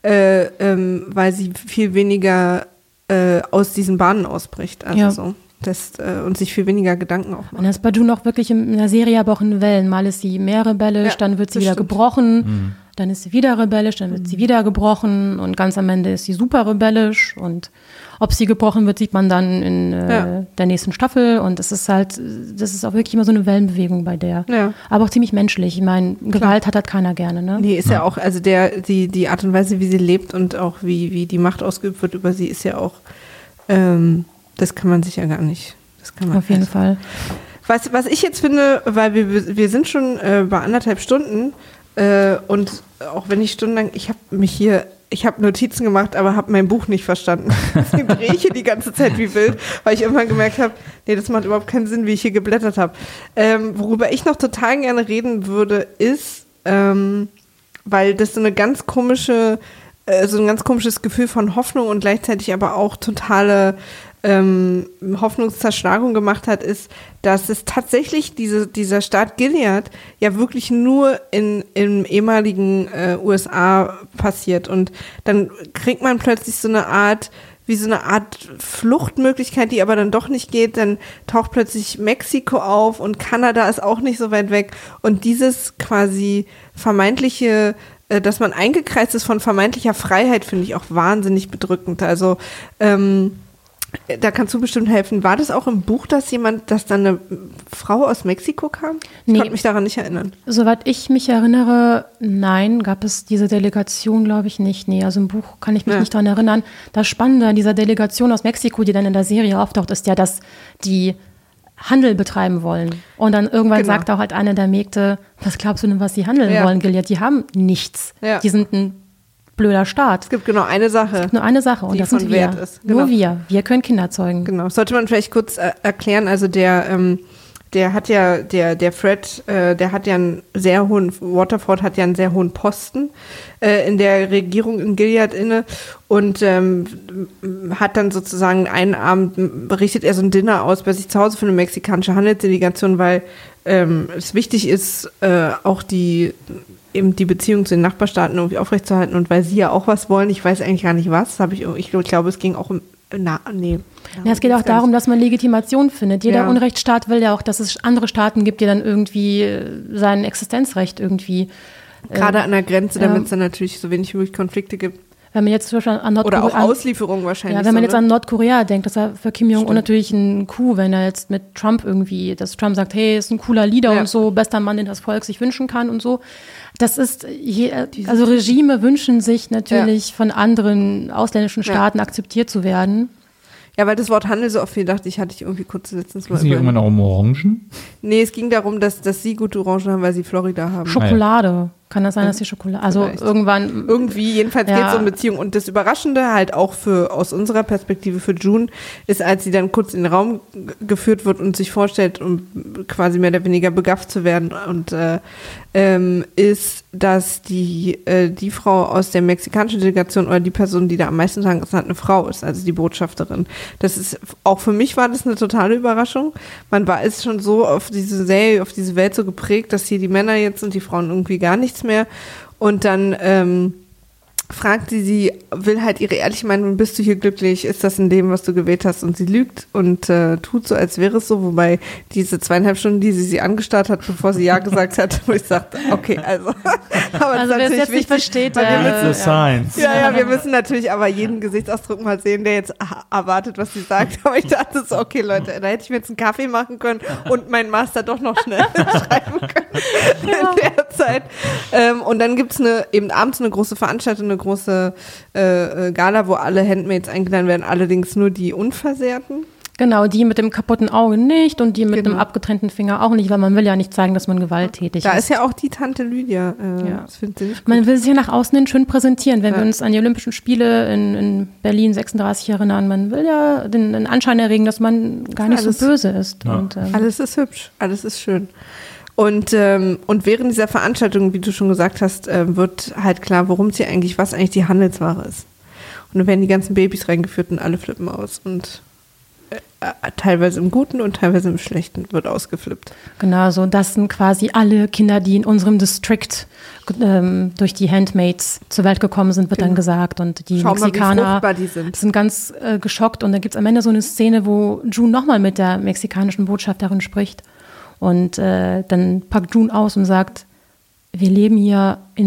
weil sie viel weniger aus diesen Bahnen ausbricht. Also so. Und sich viel weniger Gedanken auch macht. Und das ist bei June auch wirklich in der Serie aber auch in Wellen. Mal ist sie mehr rebellisch, dann wird sie wieder gebrochen, dann ist sie wieder rebellisch, dann wird sie wieder gebrochen und ganz am Ende ist sie super rebellisch und ob sie gebrochen wird, sieht man dann in der nächsten Staffel und das ist auch wirklich immer so eine Wellenbewegung bei der. Ja. Aber auch ziemlich menschlich. Ich meine, Gewalt hat halt keiner gerne, ne? Nee, ist ja auch, also die Art und Weise, wie sie lebt und auch wie die Macht ausgeübt wird über sie, ist ja auch das kann man sich ja gar nicht. Auf jeden Fall. Was ich jetzt finde, weil wir sind schon bei 1,5 Stunden und auch wenn ich stundenlang, ich habe Notizen gemacht, aber habe mein Buch nicht verstanden. Deswegen drehe ich hier die ganze Zeit wie wild, weil ich irgendwann gemerkt habe, nee, das macht überhaupt keinen Sinn, wie ich hier geblättert habe. Worüber ich noch total gerne reden würde, ist, weil das so ein ganz komisches Gefühl von Hoffnung und gleichzeitig aber auch totale Hoffnungszerschlagung gemacht hat, ist, dass es tatsächlich dieser Staat Gilead ja wirklich nur im ehemaligen USA passiert und dann kriegt man plötzlich so eine Art Fluchtmöglichkeit, die aber dann doch nicht geht, dann taucht plötzlich Mexiko auf und Kanada ist auch nicht so weit weg und dieses quasi vermeintliche, dass man eingekreist ist von vermeintlicher Freiheit, finde ich auch wahnsinnig bedrückend, also da kannst du bestimmt helfen. War das auch im Buch, dass dann eine Frau aus Mexiko kam? Ich konnte mich daran nicht erinnern. Soweit ich mich erinnere, nein, gab es diese Delegation, glaube ich, nicht. Nee, also im Buch kann ich mich nicht daran erinnern. Das Spannende an dieser Delegation aus Mexiko, die dann in der Serie auftaucht, ist ja, dass die Handel betreiben wollen. Und dann irgendwann sagt auch halt eine der Mägde, was glaubst du denn, was sie handeln wollen, Gilead? Die haben nichts. Ja. Die sind ein blöder Staat. Es gibt nur eine Sache. Und das sind wir. Nur wir. Wir können Kinder zeugen. Genau. Sollte man vielleicht kurz erklären, also der Fred, der hat ja einen sehr hohen, Waterford hat ja einen sehr hohen Posten in der Regierung in Gilead inne und hat dann sozusagen einen Abend, richtet er so ein Dinner aus bei sich zu Hause für eine mexikanische Handelsdelegation, weil es wichtig ist, auch die Beziehung zu den Nachbarstaaten irgendwie aufrechtzuerhalten und weil sie ja auch was wollen, ich weiß eigentlich gar nicht was, ich glaube, es ging auch um, es geht auch darum, dass man Legitimation findet. Jeder Unrechtsstaat will ja auch, dass es andere Staaten gibt, die dann irgendwie sein Existenzrecht irgendwie gerade an der Grenze, damit es dann natürlich so wenig wie möglich Konflikte gibt. Wenn man jetzt zum Beispiel an Nordkorea... Oder auch Auslieferung wahrscheinlich. Ja, wenn man jetzt an Nordkorea denkt, das war für Kim Jong-un natürlich ein Coup, wenn er jetzt mit Trump irgendwie, dass Trump sagt, hey, ist ein cooler Leader und so, bester Mann, den das Volk sich wünschen kann und so. Das ist, also Regime wünschen sich natürlich von anderen ausländischen Staaten akzeptiert zu werden. Ja, weil das Wort Handel so oft viel dachte ich, hatte ich irgendwie kurz letztens mal. Ist nicht irgendwann auch um Orangen? Nee, es ging darum, dass sie gute Orangen haben, weil sie Florida haben. Schokolade. Kann das sein, dass die Schokolade, also Vielleicht. irgendwann. Irgendwie, jedenfalls geht es um Beziehung. Und das Überraschende halt auch aus unserer Perspektive für June ist, als sie dann kurz in den Raum geführt wird und sich vorstellt, um quasi mehr oder weniger begafft zu werden und ist, dass die Frau aus der mexikanischen Delegation oder die Person, die da am meisten Tagen ist, eine Frau ist, also die Botschafterin. Das ist, auch für mich war das eine totale Überraschung. Man ist schon so auf diese Serie, auf diese Welt so geprägt, dass hier die Männer jetzt und die Frauen irgendwie gar nichts mehr. Und dann fragt sie, will halt ihre ehrliche Meinung, bist du hier glücklich, ist das in dem, was du gewählt hast? Und sie lügt und tut so, als wäre es so, wobei diese 2,5 Stunden, die sie angestarrt hat, bevor sie Ja gesagt hat, wo ich sagte, okay, also. Aber also wer es jetzt nicht versteht, wir müssen natürlich aber jeden Gesichtsausdruck mal sehen, der jetzt erwartet, was sie sagt. Aber ich dachte so, okay, Leute, da hätte ich mir jetzt einen Kaffee machen können und meinen Master doch noch schnell schreiben können in der Zeit. Und dann gibt's eben abends eine große Veranstaltung, eine große Gala, wo alle Handmaids eingeladen werden, allerdings nur die Unversehrten. Genau, die mit dem kaputten Auge nicht und die mit dem abgetrennten Finger auch nicht, weil man will ja nicht zeigen, dass man gewalttätig ist. Da ist ja auch die Tante Lydia. Das findet sie nicht gut. Man will sich ja nach außen hin schön präsentieren. Wenn wir uns an die Olympischen Spiele in Berlin 36 erinnern, man will ja den Anschein erregen, dass man gar nicht so böse ist. Ja. Und, alles ist hübsch, alles ist schön. Und während dieser Veranstaltung, wie du schon gesagt hast, wird halt klar, was eigentlich die Handelsware ist. Und dann werden die ganzen Babys reingeführt und alle flippen aus. Und teilweise im Guten und teilweise im Schlechten wird ausgeflippt. Genau, so das sind quasi alle Kinder, die in unserem District durch die Handmaids zur Welt gekommen sind, wird dann gesagt. Und die Mexikaner sind ganz geschockt. Und da gibt es am Ende so eine Szene, wo June nochmal mit der mexikanischen Botschafterin spricht. Und dann packt June aus und sagt, wir leben hier in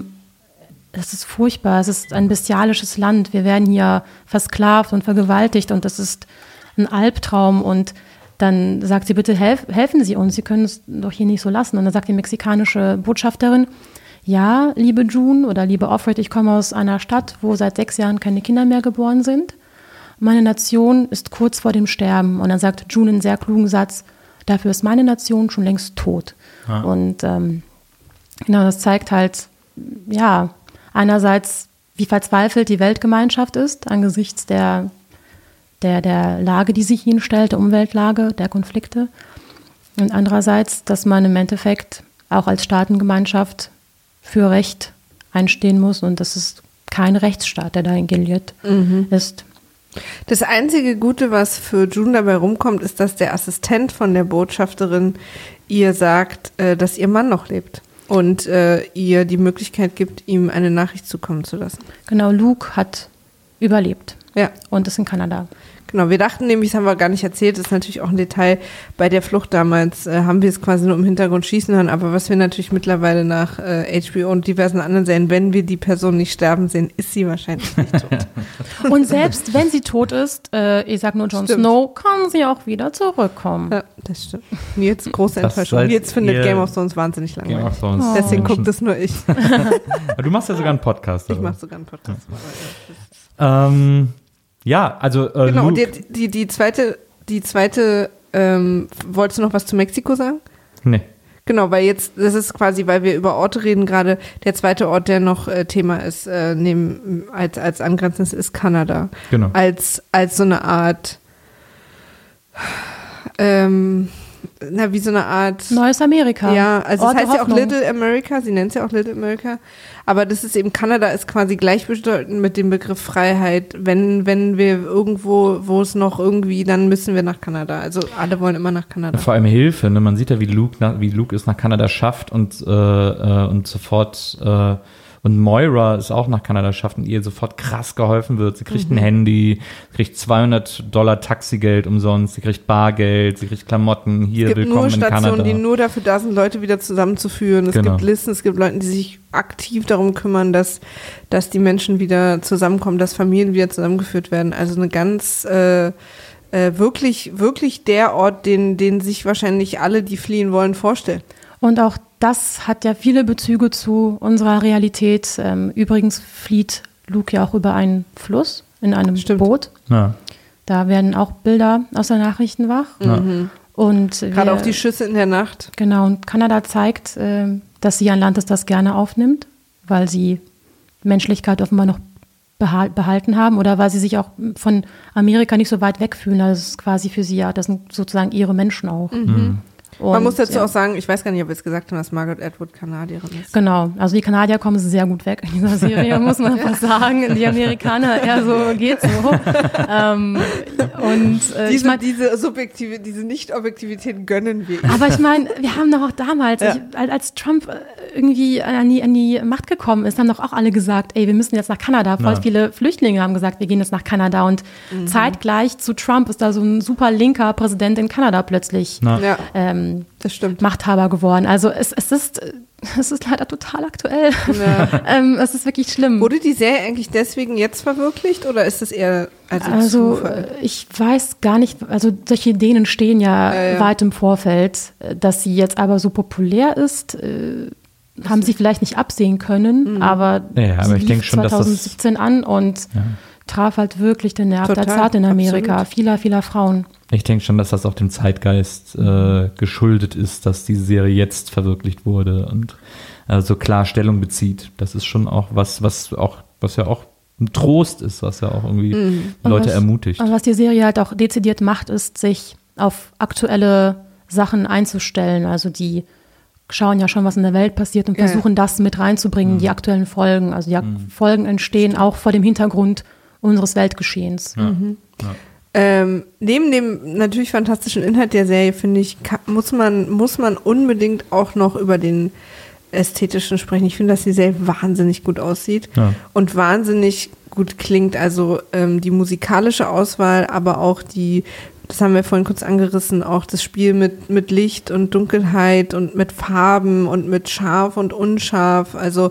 das ist furchtbar, es ist ein bestialisches Land, wir werden hier versklavt und vergewaltigt und das ist ein Albtraum. Und dann sagt sie, bitte helfen Sie uns, Sie können es doch hier nicht so lassen. Und dann sagt die mexikanische Botschafterin, ja, liebe June oder liebe Offred, ich komme aus einer Stadt, wo seit 6 Jahren keine Kinder mehr geboren sind. Meine Nation ist kurz vor dem Sterben. Und dann sagt June einen sehr klugen Satz, dafür ist meine Nation schon längst tot. Ah. Und genau, das zeigt halt, ja, einerseits, wie verzweifelt die Weltgemeinschaft ist angesichts der Lage, die sich ihnen stellt, der Umweltlage, der Konflikte. Und andererseits, dass man im Endeffekt auch als Staatengemeinschaft für Recht einstehen muss. Und das ist kein Rechtsstaat, der da in Gilead ist. Das einzige Gute, was für June dabei rumkommt, ist, dass der Assistent von der Botschafterin ihr sagt, dass ihr Mann noch lebt und ihr die Möglichkeit gibt, ihm eine Nachricht zukommen zu lassen. Genau, Luke hat überlebt. Ja. Und ist in Kanada. Genau, wir dachten nämlich, das haben wir gar nicht erzählt, das ist natürlich auch ein Detail, bei der Flucht damals haben wir es quasi nur im Hintergrund schießen hören, aber was wir natürlich mittlerweile nach HBO und diversen anderen Serien, wenn wir die Person nicht sterben sehen, ist sie wahrscheinlich nicht tot. Und selbst wenn sie tot ist, ich sag nur Jon Snow, kann sie auch wieder zurückkommen. Ja, das stimmt. Jetzt große Enttäuschung. Jetzt findet Game of Thrones wahnsinnig langweilig. Deswegen guckt es nur ich. Du machst ja sogar einen Podcast. Ich mache sogar einen Podcast. Ja, also genau, Luke. Die zweite, wolltest du noch was zu Mexiko sagen? Nee. Genau, weil jetzt, das ist quasi, weil wir über Orte reden gerade, der zweite Ort, der noch Thema ist, als angrenzendes ist Kanada. Genau. Als so eine Art, wie so eine Art Neues Amerika. Ja, also es heißt ja auch Hoffnung. Little America, sie nennt es ja auch Little America, aber das ist eben, Kanada ist quasi gleichbedeutend mit dem Begriff Freiheit. Wenn wir irgendwo, wo es noch irgendwie, dann müssen wir nach Kanada. Also alle wollen immer nach Kanada. Vor allem Hilfe, ne? Man sieht ja, wie Luke es nach Kanada schafft und sofort und Moira es auch nach Kanada schafft und ihr sofort krass geholfen wird. Sie kriegt ein Handy, kriegt $200 Taxigeld umsonst, sie kriegt Bargeld, sie kriegt Klamotten, hier willkommen in Kanada. Es gibt nur Stationen, die nur dafür da sind, Leute wieder zusammenzuführen. Es gibt Listen, es gibt Leute, die sich aktiv darum kümmern, dass die Menschen wieder zusammenkommen, dass Familien wieder zusammengeführt werden. Also eine ganz wirklich der Ort, den sich wahrscheinlich alle, die fliehen wollen, vorstellen. Und auch das hat ja viele Bezüge zu unserer Realität. Übrigens flieht Luke ja auch über einen Fluss in einem Boot. Ja. Da werden auch Bilder aus der Nachrichten wach. Ja. Und gerade auch die Schüsse in der Nacht. Genau, und Kanada zeigt, dass sie ein Land ist, das gerne aufnimmt, weil sie Menschlichkeit offenbar noch behalten haben oder weil sie sich auch von Amerika nicht so weit weg fühlen. Also das ist quasi für sie, das sind sozusagen ihre Menschen auch. Und, man muss dazu auch sagen, ich weiß gar nicht, ob wir es gesagt haben, dass Margaret Atwood Kanadierin ist. Genau, also die Kanadier kommen sehr gut weg in dieser Serie, muss man fast sagen. Die Amerikaner eher so, geht so. Diese Nicht-Objektivität gönnen wir. Aber ich meine, wir haben doch auch damals, als Trump irgendwie an die Macht gekommen ist, haben doch auch alle gesagt, ey, wir müssen jetzt nach Kanada. Voll viele Flüchtlinge haben gesagt, wir gehen jetzt nach Kanada. Und zeitgleich zu Trump ist da so ein super linker Präsident in Kanada plötzlich. Das stimmt. Machthaber geworden. Also es ist leider total aktuell. Ja. Es ist wirklich schlimm. Wurde die Serie eigentlich deswegen jetzt verwirklicht oder ist es eher also Zufall? Ich weiß gar nicht, also solche Ideen entstehen ja weit im Vorfeld, dass sie jetzt aber so populär ist, haben sie vielleicht nicht absehen können, aber sie ich denke schon, 2017 an und traf halt wirklich den Nerv der Zeit in Amerika, vieler Frauen. Ich denke schon, dass das auch dem Zeitgeist geschuldet ist, dass die Serie jetzt verwirklicht wurde und so klar Stellung bezieht. Das ist schon auch was ja auch ein Trost ist, was ja auch irgendwie Leute ermutigt. Und was die Serie halt auch dezidiert macht, ist, sich auf aktuelle Sachen einzustellen. Also die schauen ja schon, was in der Welt passiert und versuchen das mit reinzubringen, die aktuellen Folgen. Also die Folgen entstehen auch vor dem Hintergrund unseres Weltgeschehens. Neben dem natürlich fantastischen Inhalt der Serie, finde ich, muss man unbedingt auch noch über den ästhetischen sprechen. Ich finde, dass die Serie wahnsinnig gut aussieht und wahnsinnig gut klingt. Also die musikalische Auswahl, aber auch das haben wir vorhin kurz angerissen, auch das Spiel mit Licht und Dunkelheit und mit Farben und mit scharf und unscharf. Also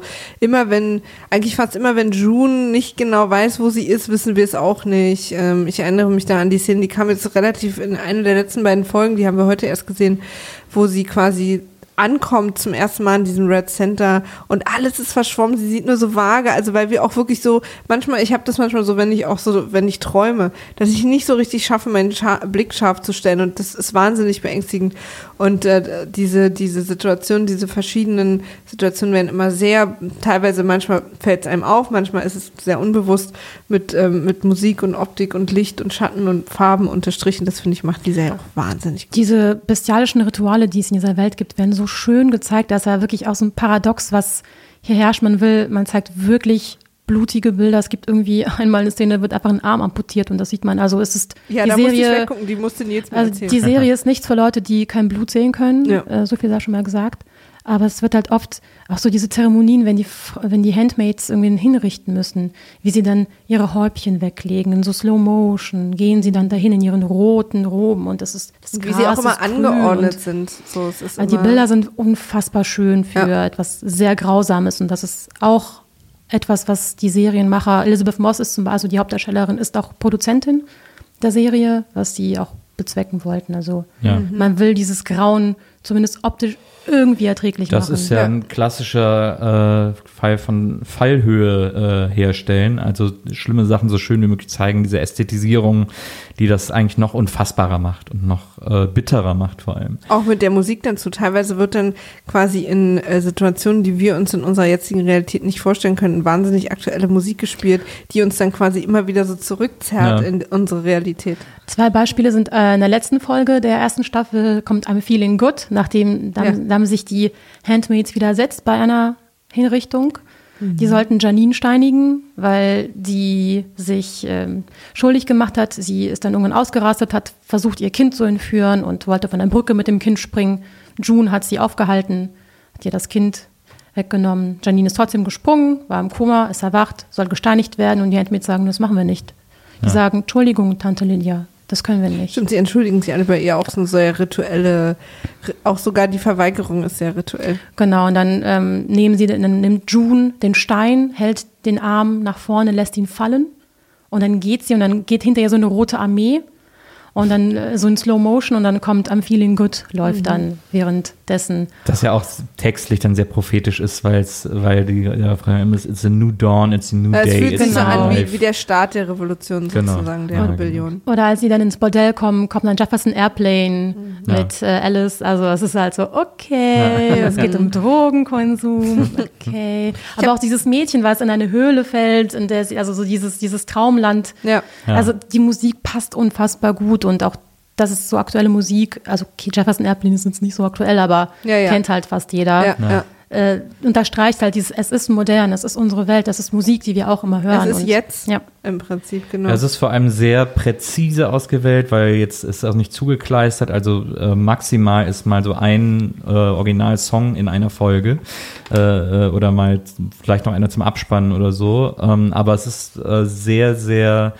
eigentlich fast immer, wenn June nicht genau weiß, wo sie ist, wissen wir es auch nicht. Ich erinnere mich da an die Szene, die kam jetzt relativ in einer der letzten beiden Folgen, die haben wir heute erst gesehen, wo sie quasi ankommt zum ersten Mal in diesem Red Center und alles ist verschwommen, sie sieht nur so vage, also weil wir auch wirklich so, ich habe das manchmal so, wenn ich träume, dass ich nicht so richtig schaffe, meinen Blick scharf zu stellen und das ist wahnsinnig beängstigend und diese Situationen, diese verschiedenen Situationen werden immer teilweise manchmal fällt es einem auf, manchmal ist es sehr unbewusst mit Musik und Optik und Licht und Schatten und Farben unterstrichen, das finde ich macht die Serie auch wahnsinnig gut. Diese bestialischen Rituale, die es in dieser Welt gibt, werden so schön gezeigt, dass er wirklich auch so ein Paradox, was hier herrscht. Man zeigt wirklich blutige Bilder. Es gibt irgendwie einmal eine Szene, da wird einfach ein Arm amputiert und das sieht man. Also es ist die Serie, musste ich weggucken, die musste Nils mir erzählen. Die Serie ist nichts für Leute, die kein Blut sehen können. So viel sei schon mal gesagt. Aber es wird halt oft auch so diese Zeremonien, wenn die Handmaids irgendwie hinrichten müssen, wie sie dann ihre Häubchen weglegen, in so Slow Motion, gehen sie dann dahin in ihren roten Roben und das wie Gras sie auch immer angeordnet sind. So, es ist die Bilder sind unfassbar schön für etwas sehr Grausames und das ist auch etwas, was die Serienmacher, Elizabeth Moss ist zum Beispiel, also die Hauptdarstellerin, ist auch Produzentin der Serie, was sie auch bezwecken wollten. Also man will dieses Grauen zumindest optisch irgendwie erträglich machen. Das ist ja ein klassischer Fall von Fallhöhe herstellen, also schlimme Sachen so schön wie möglich zeigen, diese Ästhetisierung, die das eigentlich noch unfassbarer macht und noch bitterer macht vor allem. Auch mit der Musik dazu. Teilweise wird dann quasi in Situationen, die wir uns in unserer jetzigen Realität nicht vorstellen können, wahnsinnig aktuelle Musik gespielt, die uns dann quasi immer wieder so zurückzerrt in unsere Realität. 2 Beispiele sind in der letzten Folge der ersten Staffel kommt I'm Feeling Good, nachdem da haben sich die Handmaids widersetzt bei einer Hinrichtung. Die sollten Janine steinigen, weil die sich schuldig gemacht hat. Sie ist dann irgendwann ausgerastet, hat versucht, ihr Kind zu entführen und wollte von der Brücke mit dem Kind springen. June hat sie aufgehalten, hat ihr das Kind weggenommen. Janine ist trotzdem gesprungen, war im Koma, ist erwacht, soll gesteinigt werden und die Handmaids sagen, das machen wir nicht. Die sagen, Entschuldigung, Tante Lydia, das können wir nicht. Stimmt, sie entschuldigen sich alle bei ihr auch so sehr rituelle, auch sogar die Verweigerung ist sehr rituell. Genau, und dann nimmt June den Stein, hält den Arm nach vorne, lässt ihn fallen und dann geht hinter ihr so eine rote Armee Und dann so in Slow Motion und dann kommt I'm Feeling Good, läuft dann währenddessen. Das ja auch textlich dann sehr prophetisch ist, weil die Frage ist, it's a new dawn, it's a new day. Es fühlt sich so an life. wie der Start der Revolution sozusagen, der Rebellion. Oder als sie dann ins Bordell kommt dann Jefferson Airplane mit Alice. Also es ist halt so, okay, es geht um Drogenkonsum, okay. Aber auch dieses Mädchen, was in eine Höhle fällt, in der sie, also so dieses Traumland. Ja. Also die Musik passt unfassbar gut und auch das ist so aktuelle Musik, also okay, Jefferson Airplane ist jetzt nicht so aktuell, aber kennt halt fast jeder. Ja. Unterstreicht halt es ist modern, es ist unsere Welt, das ist Musik, die wir auch immer hören. Es ist jetzt im Prinzip, genau. Ja, es ist vor allem sehr präzise ausgewählt, weil jetzt ist auch nicht zugekleistert, also maximal ist mal so ein Originalsong in einer Folge oder mal vielleicht noch einer zum Abspannen oder so, aber es ist sehr, sehr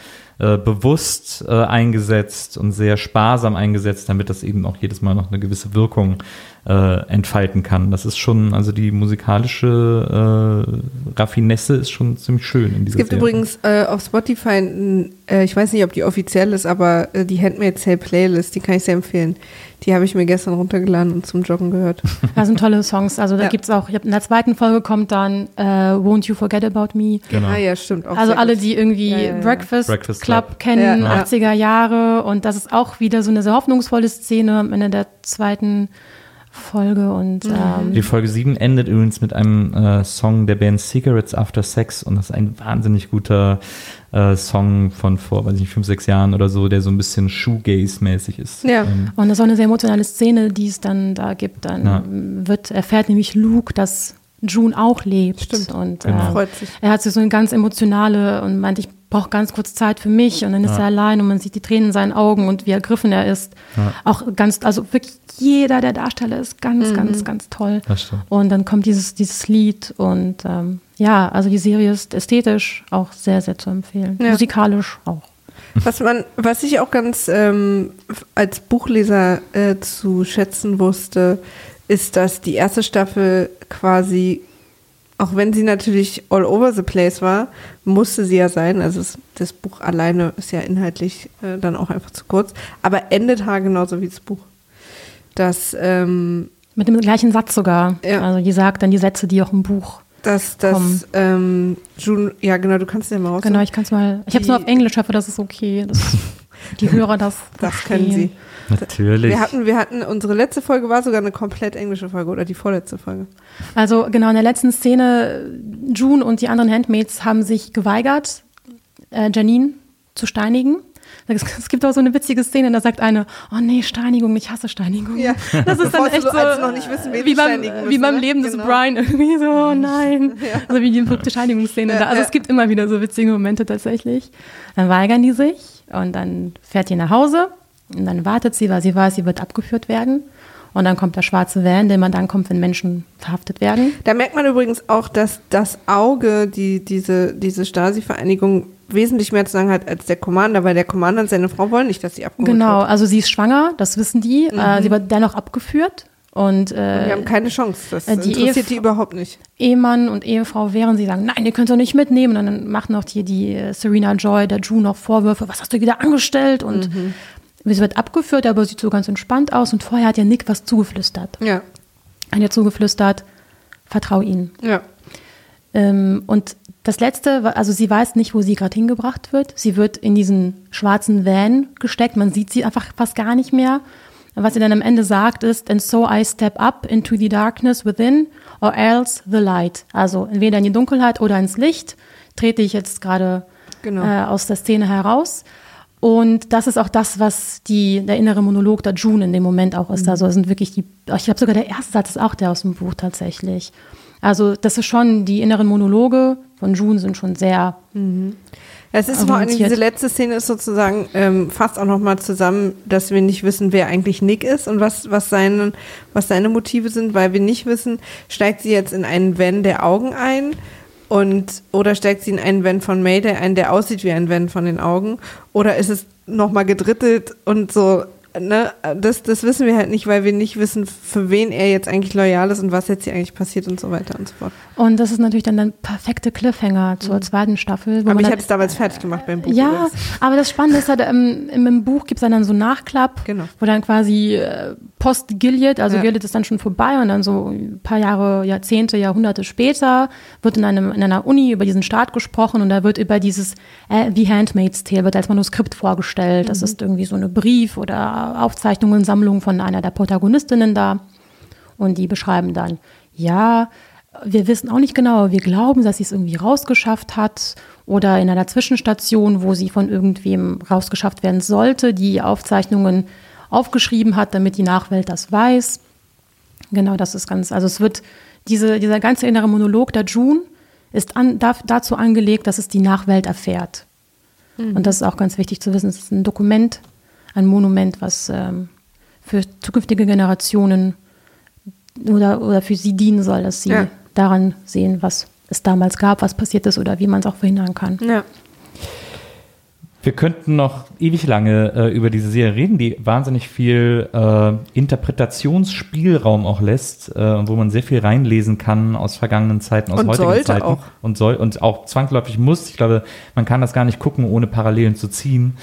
bewusst eingesetzt und sehr sparsam eingesetzt, damit das eben auch jedes Mal noch eine gewisse Wirkung entfalten kann. Das ist schon, also die musikalische Raffinesse ist schon ziemlich schön in dieser Es gibt Serie. übrigens auf Spotify, ich weiß nicht, ob die offiziell ist, aber die Handmaid's Tale Playlist, die kann ich sehr empfehlen. Die habe ich mir gestern runtergeladen und zum Joggen gehört. Das sind tolle Songs. Also da gibt's auch, in der zweiten Folge kommt dann Won't You Forget About Me. Genau. Ah ja, stimmt. Auch Also alle, gut. die irgendwie Breakfast Club kennen, 80er Jahre. Und das ist auch wieder so eine sehr hoffnungsvolle Szene am Ende der zweiten Folge. Und Die Folge 7 endet übrigens mit einem Song der Band Cigarettes After Sex und das ist ein wahnsinnig guter Song von vor, weiß ich nicht, 5, 6 Jahren oder so, der so ein bisschen Shoegaze-mäßig ist. Ja. Und das ist auch eine sehr emotionale Szene, die es dann da gibt. Dann erfährt nämlich Luke, dass June auch lebt. Stimmt. Und Freut sich. er hat so eine ganz emotionale und meint, ich brauche ganz kurz Zeit für mich und dann ist er allein und man sieht die Tränen in seinen Augen und wie ergriffen er ist. Ja. Auch ganz, also wirklich jeder der Darsteller ist ganz, ganz toll. Das stimmt. Und dann kommt dieses Lied und also die Serie ist ästhetisch auch sehr, sehr zu empfehlen. Ja. Musikalisch auch. Was ich auch ganz als Buchleser zu schätzen wusste, ist, dass die erste Staffel quasi, auch wenn sie natürlich all over the place war, musste sie ja sein, also das Buch alleine ist ja inhaltlich dann auch einfach zu kurz, aber endet genauso wie das Buch. Das mit dem gleichen Satz sogar. Ja. Also die sagt dann die Sätze, die auch im Buch kommen. June, ja genau, du kannst ja mal raus. Genau, ich kann es mal, ich habe es nur auf Englisch, hoffe, das ist okay. Die Hörer das können sie. Natürlich. Wir hatten, unsere letzte Folge war sogar eine komplett englische Folge oder die vorletzte Folge. Also genau, in der letzten Szene, June und die anderen Handmaids haben sich geweigert, Janine zu steinigen. Es gibt auch so eine witzige Szene, da sagt eine, oh nee, Steinigung, ich hasse Steinigung. Ja. Das ist dann echt so, noch nicht wissen, wie beim Leben des Brian, irgendwie so, oh nein. Ja. Also wie die verrückte Steinigungsszene da. Also es gibt immer wieder so witzige Momente tatsächlich. Dann weigern die sich und dann fährt die nach Hause und dann wartet sie, weil sie weiß, sie wird abgeführt werden. Und dann kommt der schwarze Van, der immer dann kommt, wenn Menschen verhaftet werden. Da merkt man übrigens auch, dass das Auge, diese Stasi-Vereinigung wesentlich mehr zu sagen hat als der Commander, weil der Commander und seine Frau wollen nicht, dass sie abgeholt wird. Genau, also sie ist schwanger, das wissen die. Sie wird dennoch abgeführt. Und die haben keine Chance, das interessiert die überhaupt nicht. Ehemann und Ehefrau wehren, sie sagen, nein, ihr könnt es doch nicht mitnehmen. Und dann macht noch die Serena Joy, der June, noch Vorwürfe, was hast du wieder angestellt? Und sie wird abgeführt, aber sieht so ganz entspannt aus. Und vorher hat ja Nick was zugeflüstert. Ja. Hat ihr zugeflüstert, vertrau ihnen. Ja. Und das Letzte, also sie weiß nicht, wo sie gerade hingebracht wird. Sie wird in diesen schwarzen Van gesteckt. Man sieht sie einfach fast gar nicht mehr. Was sie dann am Ende sagt ist, and so I step up into the darkness within or else the light. Also entweder in die Dunkelheit oder ins Licht trete ich jetzt gerade aus der Szene heraus. Und das ist auch das, was der innere Monolog der June in dem Moment auch ist. Also es sind wirklich ich glaube sogar der erste Satz ist auch der aus dem Buch tatsächlich. Also das ist schon, die inneren Monologe von June sind schon sehr Es ist vor allem, diese letzte Szene ist sozusagen fasst auch nochmal zusammen, dass wir nicht wissen, wer eigentlich Nick ist und was seine Motive sind, weil wir nicht wissen, steigt sie jetzt in einen Van der Augen ein oder steigt sie in einen Van von Mayday ein, der aussieht wie ein Van von den Augen, oder ist es nochmal gedrittelt und so ne, das wissen wir halt nicht, weil wir nicht wissen, für wen er jetzt eigentlich loyal ist und was jetzt hier eigentlich passiert und so weiter und so fort. Und das ist natürlich dann der perfekte Cliffhanger zur zweiten Staffel. Aber ich hatte es damals fertig gemacht beim Buch. Ja, übrigens. aber das Spannende ist halt, im Buch gibt es dann so einen Nachklapp, Genau. wo dann quasi Post-Gilead, also Gilead ist dann schon vorbei und dann so ein paar Jahre, Jahrzehnte, Jahrhunderte später wird in einer Uni über diesen Staat gesprochen und da wird über dieses The Handmaid's Tale wird als Manuskript vorgestellt. Das ist irgendwie so eine Brief- oder Aufzeichnungen-Sammlung von einer der Protagonistinnen da und die beschreiben dann, ja, wir wissen auch nicht genau, aber wir glauben, dass sie es irgendwie rausgeschafft hat oder in einer Zwischenstation, wo sie von irgendwem rausgeschafft werden sollte, die Aufzeichnungen aufgeschrieben hat, damit die Nachwelt das weiß. Genau, das ist also es wird, dieser ganze innere Monolog der June ist dazu angelegt, dass es die Nachwelt erfährt. Und das ist auch ganz wichtig zu wissen. Es ist ein Dokument, ein Monument, was für zukünftige Generationen oder für sie dienen soll, dass sie daran sehen, was es damals gab, was passiert ist oder wie man es auch verhindern kann. Ja. Wir könnten noch ewig lange über diese Serie reden, die wahnsinnig viel Interpretationsspielraum auch lässt, wo man sehr viel reinlesen kann aus vergangenen Zeiten, aus und heutigen Zeiten. Auch. Und auch zwangsläufig muss. Ich glaube, man kann das gar nicht gucken, ohne Parallelen zu ziehen.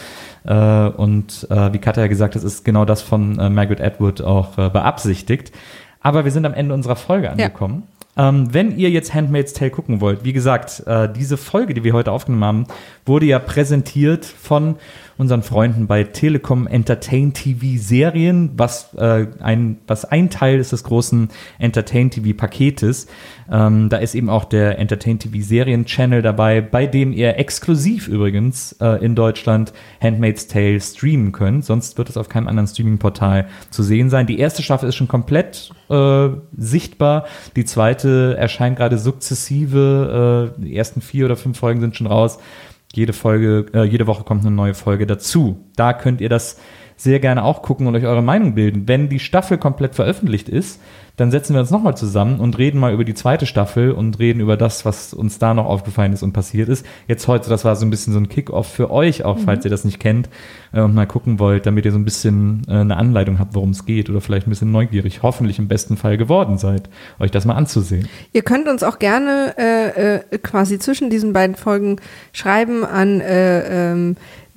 Wie Katja gesagt hat, ist genau das von Margaret Atwood auch beabsichtigt. Aber wir sind am Ende unserer Folge angekommen. Ja. Wenn ihr jetzt Handmaid's Tale gucken wollt, wie gesagt, diese Folge, die wir heute aufgenommen haben, wurde ja präsentiert von unseren Freunden bei Telekom Entertain TV Serien, was ein Teil ist des großen Entertain TV Paketes. Da ist eben auch der Entertain TV Serien Channel dabei, bei dem ihr exklusiv übrigens in Deutschland Handmaid's Tale streamen könnt. Sonst wird es auf keinem anderen Streaming-Portal zu sehen sein. Die erste Staffel ist schon komplett sichtbar. Die zweite erscheint gerade sukzessive. Die ersten 4 oder 5 Folgen sind schon raus. Jede Woche kommt eine neue Folge dazu. Da könnt ihr das sehr gerne auch gucken und euch eure Meinung bilden. Wenn die Staffel komplett veröffentlicht ist, dann setzen wir uns nochmal zusammen und reden mal über die zweite Staffel und reden über das, was uns da noch aufgefallen ist und passiert ist. Jetzt heute, das war so ein bisschen so ein Kick-Off für euch, auch falls ihr das nicht kennt und mal gucken wollt, damit ihr so ein bisschen eine Anleitung habt, worum es geht oder vielleicht ein bisschen neugierig, hoffentlich im besten Fall geworden seid, euch das mal anzusehen. Ihr könnt uns auch gerne quasi zwischen diesen beiden Folgen schreiben an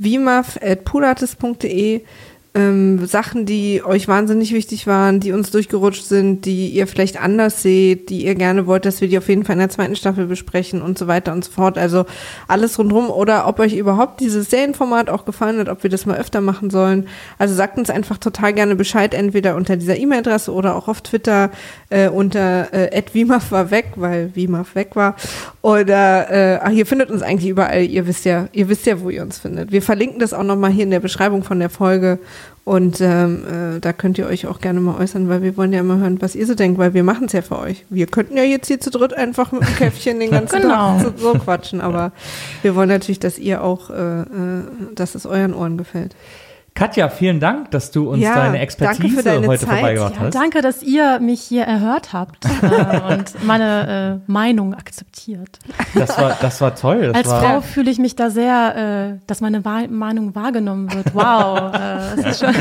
wimaf@pulates.de Sachen, die euch wahnsinnig wichtig waren, die uns durchgerutscht sind, die ihr vielleicht anders seht, die ihr gerne wollt, dass wir die auf jeden Fall in der zweiten Staffel besprechen und so weiter und so fort. Also alles rundherum oder ob euch überhaupt dieses Serienformat auch gefallen hat, ob wir das mal öfter machen sollen. Also sagt uns einfach total gerne Bescheid, entweder unter dieser E-Mail-Adresse oder auch auf Twitter unter @wimaf war weg, weil Wimaf weg war. Oder ihr findet uns eigentlich überall, ihr wisst ja, wo ihr uns findet. Wir verlinken das auch nochmal hier in der Beschreibung von der Folge. Und da könnt ihr euch auch gerne mal äußern, weil wir wollen ja immer hören, was ihr so denkt, weil wir machen es ja für euch. Wir könnten ja jetzt hier zu dritt einfach mit dem Käffchen den ganzen Tag so quatschen, aber wir wollen natürlich, dass ihr auch, dass es euren Ohren gefällt. Katja, vielen Dank, dass du uns deine Expertise heute vorbeigebracht hast. Danke, dass ihr mich hier erhört habt und meine Meinung akzeptiert. Das war toll. Als Frau fühle ich mich da sehr, dass meine Meinung wahrgenommen wird. Wow. Das ist schon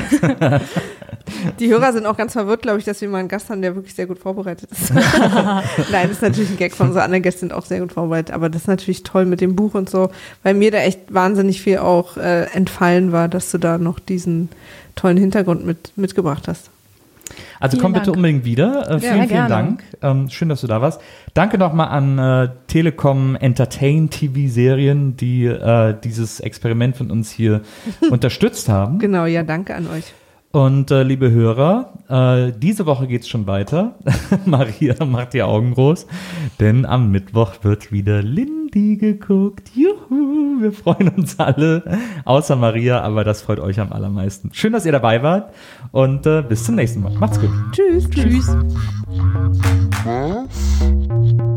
Die Hörer sind auch ganz verwirrt, glaube ich, dass wir mal einen Gast haben, der wirklich sehr gut vorbereitet ist. Nein, das ist natürlich ein Gag von unseren anderen Gäste, sind auch sehr gut vorbereitet, aber das ist natürlich toll mit dem Buch und so, weil mir da echt wahnsinnig viel auch entfallen war, dass du da noch diesen tollen Hintergrund mitgebracht hast. Also komm bitte unbedingt wieder. Vielen Dank. Schön, dass du da warst. Danke nochmal an Telekom Entertain TV Serien, die dieses Experiment von uns hier unterstützt haben. Genau, ja, danke an euch. Und liebe Hörer, diese Woche geht's schon weiter. Maria macht die Augen groß, denn am Mittwoch wird wieder Lindy geguckt. Juhu, wir freuen uns alle, außer Maria, aber das freut euch am allermeisten. Schön, dass ihr dabei wart und bis zum nächsten Mal. Macht's gut. Tschüss. Tschüss.